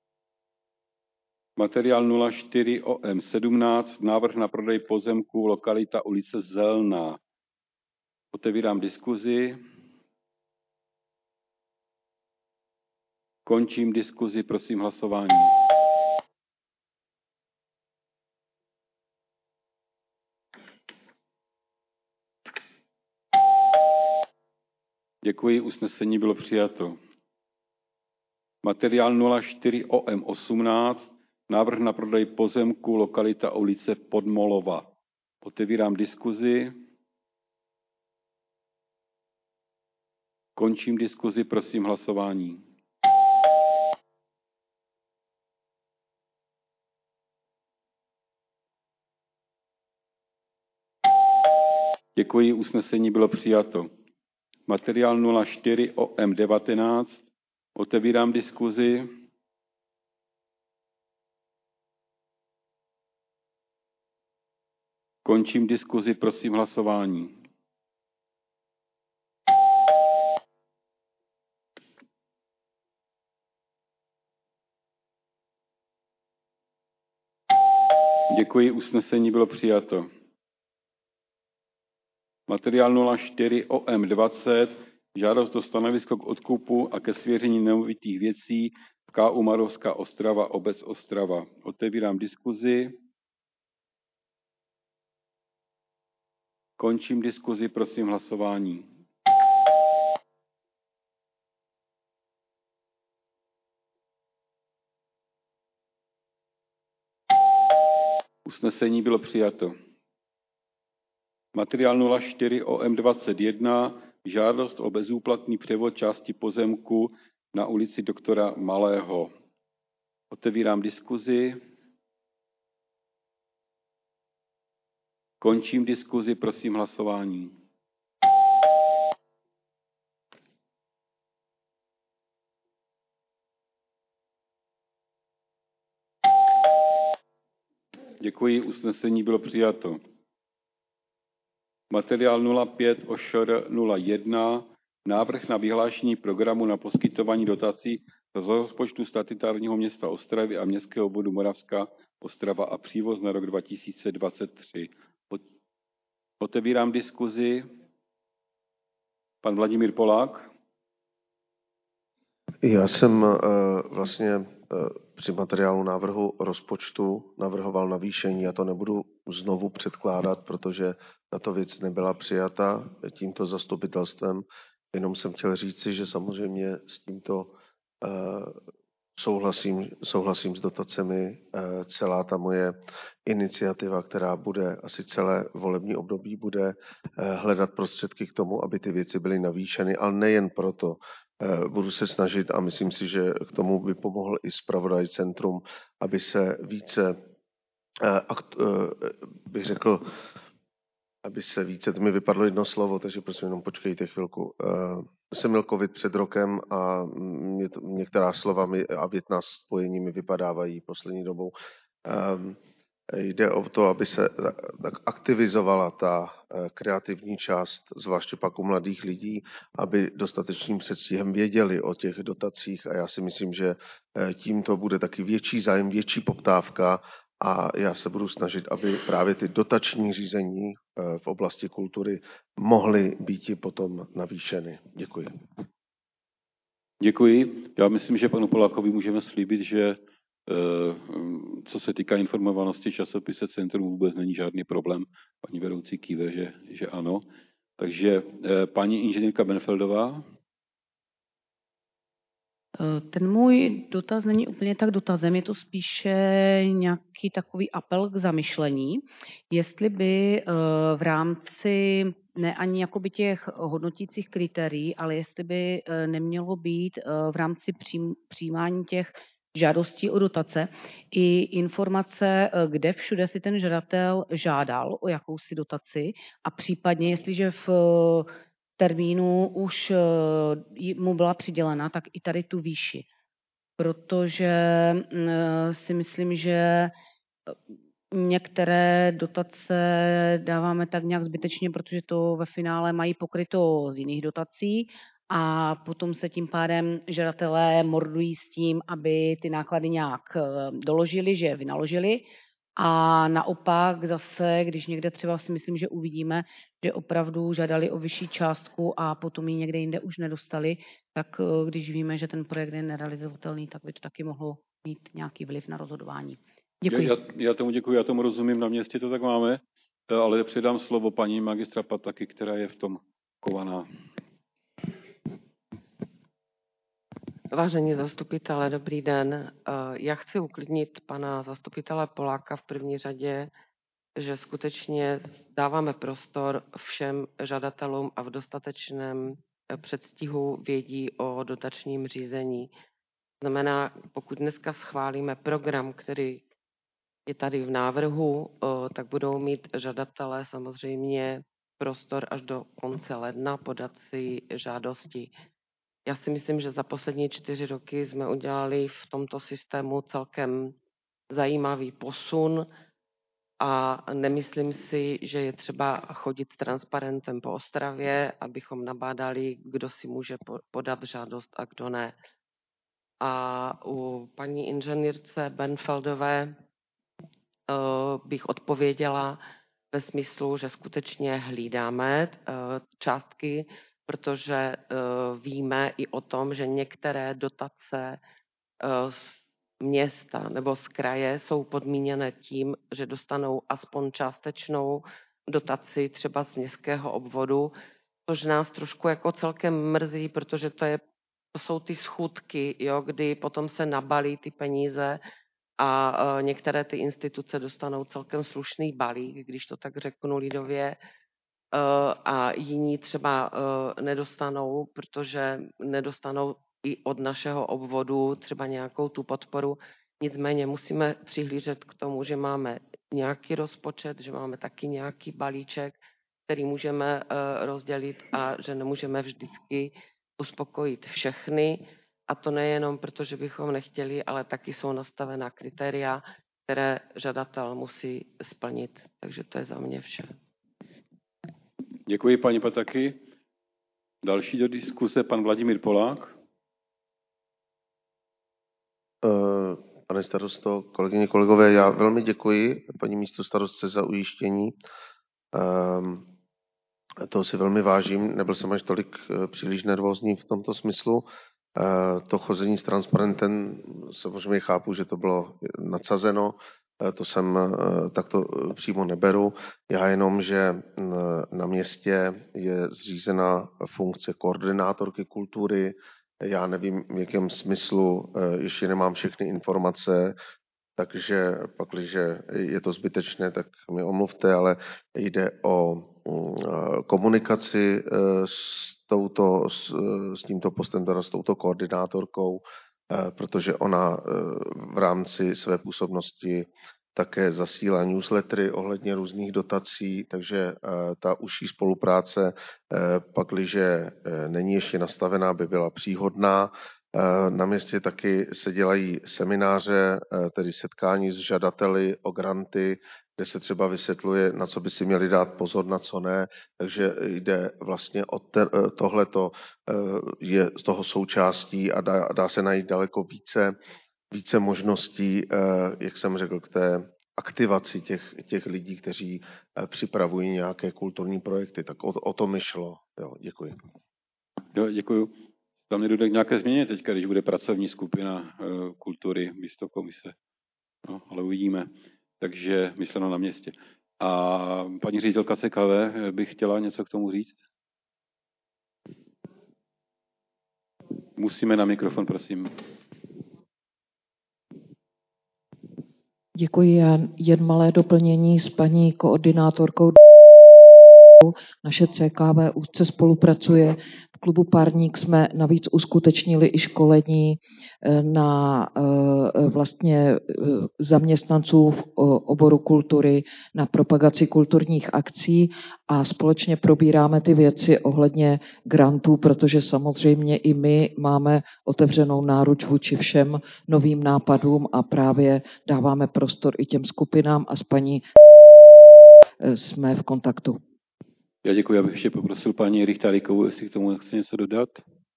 Materiál nula čtyři O M sedmnáct, návrh na prodej pozemku, lokalita ulice Zelná. Otevírám diskuzi. Končím diskuzi, prosím hlasování. Děkuji, usnesení bylo přijato. Materiál nula čtyři O M osmnáct, návrh na prodej pozemku, lokalita ulice Podmolova. Otevírám diskuzi. Končím diskuzi, prosím hlasování. Děkuji, usnesení bylo přijato. Materiál nula čtyři O M devatenáct, otevírám diskuzi. Končím diskuzi, prosím hlasování. Děkuji, usnesení bylo přijato. Materiál nula čtyři O M dvacet, žádost o stanovisko k odkupu a ke svěření nemovitých věcí v K U Marovská Ostrava, obec Ostrava. Otevírám diskuzi. Končím diskuzi, prosím hlasování. Usnesení bylo přijato. Materiál nula čtyři O M dvacet jedna, žádost o bezúplatný převod části pozemku na ulici doktora Malého. Otevírám diskuzi. Končím diskuzi, prosím hlasování. Děkuji. Děkuji, usnesení bylo přijato. Materiál nula pět O Š R nula jedna, návrh na vyhlášení programu na poskytování dotací z rozpočtu statutárního města Ostravy a městského obvodu Moravská, Ostrava a Přívoz na rok dva tisíce dvacet tři. Otevírám diskuzi. Pan Vladimír Polák. Já jsem uh, vlastně uh, při materiálu návrhu rozpočtu navrhoval navýšení. Já to nebudu znovu předkládat, protože na to věc nebyla přijata tímto zastupitelstvem. Jenom jsem chtěl říci, že samozřejmě s tímto uh, souhlasím, souhlasím s dotacemi. Uh, celá ta moje iniciativa, která bude asi celé volební období, bude uh, hledat prostředky k tomu, aby ty věci byly navýšeny, ale nejen proto. Budu se snažit a myslím si, že k tomu by pomohl i zpravodaj Centrum, aby se více, bych řekl, aby se více, to mi vypadlo jedno slovo, takže prosím jenom počkejte chvilku. Jsem měl covid před rokem a mě to, některá slova mi, a větná spojení mi vypadávají poslední dobou. Jde o to, aby se tak aktivizovala ta kreativní část, zvláště pak u mladých lidí, aby dostatečným předstihem věděli o těch dotacích a já si myslím, že tímto bude taky větší zájem, větší poptávka a já se budu snažit, aby právě ty dotační řízení v oblasti kultury mohly být i potom navýšeny. Děkuji. Děkuji. Já myslím, že panu Polákovi můžeme slíbit, že co se týká informovanosti časopise Centrum, vůbec není žádný problém. Paní vedoucí kýve, že, že ano. Takže paní inženýrka Benfeldová. Ten můj dotaz není úplně tak dotazem, je to spíše nějaký takový apel k zamyšlení, jestli by v rámci ne ani jakoby těch hodnotících kritérií, ale jestli by nemělo být v rámci přijímání těch žádostí o dotace i informace, kde všude si ten žadatel žádal o jakousi dotaci a případně, jestliže v termínu už mu byla přidělena, tak i tady tu výši. Protože si myslím, že některé dotace dáváme tak nějak zbytečně, protože to ve finále mají pokryto z jiných dotací a potom se tím pádem žadatelé mordují s tím, aby ty náklady nějak doložili, že je vynaložili. A naopak zase, když někde třeba si myslím, že uvidíme, že opravdu žádali o vyšší částku a potom ji někde jinde už nedostali, tak když víme, že ten projekt je nerealizovatelný, tak by to taky mohlo mít nějaký vliv na rozhodování. Děkuji. Já, já tomu děkuji, já tomu rozumím, na městě to tak máme, ale předám slovo paní magistra Pataky, která je v tom kovaná. Vážení zastupitelé, dobrý den. Já chci uklidnit pana zastupitele Poláka v první řadě, že skutečně dáváme prostor všem žadatelům a v dostatečném předstihu vědí o dotačním řízení. Znamená, pokud dneska schválíme program, který je tady v návrhu, tak budou mít žadatelé samozřejmě prostor až do konce ledna podat si žádosti. Já si myslím, že za poslední čtyři roky jsme udělali v tomto systému celkem zajímavý posun a nemyslím si, že je třeba chodit s transparentem po Ostravě, abychom nabádali, kdo si může podat žádost a kdo ne. A u paní inženýrce Benfeldové bych odpověděla ve smyslu, že skutečně hlídáme částky, protože víme i o tom, že některé dotace z města nebo z kraje jsou podmíněné tím, že dostanou aspoň částečnou dotaci třeba z městského obvodu, což nás trošku jako celkem mrzí, protože to, je, to jsou ty schůdky, jo, kdy potom se nabalí ty peníze a některé ty instituce dostanou celkem slušný balík, když to tak řeknu lidově, a jiní třeba nedostanou, protože nedostanou i od našeho obvodu třeba nějakou tu podporu. Nicméně musíme přihlížet k tomu, že máme nějaký rozpočet, že máme taky nějaký balíček, který můžeme rozdělit a že nemůžeme vždycky uspokojit všechny. A to nejenom proto, že bychom nechtěli, ale taky jsou nastavená kritéria, které žadatel musí splnit. Takže to je za mě vše. Děkuji, paní Pataky. Další do diskuse pan Vladimír Polák. Pane starosto, kolegyně, kolegové, já velmi děkuji paní místostarostce za ujištění. Toho si velmi vážím, nebyl jsem až tolik příliš nervózní v tomto smyslu. To chození s transparentem, samozřejmě chápu, že to bylo nadsazeno, to jsem takto přímo neberu. Já jenom, že na městě je zřízena funkce koordinátorky kultury. Já nevím, v jakém smyslu, ještě nemám všechny informace, takže pakliže je to zbytečné, tak mi omluvte, ale jde o komunikaci s, touto, s, s tímto postem, teda s touto koordinátorkou, protože ona v rámci své působnosti také zasílá newslettery ohledně různých dotací, takže ta užší spolupráce, pakliže není ještě nastavená, by byla příhodná. Na městě taky se dělají semináře, tedy setkání s žadateli o granty, kde se třeba vysvětluje, na co by si měli dát pozor, na co ne. Takže jde vlastně o te, tohleto je z toho součástí a dá, dá se najít daleko více, více možností, jak jsem řekl, k té aktivaci těch, těch lidí, kteří připravují nějaké kulturní projekty. Tak o, o to mi šlo. Jo, děkuji. Jo, děkuji. Tam nedojde k nějaké změně teďka, když bude pracovní skupina kultury místo komise. No, ale uvidíme. Takže myšleno na městě. A paní ředitelka C K V by chtěla něco k tomu říct? Musíme na mikrofon, prosím. Děkuji. Já jen malé doplnění s paní koordinátorkou. Naše C K V úzce spolupracuje. V klubu Párník jsme navíc uskutečnili i školení na vlastně zaměstnanců v oboru kultury na propagaci kulturních akcí a společně probíráme ty věci ohledně grantů, protože samozřejmě i my máme otevřenou náruč vůči všem novým nápadům a právě dáváme prostor i těm skupinám a s paní jsme v kontaktu. Já děkuji, já bych ještě poprosil paní Richtárikovou, jestli k tomu chce něco dodat.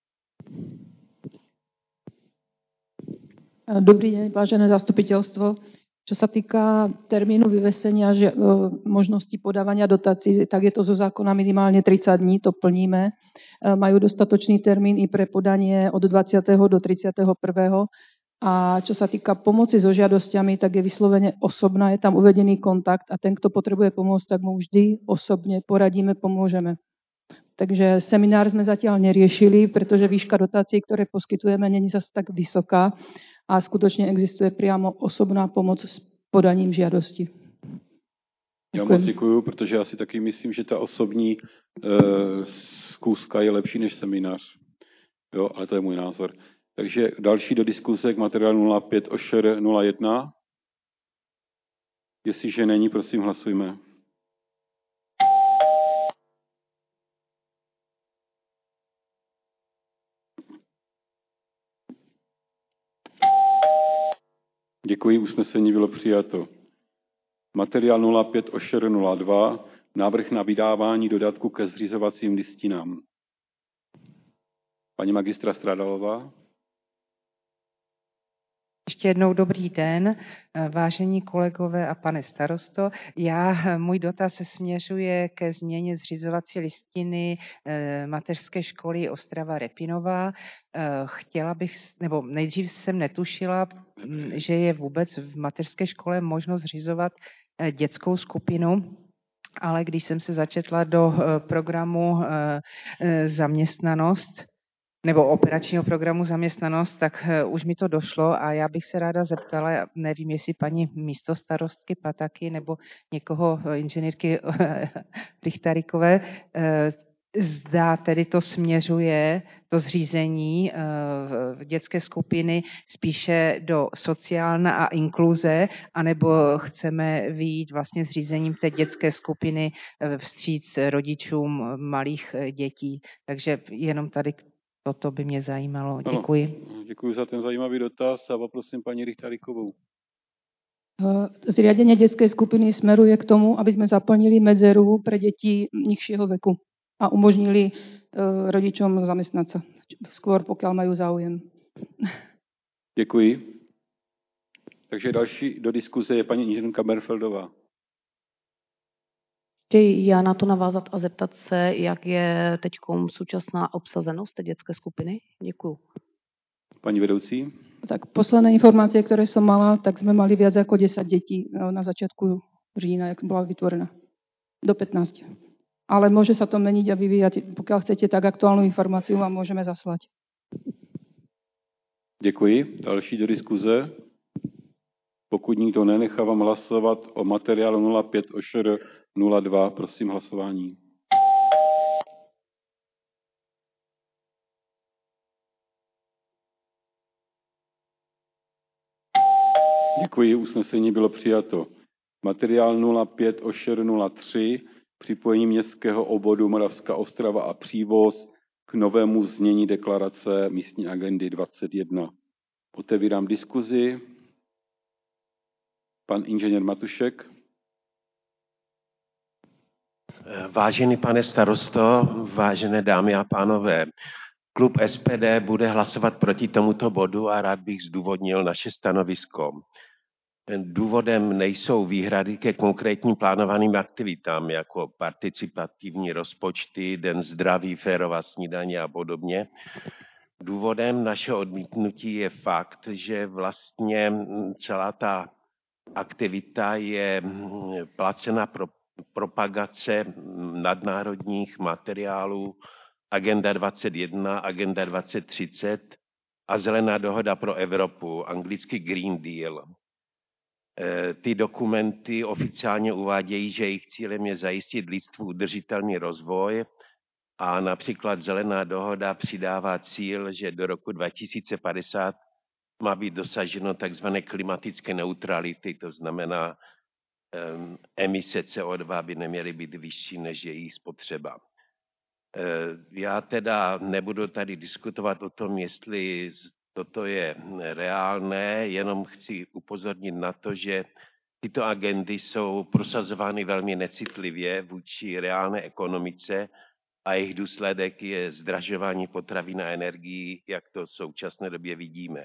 Dobrý deň, vážené zastupiteľstvo. Čo sa týka termínu vyvesenia že, možnosti podávania dotácií, tak je to zo zákona minimálne tridsať dní, to plníme. Majú dostatočný termín i pre podanie od dvadsiateho do tridsiateho prvého A čo sa týka pomoci so žiadosťami, tak je vyslovene osobná, je tam uvedený kontakt a ten, kto potrebuje pomôcť, tak mu vždy osobne poradíme, pomôžeme. Takže seminár sme zatiaľ neriešili, pretože výška dotácií, ktoré poskytujeme, není zase tak vysoká a skutočne existuje priamo osobná pomoc s podaním žiadosti. Já moc děkuju, protože já si taky myslím, že ta osobní e, zkouška je lepší než seminář. Jo, ale to je můj názor. Takže další do diskuse k materiálu nula pět O Š R nula jedna. Jestliže není, prosím, hlasujme. Děkuji, usnesení bylo přijato. Materiál nula pět O Š R nula dva. Návrh na vydávání dodatku ke zřizovacím listinám. Paní magistra Stradalová. Ještě jednou dobrý den, vážení kolegové a pane starosto. Já, můj dotaz se směřuje ke změně zřizovací listiny mateřské školy Ostrava Repinová. Chtěla bych, nebo nejdřív jsem netušila, že je vůbec v mateřské škole možno zřizovat dětskou skupinu, ale když jsem se začetla do programu zaměstnanost, nebo operačního programu zaměstnanost, tak už mi to došlo a já bych se ráda zeptala, nevím, jestli paní místostarostky Pataky nebo někoho inženýrky Richtarikové, zda tedy to směřuje, to zřízení v dětské skupiny spíše do sociálna a inkluze, anebo chceme vyjít vlastně zřízením té dětské skupiny vstříc rodičům malých dětí. Takže jenom tady toto by mě zajímalo. Děkuji. Ano, děkuji za ten zajímavý dotaz a poprosím paní Richtárikovou. Zriadenie detskej skupiny smeruje k tomu, aby sme zaplnili medzeru pre deti nižšieho veku a umožnili rodičom zamestnať sa skôr, pokiaľ majú záujem. Děkuji. Takže další do diskuze je paní inženýrka Merfeldová. Chtěji já na to navázat a zeptat se, jak je teď současná obsazenost té dětské skupiny? Děkuju. Paní vedoucí? Tak posledné informácie, ktoré som mala, tak sme mali viac ako desať detí na začiatku října, jak bola vytvorená. Do pätnásť. Ale môže sa to meniť a vyvíjať. Pokiaľ chcete, tak aktuálnu informáciu vám môžeme zaslať. Děkuji. Další do diskuze. Pokud nikdo nenechávám hlasovat o materiálu nula pět O Š R nula dva, prosím hlasování. Děkuji, usnesení bylo přijato. Materiál nula pět O Š R nula tři, připojení městského obvodu Moravská Ostrava a Přívoz k novému znění deklarace místní agendy dvacet jedna. Otevírám diskuzi. Pan inženýr Matušek. Vážený pane starosto, vážené dámy a pánové, klub S P D bude hlasovat proti tomuto bodu a rád bych zdůvodnil naše stanovisko. Důvodem nejsou výhrady ke konkrétním plánovaným aktivitám, jako participativní rozpočty, den zdraví, férová snídaně a podobně. Důvodem našeho odmítnutí je fakt, že vlastně celá ta aktivita je placena pro propagace nadnárodních materiálů Agenda dvacet jedna, Agenda dvacet třicet a Zelená dohoda pro Evropu, anglicky Green Deal. Ty dokumenty oficiálně uvádějí, že jejich cílem je zajistit lidstvu udržitelný rozvoj a například Zelená dohoda přidává cíl, že do roku dva tisíce padesát má být dosaženo takzvané klimatické neutrality, to znamená, um, emise C O dva by neměly být vyšší než její spotřeba. Uh, já teda nebudu tady diskutovat o tom, jestli toto je reálné, jenom chci upozornit na to, že tyto agendy jsou prosazovány velmi necitlivě vůči reálné ekonomice a jejich důsledek je zdražování potravin a energií, jak to v současné době vidíme.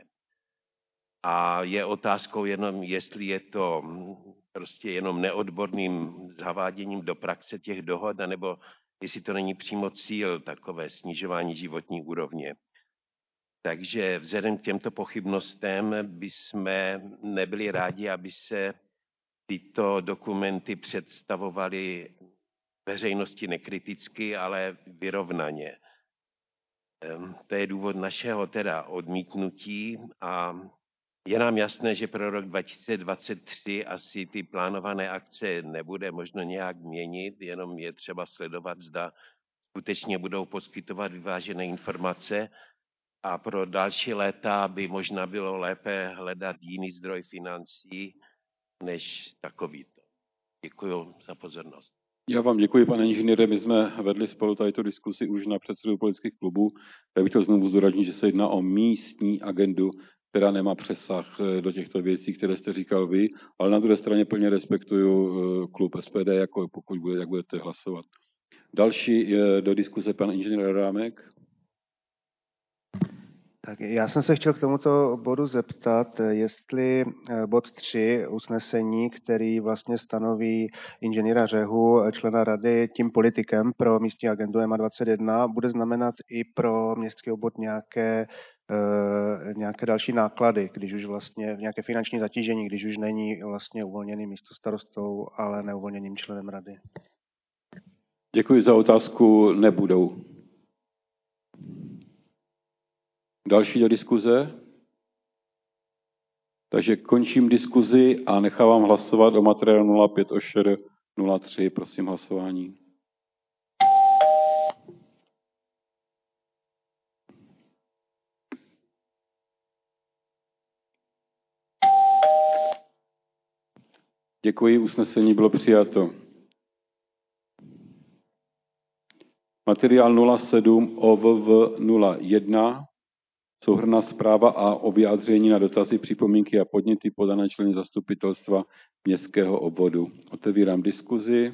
A je otázkou jenom, jestli je to prostě jenom neodborným zaváděním do praxe těch dohod, nebo jestli to není přímo cíl takové snižování životní úrovně. Takže vzhledem k těmto pochybnostem bychom nebyli rádi, aby se tyto dokumenty představovaly veřejnosti nekriticky, ale vyrovnaně. To je důvod našeho teda odmítnutí a je nám jasné, že pro rok dva tisíce dvacet tři asi ty plánované akce nebude možno nějak měnit, jenom je třeba sledovat, zda skutečně budou poskytovat vyvážené informace a pro další léta by možná bylo lépe hledat jiný zdroj financí než takovýto. Děkuji za pozornost. Já vám děkuji, pane inženýre. My jsme vedli spolu tadyto diskusi už na předsedu politických klubů. Já bych chtěl znovu zdůraznit, že se jedná o místní agendu, která nemá přesah do těchto věcí, které jste říkal vy, ale na druhé straně plně respektuju klub S P D, jako pokud bude, jak budete hlasovat. Další je do diskuse pan inženýr Rámek. Tak já jsem se chtěl k tomuto bodu zeptat, jestli bod tři usnesení, který vlastně stanoví inženýra Řehu, člena rady, tím politikem pro místní agendu E M A dvacet jedna, bude znamenat i pro městský obvod nějaké, nějaké další náklady, když už vlastně nějaké finanční zatížení, když už není vlastně uvolněný místostarostou, ale neuvolněným členem rady. Děkuji za otázku, nebudou. Další do diskuze? Takže končím diskuzi a nechávám hlasovat o materiálu nula pět O Š R nula tři. Prosím hlasování. Děkuji, usnesení bylo přijato. Materiál nula sedm O V V nula jedna. Souhrnná zpráva a o vyjádření na dotazy, připomínky a podněty podané členy zastupitelstva městského obvodu. Otevírám diskuzi.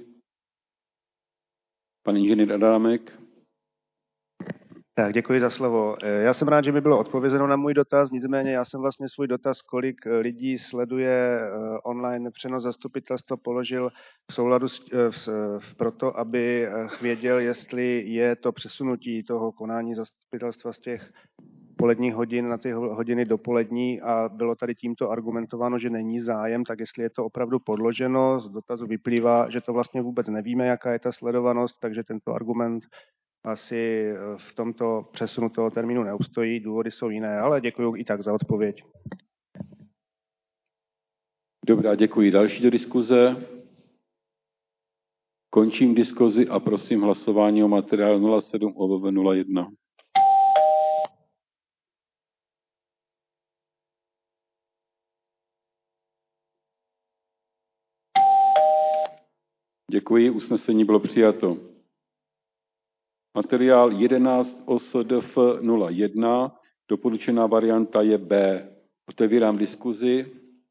Pan inženýr Adámek. Tak, děkuji za slovo. Já jsem rád, že mi bylo odpovězeno na můj dotaz, nicméně já jsem vlastně svůj dotaz, kolik lidí sleduje online přenos zastupitelstva, položil v souladu s, s, proto, aby věděl, jestli je to přesunutí toho konání zastupitelstva z těch poledních hodin na ty hodiny dopolední a bylo tady tímto argumentováno, že není zájem, tak jestli je to opravdu podloženo, z dotazu vyplývá, že to vlastně vůbec nevíme, jaká je ta sledovanost, takže tento argument asi v tomto přesunu toho termínu neobstojí, důvody jsou jiné, ale děkuji i tak za odpověď. Dobrá, děkuji. Další do diskuze. Končím diskuzi a prosím hlasování o materiálu nula sedm O V nula jedna. Děkuji, usnesení bylo přijato. Materiál jedenáct O S D F nula jedna, doporučená varianta je B. Otevírám diskuzi.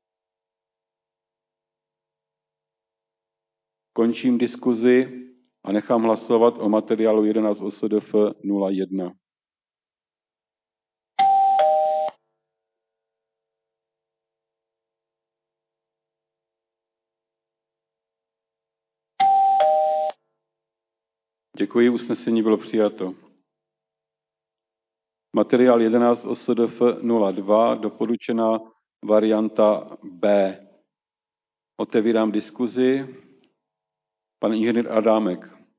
Končím diskuzi a nechám hlasovat o materiálu jedenáct O S D F nula jedna. Děkuji, usnesení bylo přijato. Materiál jedenáct O S D F nula dva, doporučená varianta B. Otevírám diskuzi. Pan inženýr Adámek.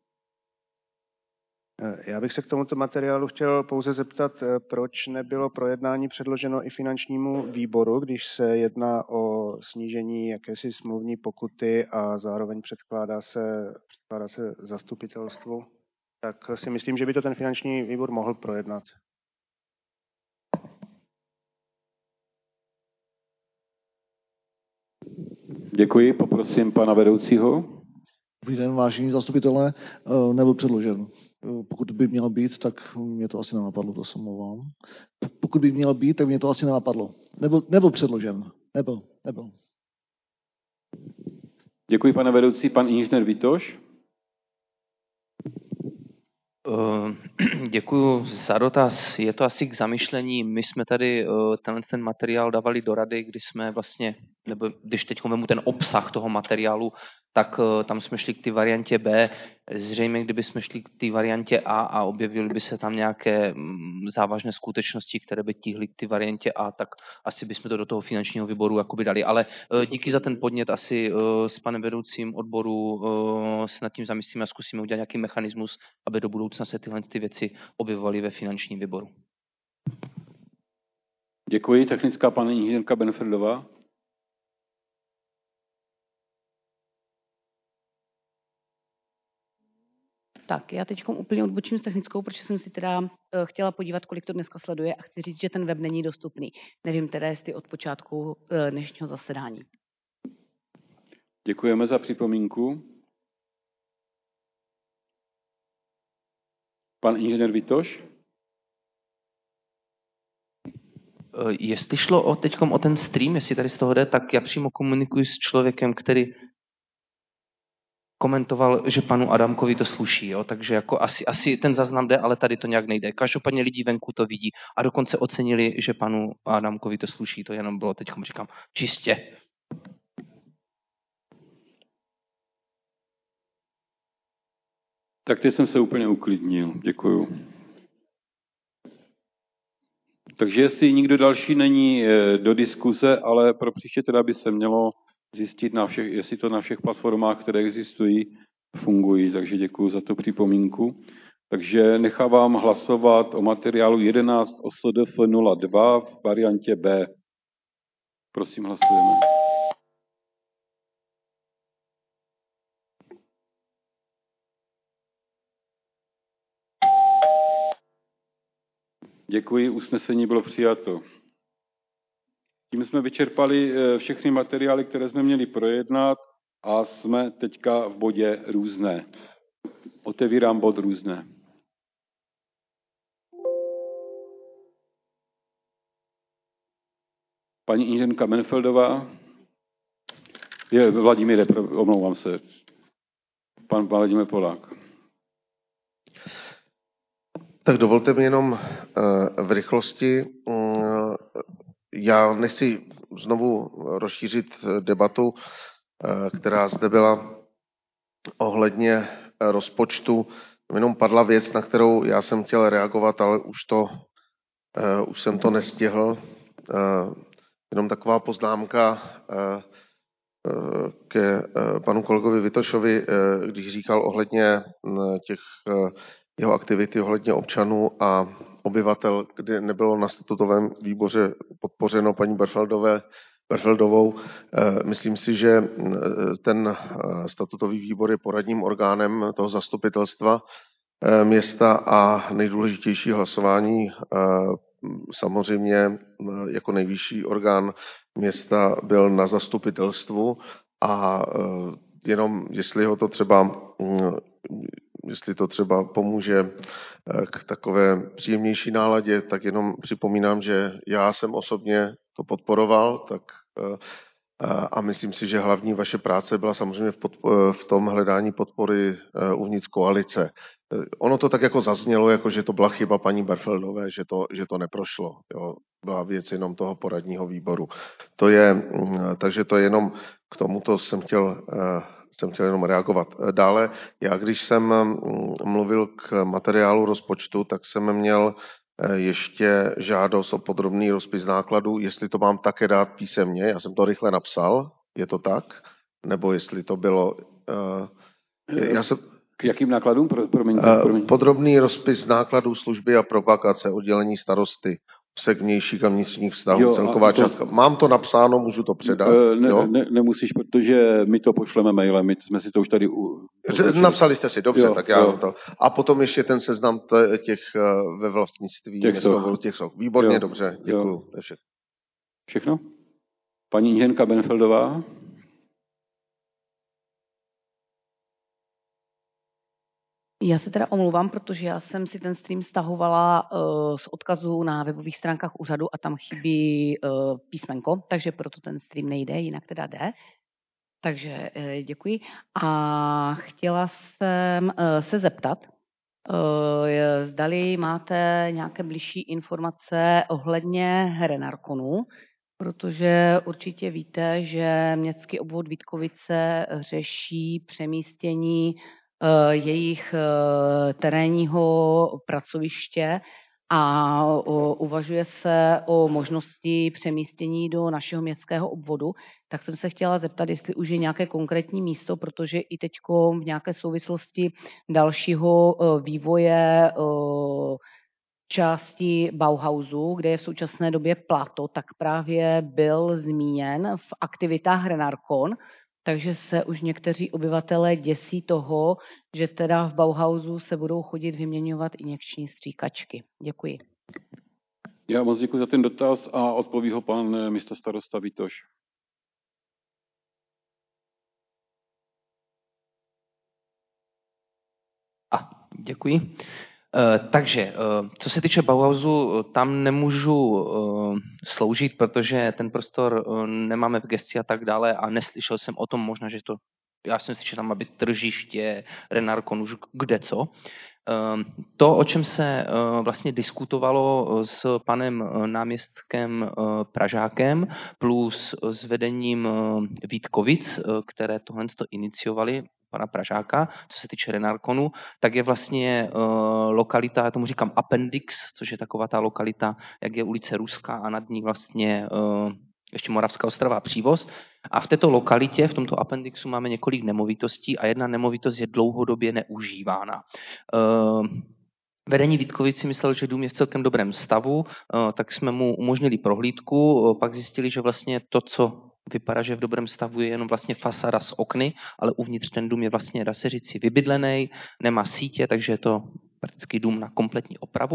Já bych se k tomuto materiálu chtěl pouze zeptat, proč nebylo projednání předloženo i finančnímu výboru, když se jedná o snížení jakési smluvní pokuty a zároveň předkládá se, předkládá se zastupitelstvu. Tak si myslím, že by to ten finanční výbor mohl projednat. Děkuji, poprosím pana vedoucího. Dobrý den, vážení zastupitelé, nebyl předložen. Pokud by měl být, tak mě to asi nenapadlo, to se omlouvám. Pokud by měl být, tak mě to asi nenapadlo. Nebyl, nebyl předložen. Nebyl, nebyl. Děkuji, pane vedoucí. Pan inženýr Vitoš. Děkuji za dotaz. Je to asi k zamyšlení. My jsme tady tenhle ten materiál dávali do rady, kdy jsme vlastně, nebo když teď vemu ten obsah toho materiálu, tak tam jsme šli k té variantě B. Zřejmě, kdyby jsme šli k té variantě A a objevily by se tam nějaké závažné skutečnosti, které by tíhly k té variantě A, tak asi bychom to do toho finančního výboru jakoby dali. Ale díky za ten podnět, asi s panem vedoucím odboru se nad tím zamyslíme a zkusíme udělat nějaký mechanismus, aby do budoucna se tyhle ty věci objevovaly ve finančním výboru. Děkuji. Technická paní inženýrka Benferdová. Tak, já teď úplně odbočím s technickou, protože jsem si teda uh, chtěla podívat, kolik to dneska sleduje a chci říct, že ten web není dostupný. Nevím teda, jestli od počátku uh, dnešního zasedání. Děkujeme za připomínku. Pan inženýr Vitoš. Jestli šlo o, teďkom o ten stream, jestli tady z toho jde, tak já přímo komunikuji s člověkem, který komentoval, že panu Adamkovi to sluší, jo? Takže jako asi, asi ten záznam jde, ale tady to nějak nejde. Každopádně lidi venku to vidí a dokonce ocenili, že panu Adamkovi to sluší. To jenom bylo, teďkom říkám, čistě. Tak teď jsem se úplně uklidnil. Děkuju. Takže jestli nikdo další není do diskuze, ale pro příště teda by se mělo zjistit, na všech, jestli to na všech platformách, které existují, fungují. Takže děkuji za tu připomínku. Takže nechávám hlasovat o materiálu jedenáct O S D F nula dva v variantě B. Prosím, hlasujeme. Děkuji, usnesení bylo přijato. Tím jsme vyčerpali všechny materiály, které jsme měli projednat a jsme teďka v bodě různé. Otevírám bod různé. paní inženýrka Benfeldová. Je, Vladimíre, omlouvám se. Pan Vladimír Polák. Tak dovolte mi jenom v rychlosti. Já nechci znovu rozšířit debatu, která zde byla ohledně rozpočtu. Jenom padla věc, na kterou já jsem chtěl reagovat, ale už, to, už jsem to nestihl. Jenom taková poznámka ke panu kolegovi Vitošovi, když říkal ohledně těch jeho aktivity ohledně občanů a obyvatel, kde nebylo na statutovém výboře podpořeno paní Berfeldové, Berfeldovou. Myslím si, že ten statutový výbor je poradním orgánem toho zastupitelstva města a nejdůležitější hlasování samozřejmě jako nejvyšší orgán města byl na zastupitelstvu a jenom jestli ho to třeba jestli to třeba pomůže k takové příjemnější náladě, tak jenom připomínám, že já jsem osobně to podporoval, tak a myslím si, že hlavní vaše práce byla samozřejmě v, podpo- v tom hledání podpory uvnitř koalice. Ono to tak jako zaznělo, jako že to byla chyba paní Berfeldové, že to, že to neprošlo. Jo. Byla věc jenom toho poradního výboru. To je, takže to je jenom k tomuto jsem chtěl, jsem chtěl jenom reagovat. Dále, já když jsem mluvil k materiálu rozpočtu, tak jsem měl ještě žádost o podrobný rozpis nákladů, jestli to mám také dát písemně, já jsem to rychle napsal, je to tak? Nebo jestli to bylo... Já jsem, k jakým nákladům? Promiňte, promiňte. Podrobný rozpis nákladů služby a propagace, oddělení starosty, úsek vnějších a vnitřních vztahů, jo, celková to, částka. Mám to napsáno, můžu to předat? Ne, jo? ne, nemusíš, protože my to pošleme mailem, my jsme si to už tady... U... Napsali jste si, dobře, jo, tak já jo. to... A potom ještě ten seznam těch ve vlastnictví. Těch soch. Těch soch. Výborně, jo, dobře, děkuju. To je všechno. Všechno? Paní inženýrka Benfeldová? Já se teda omlouvám, protože já jsem si ten stream stahovala uh, z odkazu na webových stránkách úřadu a tam chybí uh, písmenko, takže proto ten stream nejde, jinak teda jde. Takže uh, děkuji. A chtěla jsem uh, se zeptat, uh, zdali máte nějaké bližší informace ohledně Renarkonu, protože určitě víte, že městský obvod Vítkovice řeší přemístění jejich terénního pracoviště a uvažuje se o možnosti přemístění do našeho městského obvodu, tak jsem se chtěla zeptat, jestli už je nějaké konkrétní místo, protože i teď v nějaké souvislosti dalšího vývoje části Bauhausu, kde je v současné době Plato, tak právě byl zmíněn v aktivitách Renarkon. Takže se už někteří obyvatelé děsí toho, že teda v Bauhausu se budou chodit vyměňovat injekční stříkačky. Děkuji. Já moc děkuji za ten dotaz a odpoví ho pan místostarosta Vitoš. A, děkuji. Takže, co se týče Bauhausu, tam nemůžu sloužit, protože ten prostor nemáme v gesci a tak dále a neslyšel jsem o tom, možná, že to, já jsem si, že tam má být tržiště, Renarkon, už kde co. To, o čem se vlastně diskutovalo s panem náměstkem Pražákem plus s vedením Vítkovic, které tohle iniciovali, pana Pražáka, co se týče Renarkonu, tak je vlastně uh, lokalita, já tomu říkám Appendix, což je taková ta lokalita, jak je ulice Ruská a nad ní vlastně uh, ještě Moravská Ostrava Přívoz. A v této lokalitě, v tomto Appendixu máme několik nemovitostí a jedna nemovitost je dlouhodobě neužívána. Uh, Vedení Vítkovic si myslel, že dům je v celkem dobrém stavu, tak jsme mu umožnili prohlídku, pak zjistili, že vlastně to, co vypadá, že v dobrém stavu je jenom vlastně fasáda s okny, ale uvnitř ten dům je vlastně, dá se říct, vybydlený, nemá sítě, takže je to prakticky dům na kompletní opravu.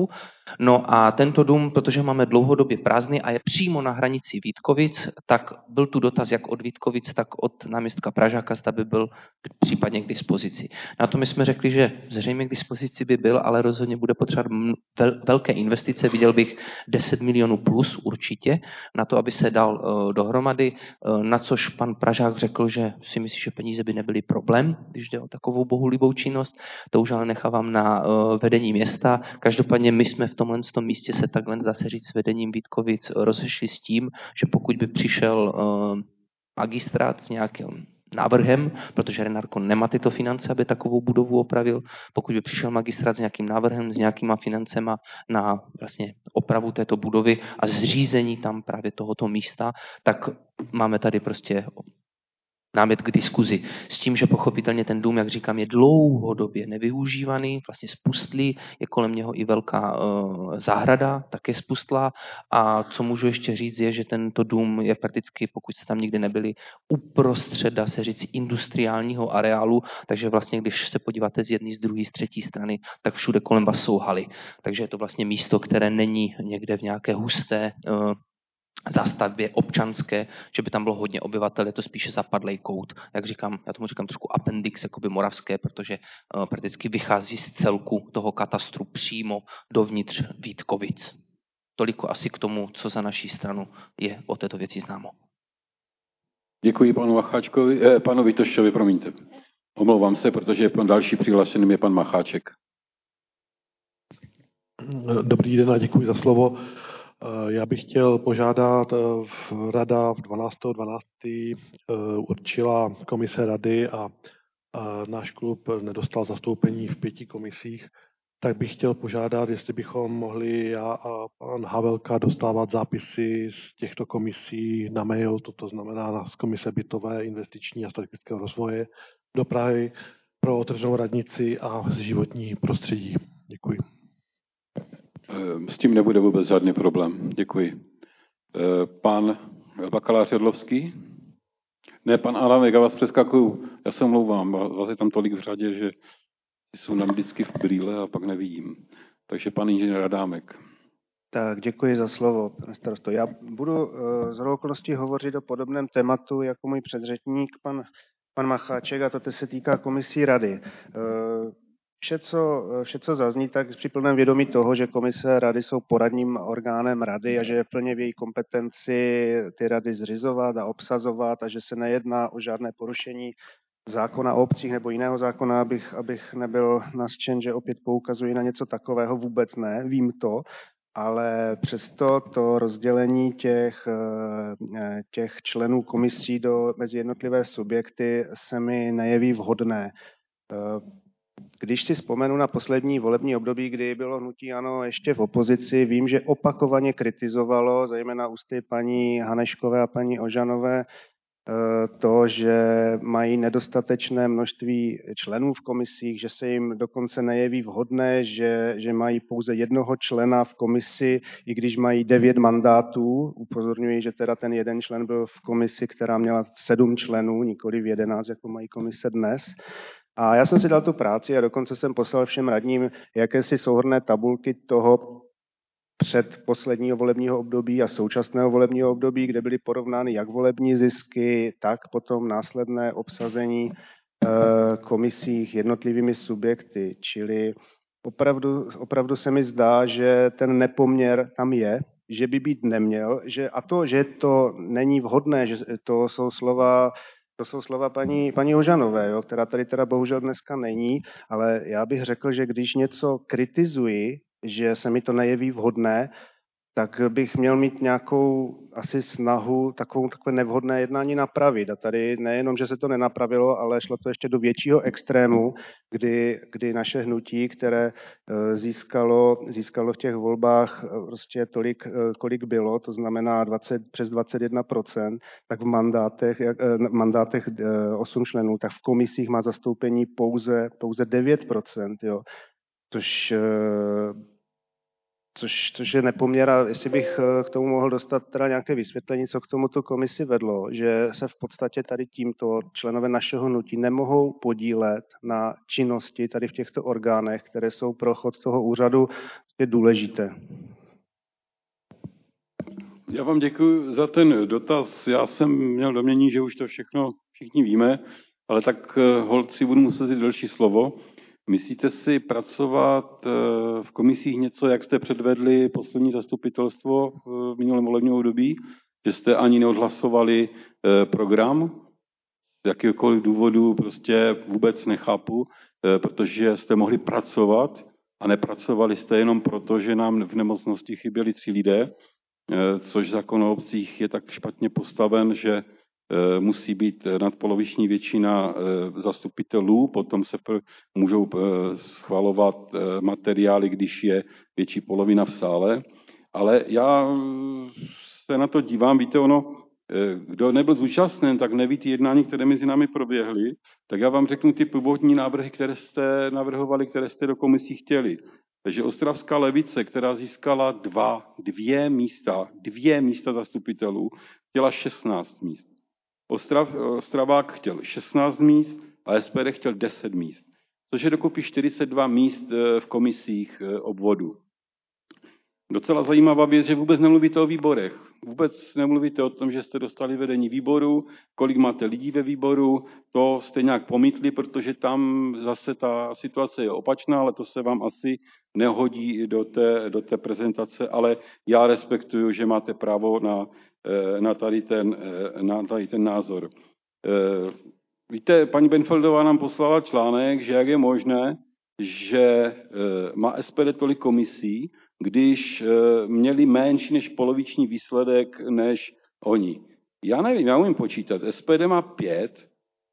No a tento dům, protože máme dlouhodobě prázdný a je přímo na hranici Vítkovic, tak byl tu dotaz jak od Vítkovic, tak od náměstka Pražáka, zda by byl případně k dispozici. Na to my jsme řekli, že zřejmě k dispozici by byl, ale rozhodně bude potřebovat velké investice. Viděl bych deset milionů plus určitě na to, aby se dal uh, dohromady, uh, na což pan Pražák řekl, že si myslí, že peníze by nebyly problém, když jde o takovou bohulibou činnost. To už ale nechávám na uh, vedení města. Každopádně my jsme v tomhle tom místě se takhle, dá se říct, s vedením Vítkovic rozešli s tím, že pokud by přišel uh, magistrát s nějakým návrhem, protože Renarko nemá tyto finance, aby takovou budovu opravil, pokud by přišel magistrát s nějakým návrhem, s nějakýma financema na vlastně opravu této budovy a zřízení tam právě tohoto místa, tak máme tady prostě námět k diskuzi. S tím, že pochopitelně ten dům, jak říkám, je dlouhodobě nevyužívaný, vlastně spustlý, je kolem něho i velká uh, zahrada, také spustlá. A co můžu ještě říct, je, že tento dům je prakticky, pokud jste tam nikdy nebyli, uprostřed, dá se říct, industriálního areálu, takže vlastně, když se podíváte z jedné, z druhé, z třetí strany, tak všude kolem vás jsou haly. Takže je to vlastně místo, které není někde v nějaké husté uh, zástavbě občanské, že by tam bylo hodně obyvatel, je to spíše zapadlej kout. Jak říkám, já tomu říkám trošku appendix, jakoby moravské, protože uh, prakticky vychází z celku toho katastru přímo dovnitř Vítkovic. Toliko asi k tomu, co za naší stranu je o této věci známo. Děkuji panu Macháčkovi, eh, panu Vitošovi, promiňte. Omlouvám se, protože pan další přihlášeným je pan Macháček. Dobrý den a děkuji za slovo. Já bych chtěl požádat, rada v dvanáctého dvanáctého určila komise rady a náš klub nedostal zastoupení v pěti komisích, tak bych chtěl požádat, jestli bychom mohli já a pan Havelka dostávat zápisy z těchto komisí na mail, to znamená z komise bytové, investiční a strategického rozvoje do Prahy pro otevřenou radnici a z životní prostředí. Děkuji. S tím nebude vůbec žádný problém. Děkuji. Pan bakalář Jedlovský? Ne, pan Adamek, já vás přeskakuju. Já se omlouvám, vás je tam tolik v řadě, že jsou nám vždycky v brýle a pak nevidím. Takže pan inženýr Adámek. Tak děkuji za slovo, pane starosto. Já budu z okolností hovořit o podobném tématu jako můj předřečník, pan, pan Macháček, a to se týká komisí rady. Vše co, vše, co zazní, tak při plném vědomí toho, že komise rady jsou poradním orgánem rady a že je plně v její kompetenci ty rady zřizovat a obsazovat a že se nejedná o žádné porušení zákona o obcích nebo jiného zákona, abych, abych nebyl nařčen, že opět poukazuji na něco takového, vůbec ne, vím to, ale přesto to rozdělení těch, těch členů komisí do, mezi jednotlivé subjekty se mi nejeví vhodné. Když si vzpomenu na poslední volební období, kdy bylo hnutí ANO ještě v opozici, vím, že opakovaně kritizovalo, zejména ústy paní Haneškové a paní Ožanové, to, že mají nedostatečné množství členů v komisích, že se jim dokonce nejeví vhodné, že, že mají pouze jednoho člena v komisi, i když mají devět mandátů. Upozorňuji, že teda ten jeden člen byl v komisi, která měla sedm členů, nikoli v jedenáct, jako mají komise dnes. A já jsem si dal tu práci a dokonce jsem poslal všem radním jakési souhrnné tabulky toho před posledního volebního období a současného volebního období, kde byly porovnány jak volební zisky, tak potom následné obsazení e, komisích jednotlivými subjekty. Čili opravdu, opravdu se mi zdá, že ten nepoměr tam je, že by být neměl, že, a to, že to není vhodné, že to jsou slova To jsou slova paní, paní Ožanové, jo, která tady teda bohužel dneska není, ale já bych řekl, že když něco kritizuji, že se mi to nejeví vhodné, tak bych měl mít nějakou asi snahu takovou takové nevhodné jednání napravit. A tady nejenom, že se to nenapravilo, ale šlo to ještě do většího extrému, kdy, kdy naše hnutí, které získalo, získalo v těch volbách prostě tolik, kolik bylo, to znamená dvacet, přes dvacet jedna procent, tak v mandátech, v mandátech osm členů, tak v komisích má zastoupení pouze, pouze devět procent, jo. Což Což, což je nepoměr, a jestli bych k tomu mohl dostat teda nějaké vysvětlení, co k tomuto komisi vedlo, že se v podstatě tady tímto členové našeho hnutí nemohou podílet na činnosti tady v těchto orgánech, které jsou pro chod toho úřadu důležité. Já vám děkuji za ten dotaz. Já jsem měl domění, že už to všechno všichni víme, ale tak holci budu muset vzít další slovo. Myslíte si pracovat v komisích něco, jak jste předvedli poslední zastupitelstvo v minulém volebním období, že jste ani neodhlasovali program? Z jakýkoliv důvodu prostě vůbec nechápu, protože jste mohli pracovat a nepracovali jste jenom proto, že nám v nemocnosti chyběli tři lidé, což zákon o obcích je tak špatně postaven, že musí být nadpoloviční většina zastupitelů, potom se můžou schvalovat materiály, když je větší polovina v sále. Ale já se na to dívám, víte, ono, kdo nebyl zúčastněn, tak neví ty jednání, které mezi námi proběhly, tak já vám řeknu ty původní návrhy, které jste navrhovali, které jste do komisí chtěli. Takže ostravská levice, která získala dva, dvě místa, dvě místa zastupitelů, chtěla šestnáct míst. Ostrav, Ostravák chtěl šestnáct míst a S P D chtěl deset míst, což je dokupy čtyřicet dva míst v komisích obvodu. Docela zajímavá věc, že vůbec nemluvíte o výborech. Vůbec nemluvíte o tom, že jste dostali vedení výboru, kolik máte lidí ve výboru, to jste nějak pomítli, protože tam zase ta situace je opačná, ale to se vám asi nehodí do té, do té prezentace, ale já respektuju, že máte právo na, na, tady, ten, na tady ten názor. Víte, paní Benfeldová nám poslala článek, že jak je možné, že má S P D tolik komisí, když měli menší než poloviční výsledek než oni. Já nevím, já umím počítat. S P D má pět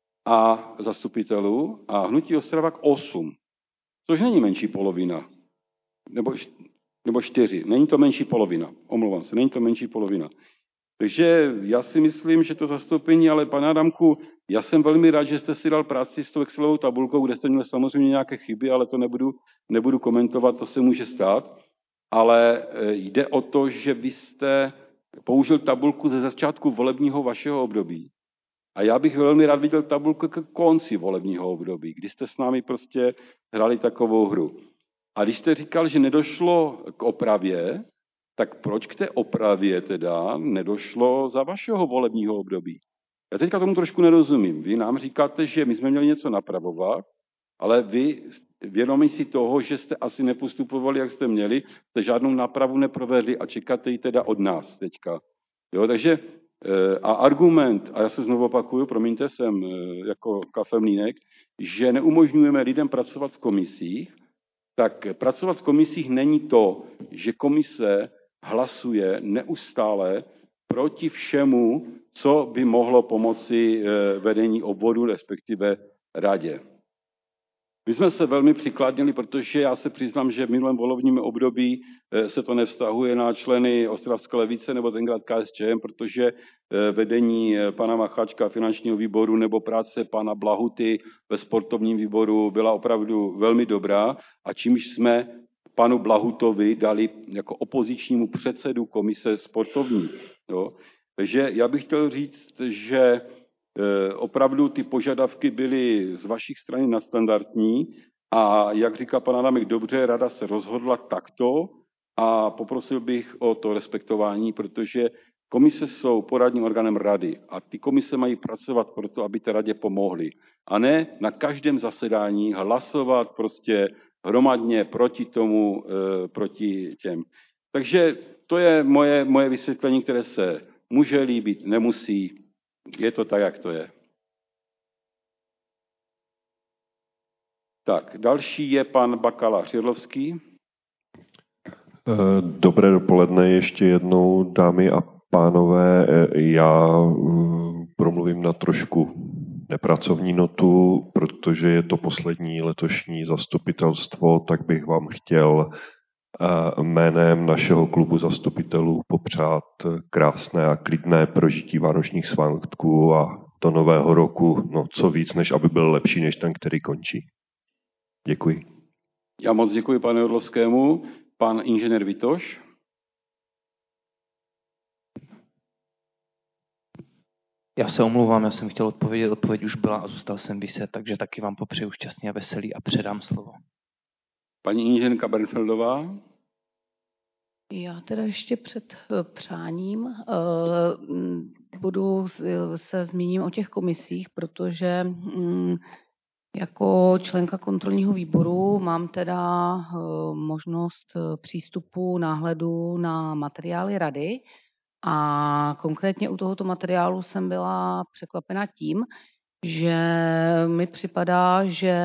a zastupitelů a hnutí Ostravák osm, což není menší polovina. Nebo, nebo čtyři. Není to menší polovina. Omlouvám se, není to menší polovina. Takže já si myslím, že to zastoupení, ale pane Adamku, já jsem velmi rád, že jste si dal práci s tou Excelovou tabulkou, kde jste měli samozřejmě nějaké chyby, ale to nebudu, nebudu komentovat, to se může stát. Ale jde o to, že vy jste použil tabulku ze začátku volebního vašeho období. A já bych velmi rád viděl tabulku k konci volebního období, kdy jste s námi prostě hráli takovou hru. A když jste říkal, že nedošlo k opravě, tak proč k té opravě teda nedošlo za vašeho volebního období? Já teďka tomu trošku nerozumím. Vy nám říkáte, že my jsme měli něco napravovat, ale vy vědomí si toho, že jste asi nepostupovali, jak jste měli, jste žádnou nápravu neprovedli a čekáte ji teda od nás teďka. Jo, takže a argument, a já se znovu opakuju, promiňte, jsem jako kafemlínek, že neumožňujeme lidem pracovat v komisích, tak pracovat v komisích není to, že komise hlasuje neustále proti všemu, co by mohlo pomoci vedení obvodu, respektive radě. My jsme se velmi přikladnili, protože já se přiznám, že v minulém volebním období se to nevztahuje na členy Ostravské levice nebo tenkrát K S Č M, protože vedení pana Macháčka finančního výboru nebo práce pana Blahuty ve sportovním výboru byla opravdu velmi dobrá a čímž jsme panu Blahutovi dali jako opozičnímu předsedu komise sportovní. Jo. Takže já bych chtěl říct, že opravdu ty požadavky byly z vašich strany nadstandardní a jak říká pan Adamek, dobře, rada se rozhodla takto a poprosil bych o to respektování, protože komise jsou poradním orgánem rady a ty komise mají pracovat proto, aby té radě pomohly. A ne na každém zasedání hlasovat prostě hromadně proti tomu, e, proti těm. Takže to je moje, moje vysvětlení, které se může líbit, nemusí. Je to tak, jak to je. Tak, další je pan Bakala Širlovský. Dobré dopoledne ještě jednou, dámy a pánové. Já promluvím na trošku nepracovní notu, protože je to poslední letošní zastupitelstvo, tak bych vám chtěl jménem našeho klubu zastupitelů popřát krásné a klidné prožití vánočních svátků a do nového roku, no co víc, než aby byl lepší, než ten, který končí. Děkuji. Já moc děkuji panu Orlovskému. pan inženýr Vitoš. Já se omlouvám, já jsem chtěl odpovědět, odpověď už byla a zůstal jsem vyset, takže taky vám popřeju šťastný a veselý a předám slovo. Paní inženýrka Bernfeldová. Já teda ještě před přáním budu se zmíním o těch komisích, protože jako členka kontrolního výboru mám teda možnost přístupu, náhledu na materiály rady a konkrétně u tohoto materiálu jsem byla překvapena tím, že mi připadá, že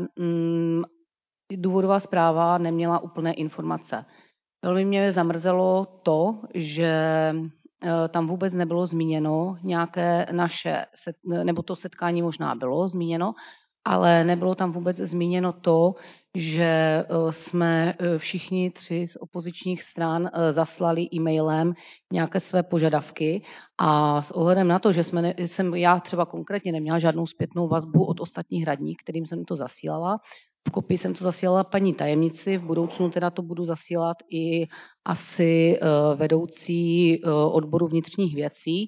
důvodová zpráva neměla úplné informace. Velmi mě zamrzelo to, že tam vůbec nebylo zmíněno nějaké naše, nebo to setkání možná bylo zmíněno, ale nebylo tam vůbec zmíněno to, že jsme všichni tři z opozičních stran zaslali e-mailem nějaké své požadavky a s ohledem na to, že jsme ne, jsem já třeba konkrétně neměla žádnou zpětnou vazbu od ostatních radních, kterým jsem to zasílala, v kopii jsem to zasílala paní tajemnici, v budoucnu teda to budu zasílat i asi vedoucí odboru vnitřních věcí.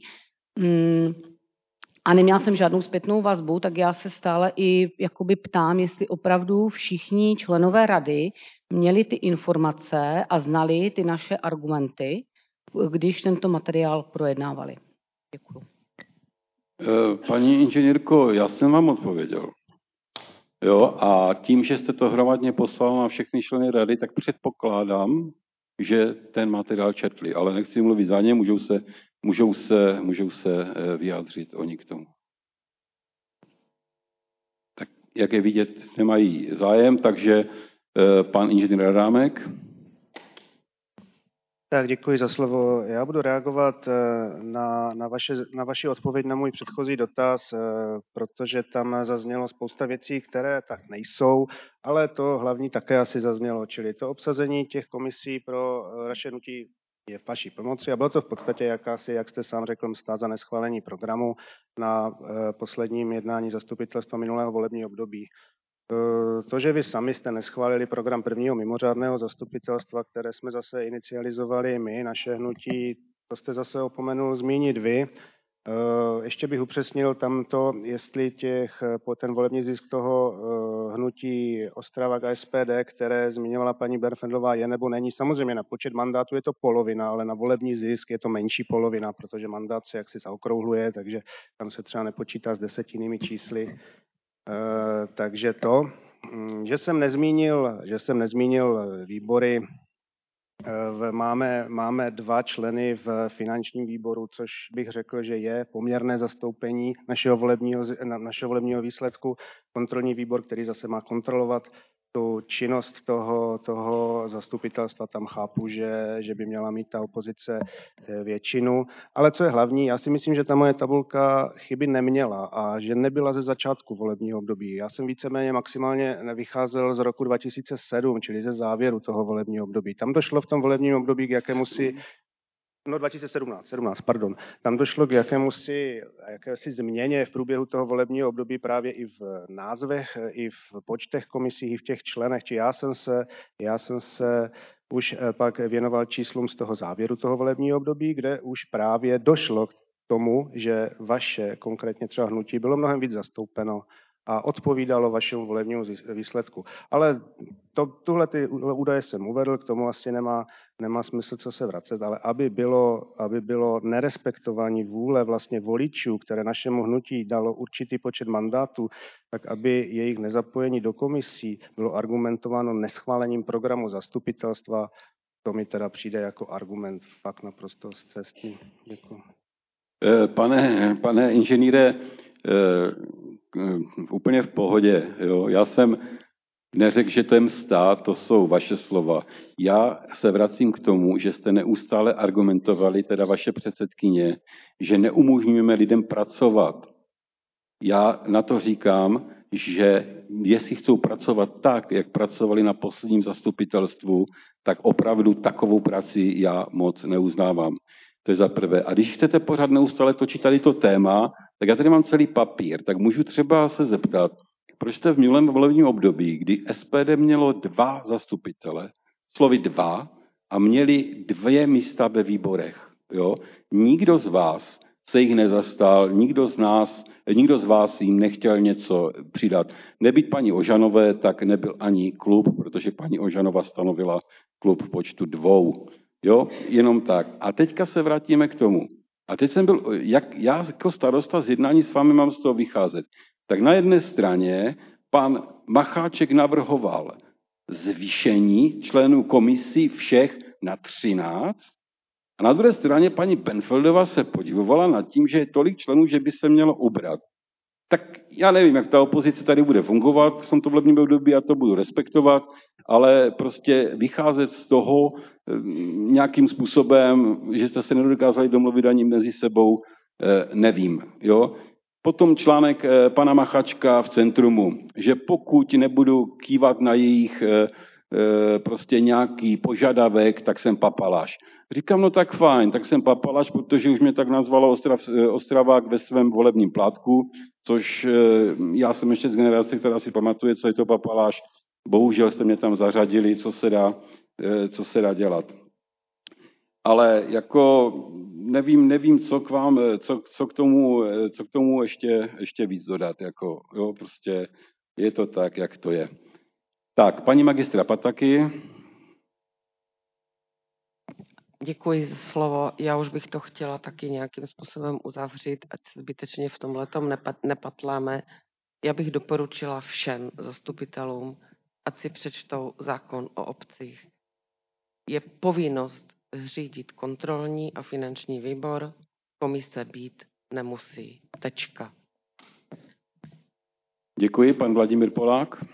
A neměla jsem žádnou zpětnou vazbu, tak já se stále i jakoby ptám, jestli opravdu všichni členové rady měli ty informace a znali ty naše argumenty, když tento materiál projednávali. Děkuju. Paní inženýrko, já jsem vám odpověděl. Jo, a tím, že jste to hromadně poslal na všechny členy rady, tak předpokládám, že ten materiál četli, ale nechci mluvit za ně, můžou se, můžou se, můžou se vyjádřit oni k tomu. Tak jak je vidět, nemají zájem, takže pan inženýr Adámek. Tak děkuji za slovo. Já budu reagovat na, na, vaše, na vaši odpověď na můj předchozí dotaz, protože tam zaznělo spousta věcí, které tak nejsou, ale to hlavní také asi zaznělo, čili to obsazení těch komisí pro naše hnutí je v vaší pomoci a bylo to v podstatě jakási, jak jste sám řekl, msta za neschválení programu na posledním jednání zastupitelstva minulého volebního období. To, že vy sami jste neschválili program prvního mimořádného zastupitelstva, které jsme zase inicializovali my, naše hnutí, to jste zase opomenul zmínit vy. Ještě bych upřesnil tamto, jestli těch, po ten volební zisk toho hnutí Ostrava a S P D, které zmiňovala paní Bernfeldová, je nebo není. Samozřejmě na počet mandátů je to polovina, ale na volební zisk je to menší polovina, protože mandát se jaksi zaokrouhluje, takže tam se třeba nepočítá s desetinými čísly. Uh, takže to, že jsem nezmínil, že jsem nezmínil výbory, uh, máme, máme dva členy v finančním výboru, což bych řekl, že je poměrné zastoupení našeho volebního, našeho volebního výsledku. Kontrolní výbor, který zase má kontrolovat tu činnost toho, toho zastupitelstva, tam chápu, že, že by měla mít ta opozice většinu. Ale co je hlavní, já si myslím, že ta moje tabulka chyby neměla a že nebyla ze začátku volebního období. Já jsem víceméně maximálně vycházel z roku dva tisíce sedm, čili ze závěru toho volebního období. Tam došlo v tom volebním období k jakémusi No dva tisíce sedmnáct, sedmnáct, pardon. Tam došlo k jakémusi, jakési změně v průběhu toho volebního období právě i v názvech, i v počtech komisí, i v těch členech. Či já jsem se, já jsem se už pak věnoval číslům z toho závěru toho volebního období, kde už právě došlo k tomu, že vaše, konkrétně třeba hnutí, bylo mnohem víc zastoupeno a odpovídalo vašemu volebnímu výsledku. Ale to, tuhle ty údaje jsem uvedl, k tomu asi nemá, nemá smysl, co se vracet, ale aby bylo, aby bylo nerespektování vůle vlastně voličů, které našemu hnutí dalo určitý počet mandátů, tak aby jejich nezapojení do komisí bylo argumentováno neschválením programu zastupitelstva, to mi teda přijde jako argument fakt naprosto z cesty. Děkuji. Pane, pane inženýre, úplně v pohodě. Jo. Já jsem neřekl, že to je msta, to jsou vaše slova. Já se vracím k tomu, že jste neustále argumentovali, teda vaše předsedkyně, že neumožňujeme lidem pracovat. Já na to říkám, že jestli chcou pracovat tak, jak pracovali na posledním zastupitelstvu, tak opravdu takovou práci já moc neuznávám. To je za prvé. A když chcete pořád neustále točit tady to téma, tak já tady mám celý papír, tak můžu třeba se zeptat, proč jste v minulém volebním období, kdy S P D mělo dva zastupitele, slovy dva, a měli dvě místa ve výborech. Jo? Nikdo z vás se jich nezastal, nikdo z nás, nikdo z vás jim nechtěl něco přidat. Nebyt paní Ožanové, tak nebyl ani klub, protože paní Ožanova stanovila klub v počtu dvou. Jo? Jenom tak. A teďka se vrátíme k tomu. A teď jsem byl, jak já jako starosta z jednání s vámi mám z toho vycházet. Tak na jedné straně pan Macháček navrhoval zvýšení členů komisí všech na třináct a na druhé straně paní Penfeldová se podivovala nad tím, že je tolik členů, že by se mělo ubrat. Tak já nevím, jak ta opozice tady bude fungovat v tomto volebním období, já to budu respektovat, ale prostě vycházet z toho nějakým způsobem, že jste se nedokázali domluvit ani mezi sebou, nevím. Jo? Potom článek pana Machačka v Centrumu, že pokud nebudu kývat na jejich prostě nějaký požadavek, tak jsem papaláš. Říkám, no tak fajn, tak jsem papaláš, protože už mě tak nazvalo Ostrav, Ostravák ve svém volebním plátku, což já jsem ještě z generace, která si pamatuje, co je to papaláš. Bohužel jste mě tam zařadili, co se dá, co se dá dělat. Ale jako nevím, nevím, co k vám, co, co k tomu, co k tomu ještě, ještě víc dodat. Jako, jo, prostě je to tak, jak to je. Tak, paní magistra Pataky. Děkuji za slovo. Já už bych to chtěla taky nějakým způsobem uzavřít, ať se zbytečně v tomhletom nepatláme. Já bych doporučila všem zastupitelům, ať si přečtou zákon o obcích. Je povinnost řídit kontrolní a finanční výbor, komise být nemusí. Tečka. Děkuji, pan Vladimír Polák.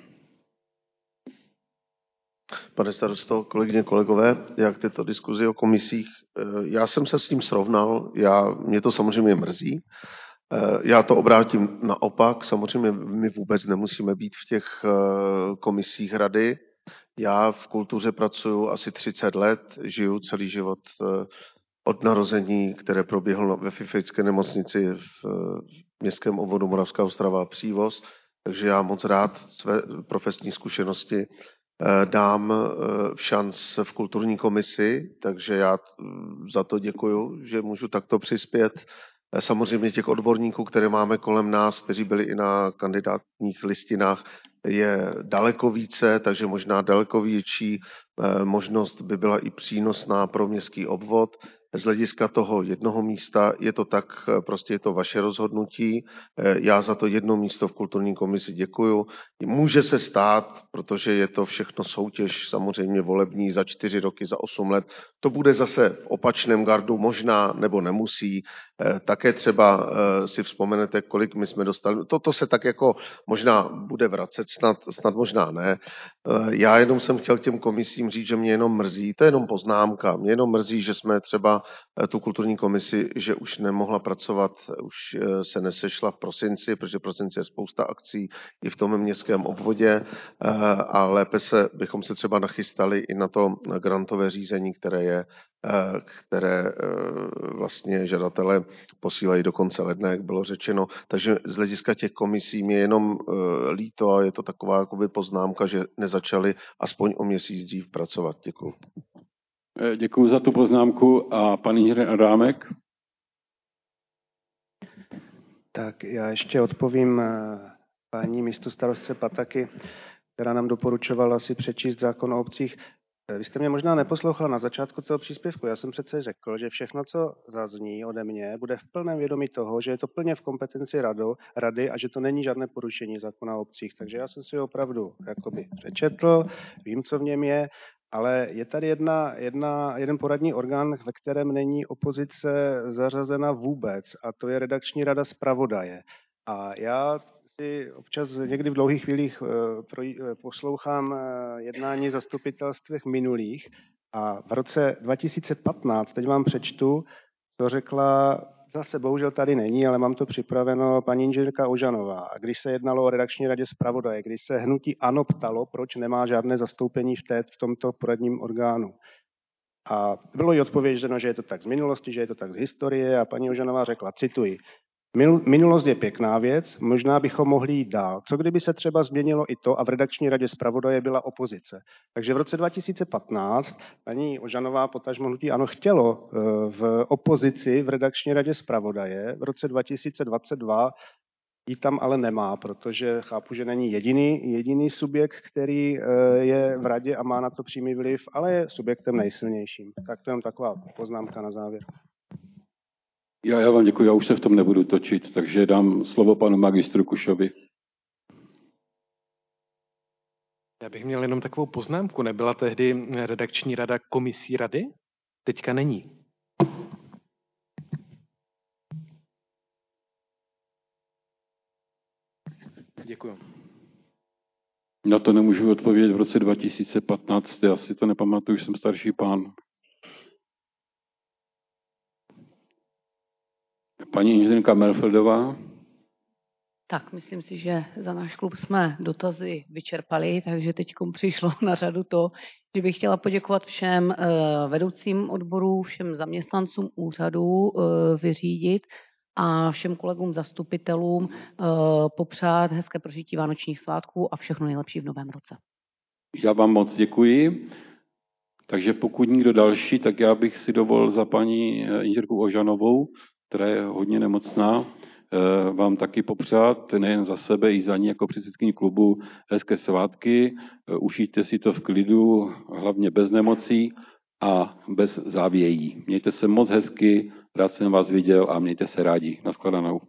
Pane starosto, kolegyně, kolegové, jak tyto diskuzi o komisích, já jsem se s tím srovnal, já, mě to samozřejmě mrzí. Já to obrátím naopak, samozřejmě my vůbec nemusíme být v těch komisích rady. Já v kultuře pracuji asi třicet let, žiju celý život od narození, které proběhlo ve Fifejské nemocnici v městském obvodu Moravská Ostrava a Přívoz, takže já moc rád své profesní zkušenosti dám v šanc v kulturní komisi, takže já za to děkuju, že můžu takto přispět. Samozřejmě těch odborníků, které máme kolem nás, kteří byli i na kandidátních listinách, je daleko více, takže možná daleko větší možnost by byla i přínosná pro městský obvod. Z hlediska toho jednoho místa je to tak, prostě je to vaše rozhodnutí. Já za to jedno místo v kulturní komisi děkuju. Může se stát, protože je to všechno soutěž, samozřejmě volební za čtyři roky, za osm let. To bude zase v opačném gardu, možná nebo nemusí. Také třeba si vzpomenete, kolik my jsme dostali. Toto se tak jako možná bude vracet, snad, snad možná ne. Já jenom jsem chtěl těm komisím říct, že mě jenom mrzí, to je jenom poznámka, mě jenom mrzí, že jsme třeba tu kulturní komisi, že už nemohla pracovat, už se nesešla v prosinci, protože v prosinci je spousta akcí i v tom městském obvodě a lépe se, bychom se třeba nachystali i na to grantové řízení, které je, které vlastně žadatelé posílají do konce ledna, jak bylo řečeno. Takže z hlediska těch komisí mě jenom líto a je to taková jakoby poznámka, že nezačali aspoň o měsíc dřív pracovat. Děkuji. Děkuji za tu poznámku. A pan inženýr Rámek? Tak já ještě odpovím paní místostarostce Pataky, která nám doporučovala si přečíst zákon o obcích. Vy jste mě možná neposlouchala na začátku toho příspěvku. Já jsem přece řekl, že všechno, co zazní ode mě, bude v plném vědomí toho, že je to plně v kompetenci rado, rady a že to není žádné porušení zákona o obcích. Takže já jsem si ho opravdu jakoby přečetl, vím, co v něm je, ale je tady jedna, jedna, jeden poradní orgán, ve kterém není opozice zařazena vůbec, a to je redakční rada zpravodaje. A já si občas někdy v dlouhých chvílích poslouchám jednání zastupitelstvech minulých a v roce dva tisíce patnáct, teď vám přečtu, co řekla, zase bohužel tady není, ale mám to připraveno, paní inženýrka Ožanová. A když se jednalo o redakční radě zpravodaje, když se hnutí ANO ptalo, proč nemá žádné zastoupení v, té, v tomto poradním orgánu. A bylo jí odpovězeno, že je to tak z minulosti, že je to tak z historie a paní Ožanová řekla, cituji, Minulost je pěkná věc, možná bychom mohli jít dál. Co kdyby se třeba změnilo i to a v redakční radě zpravodaje byla opozice? Takže v roce dva tisíce patnáct paní Ožanová potažmo hnutí ANO chtělo v opozici v redakční radě zpravodaje, v roce dva tisíce dvacet dva ji tam ale nemá, protože chápu, že není jediný, jediný subjekt, který je v radě a má na to přímý vliv, ale je subjektem nejsilnějším. Tak to je jen taková poznámka na závěr. Já, já vám děkuji, já už se v tom nebudu točit, takže dám slovo panu magistru Kušovi. Já bych měl jenom takovou poznámku. Nebyla tehdy redakční rada komisí rady? Teďka není. Děkuji. Na to nemůžu odpovědět v roce dva tisíce patnáct, já si to nepamatuju, jsem starší pán. Paní inženýrka Melfeldová. Tak, myslím si, že za náš klub jsme dotazy vyčerpali, takže teď přišlo na řadu to, že bych chtěla poděkovat všem vedoucím odborů, všem zaměstnancům úřadu vyřídit a všem kolegům zastupitelům popřát hezké prožití vánočních svátků a všechno nejlepší v novém roce. Já vám moc děkuji. Takže pokud nikdo další, tak já bych si dovolil za paní inženýrku Ožanovou, která je hodně nemocná, vám taky popřát, nejen za sebe, i za ní jako předsedkyni klubu, hezké svátky. Užijte si to v klidu, hlavně bez nemocí a bez závějí. Mějte se moc hezky, rád jsem vás viděl a mějte se rádi. Naschledanou.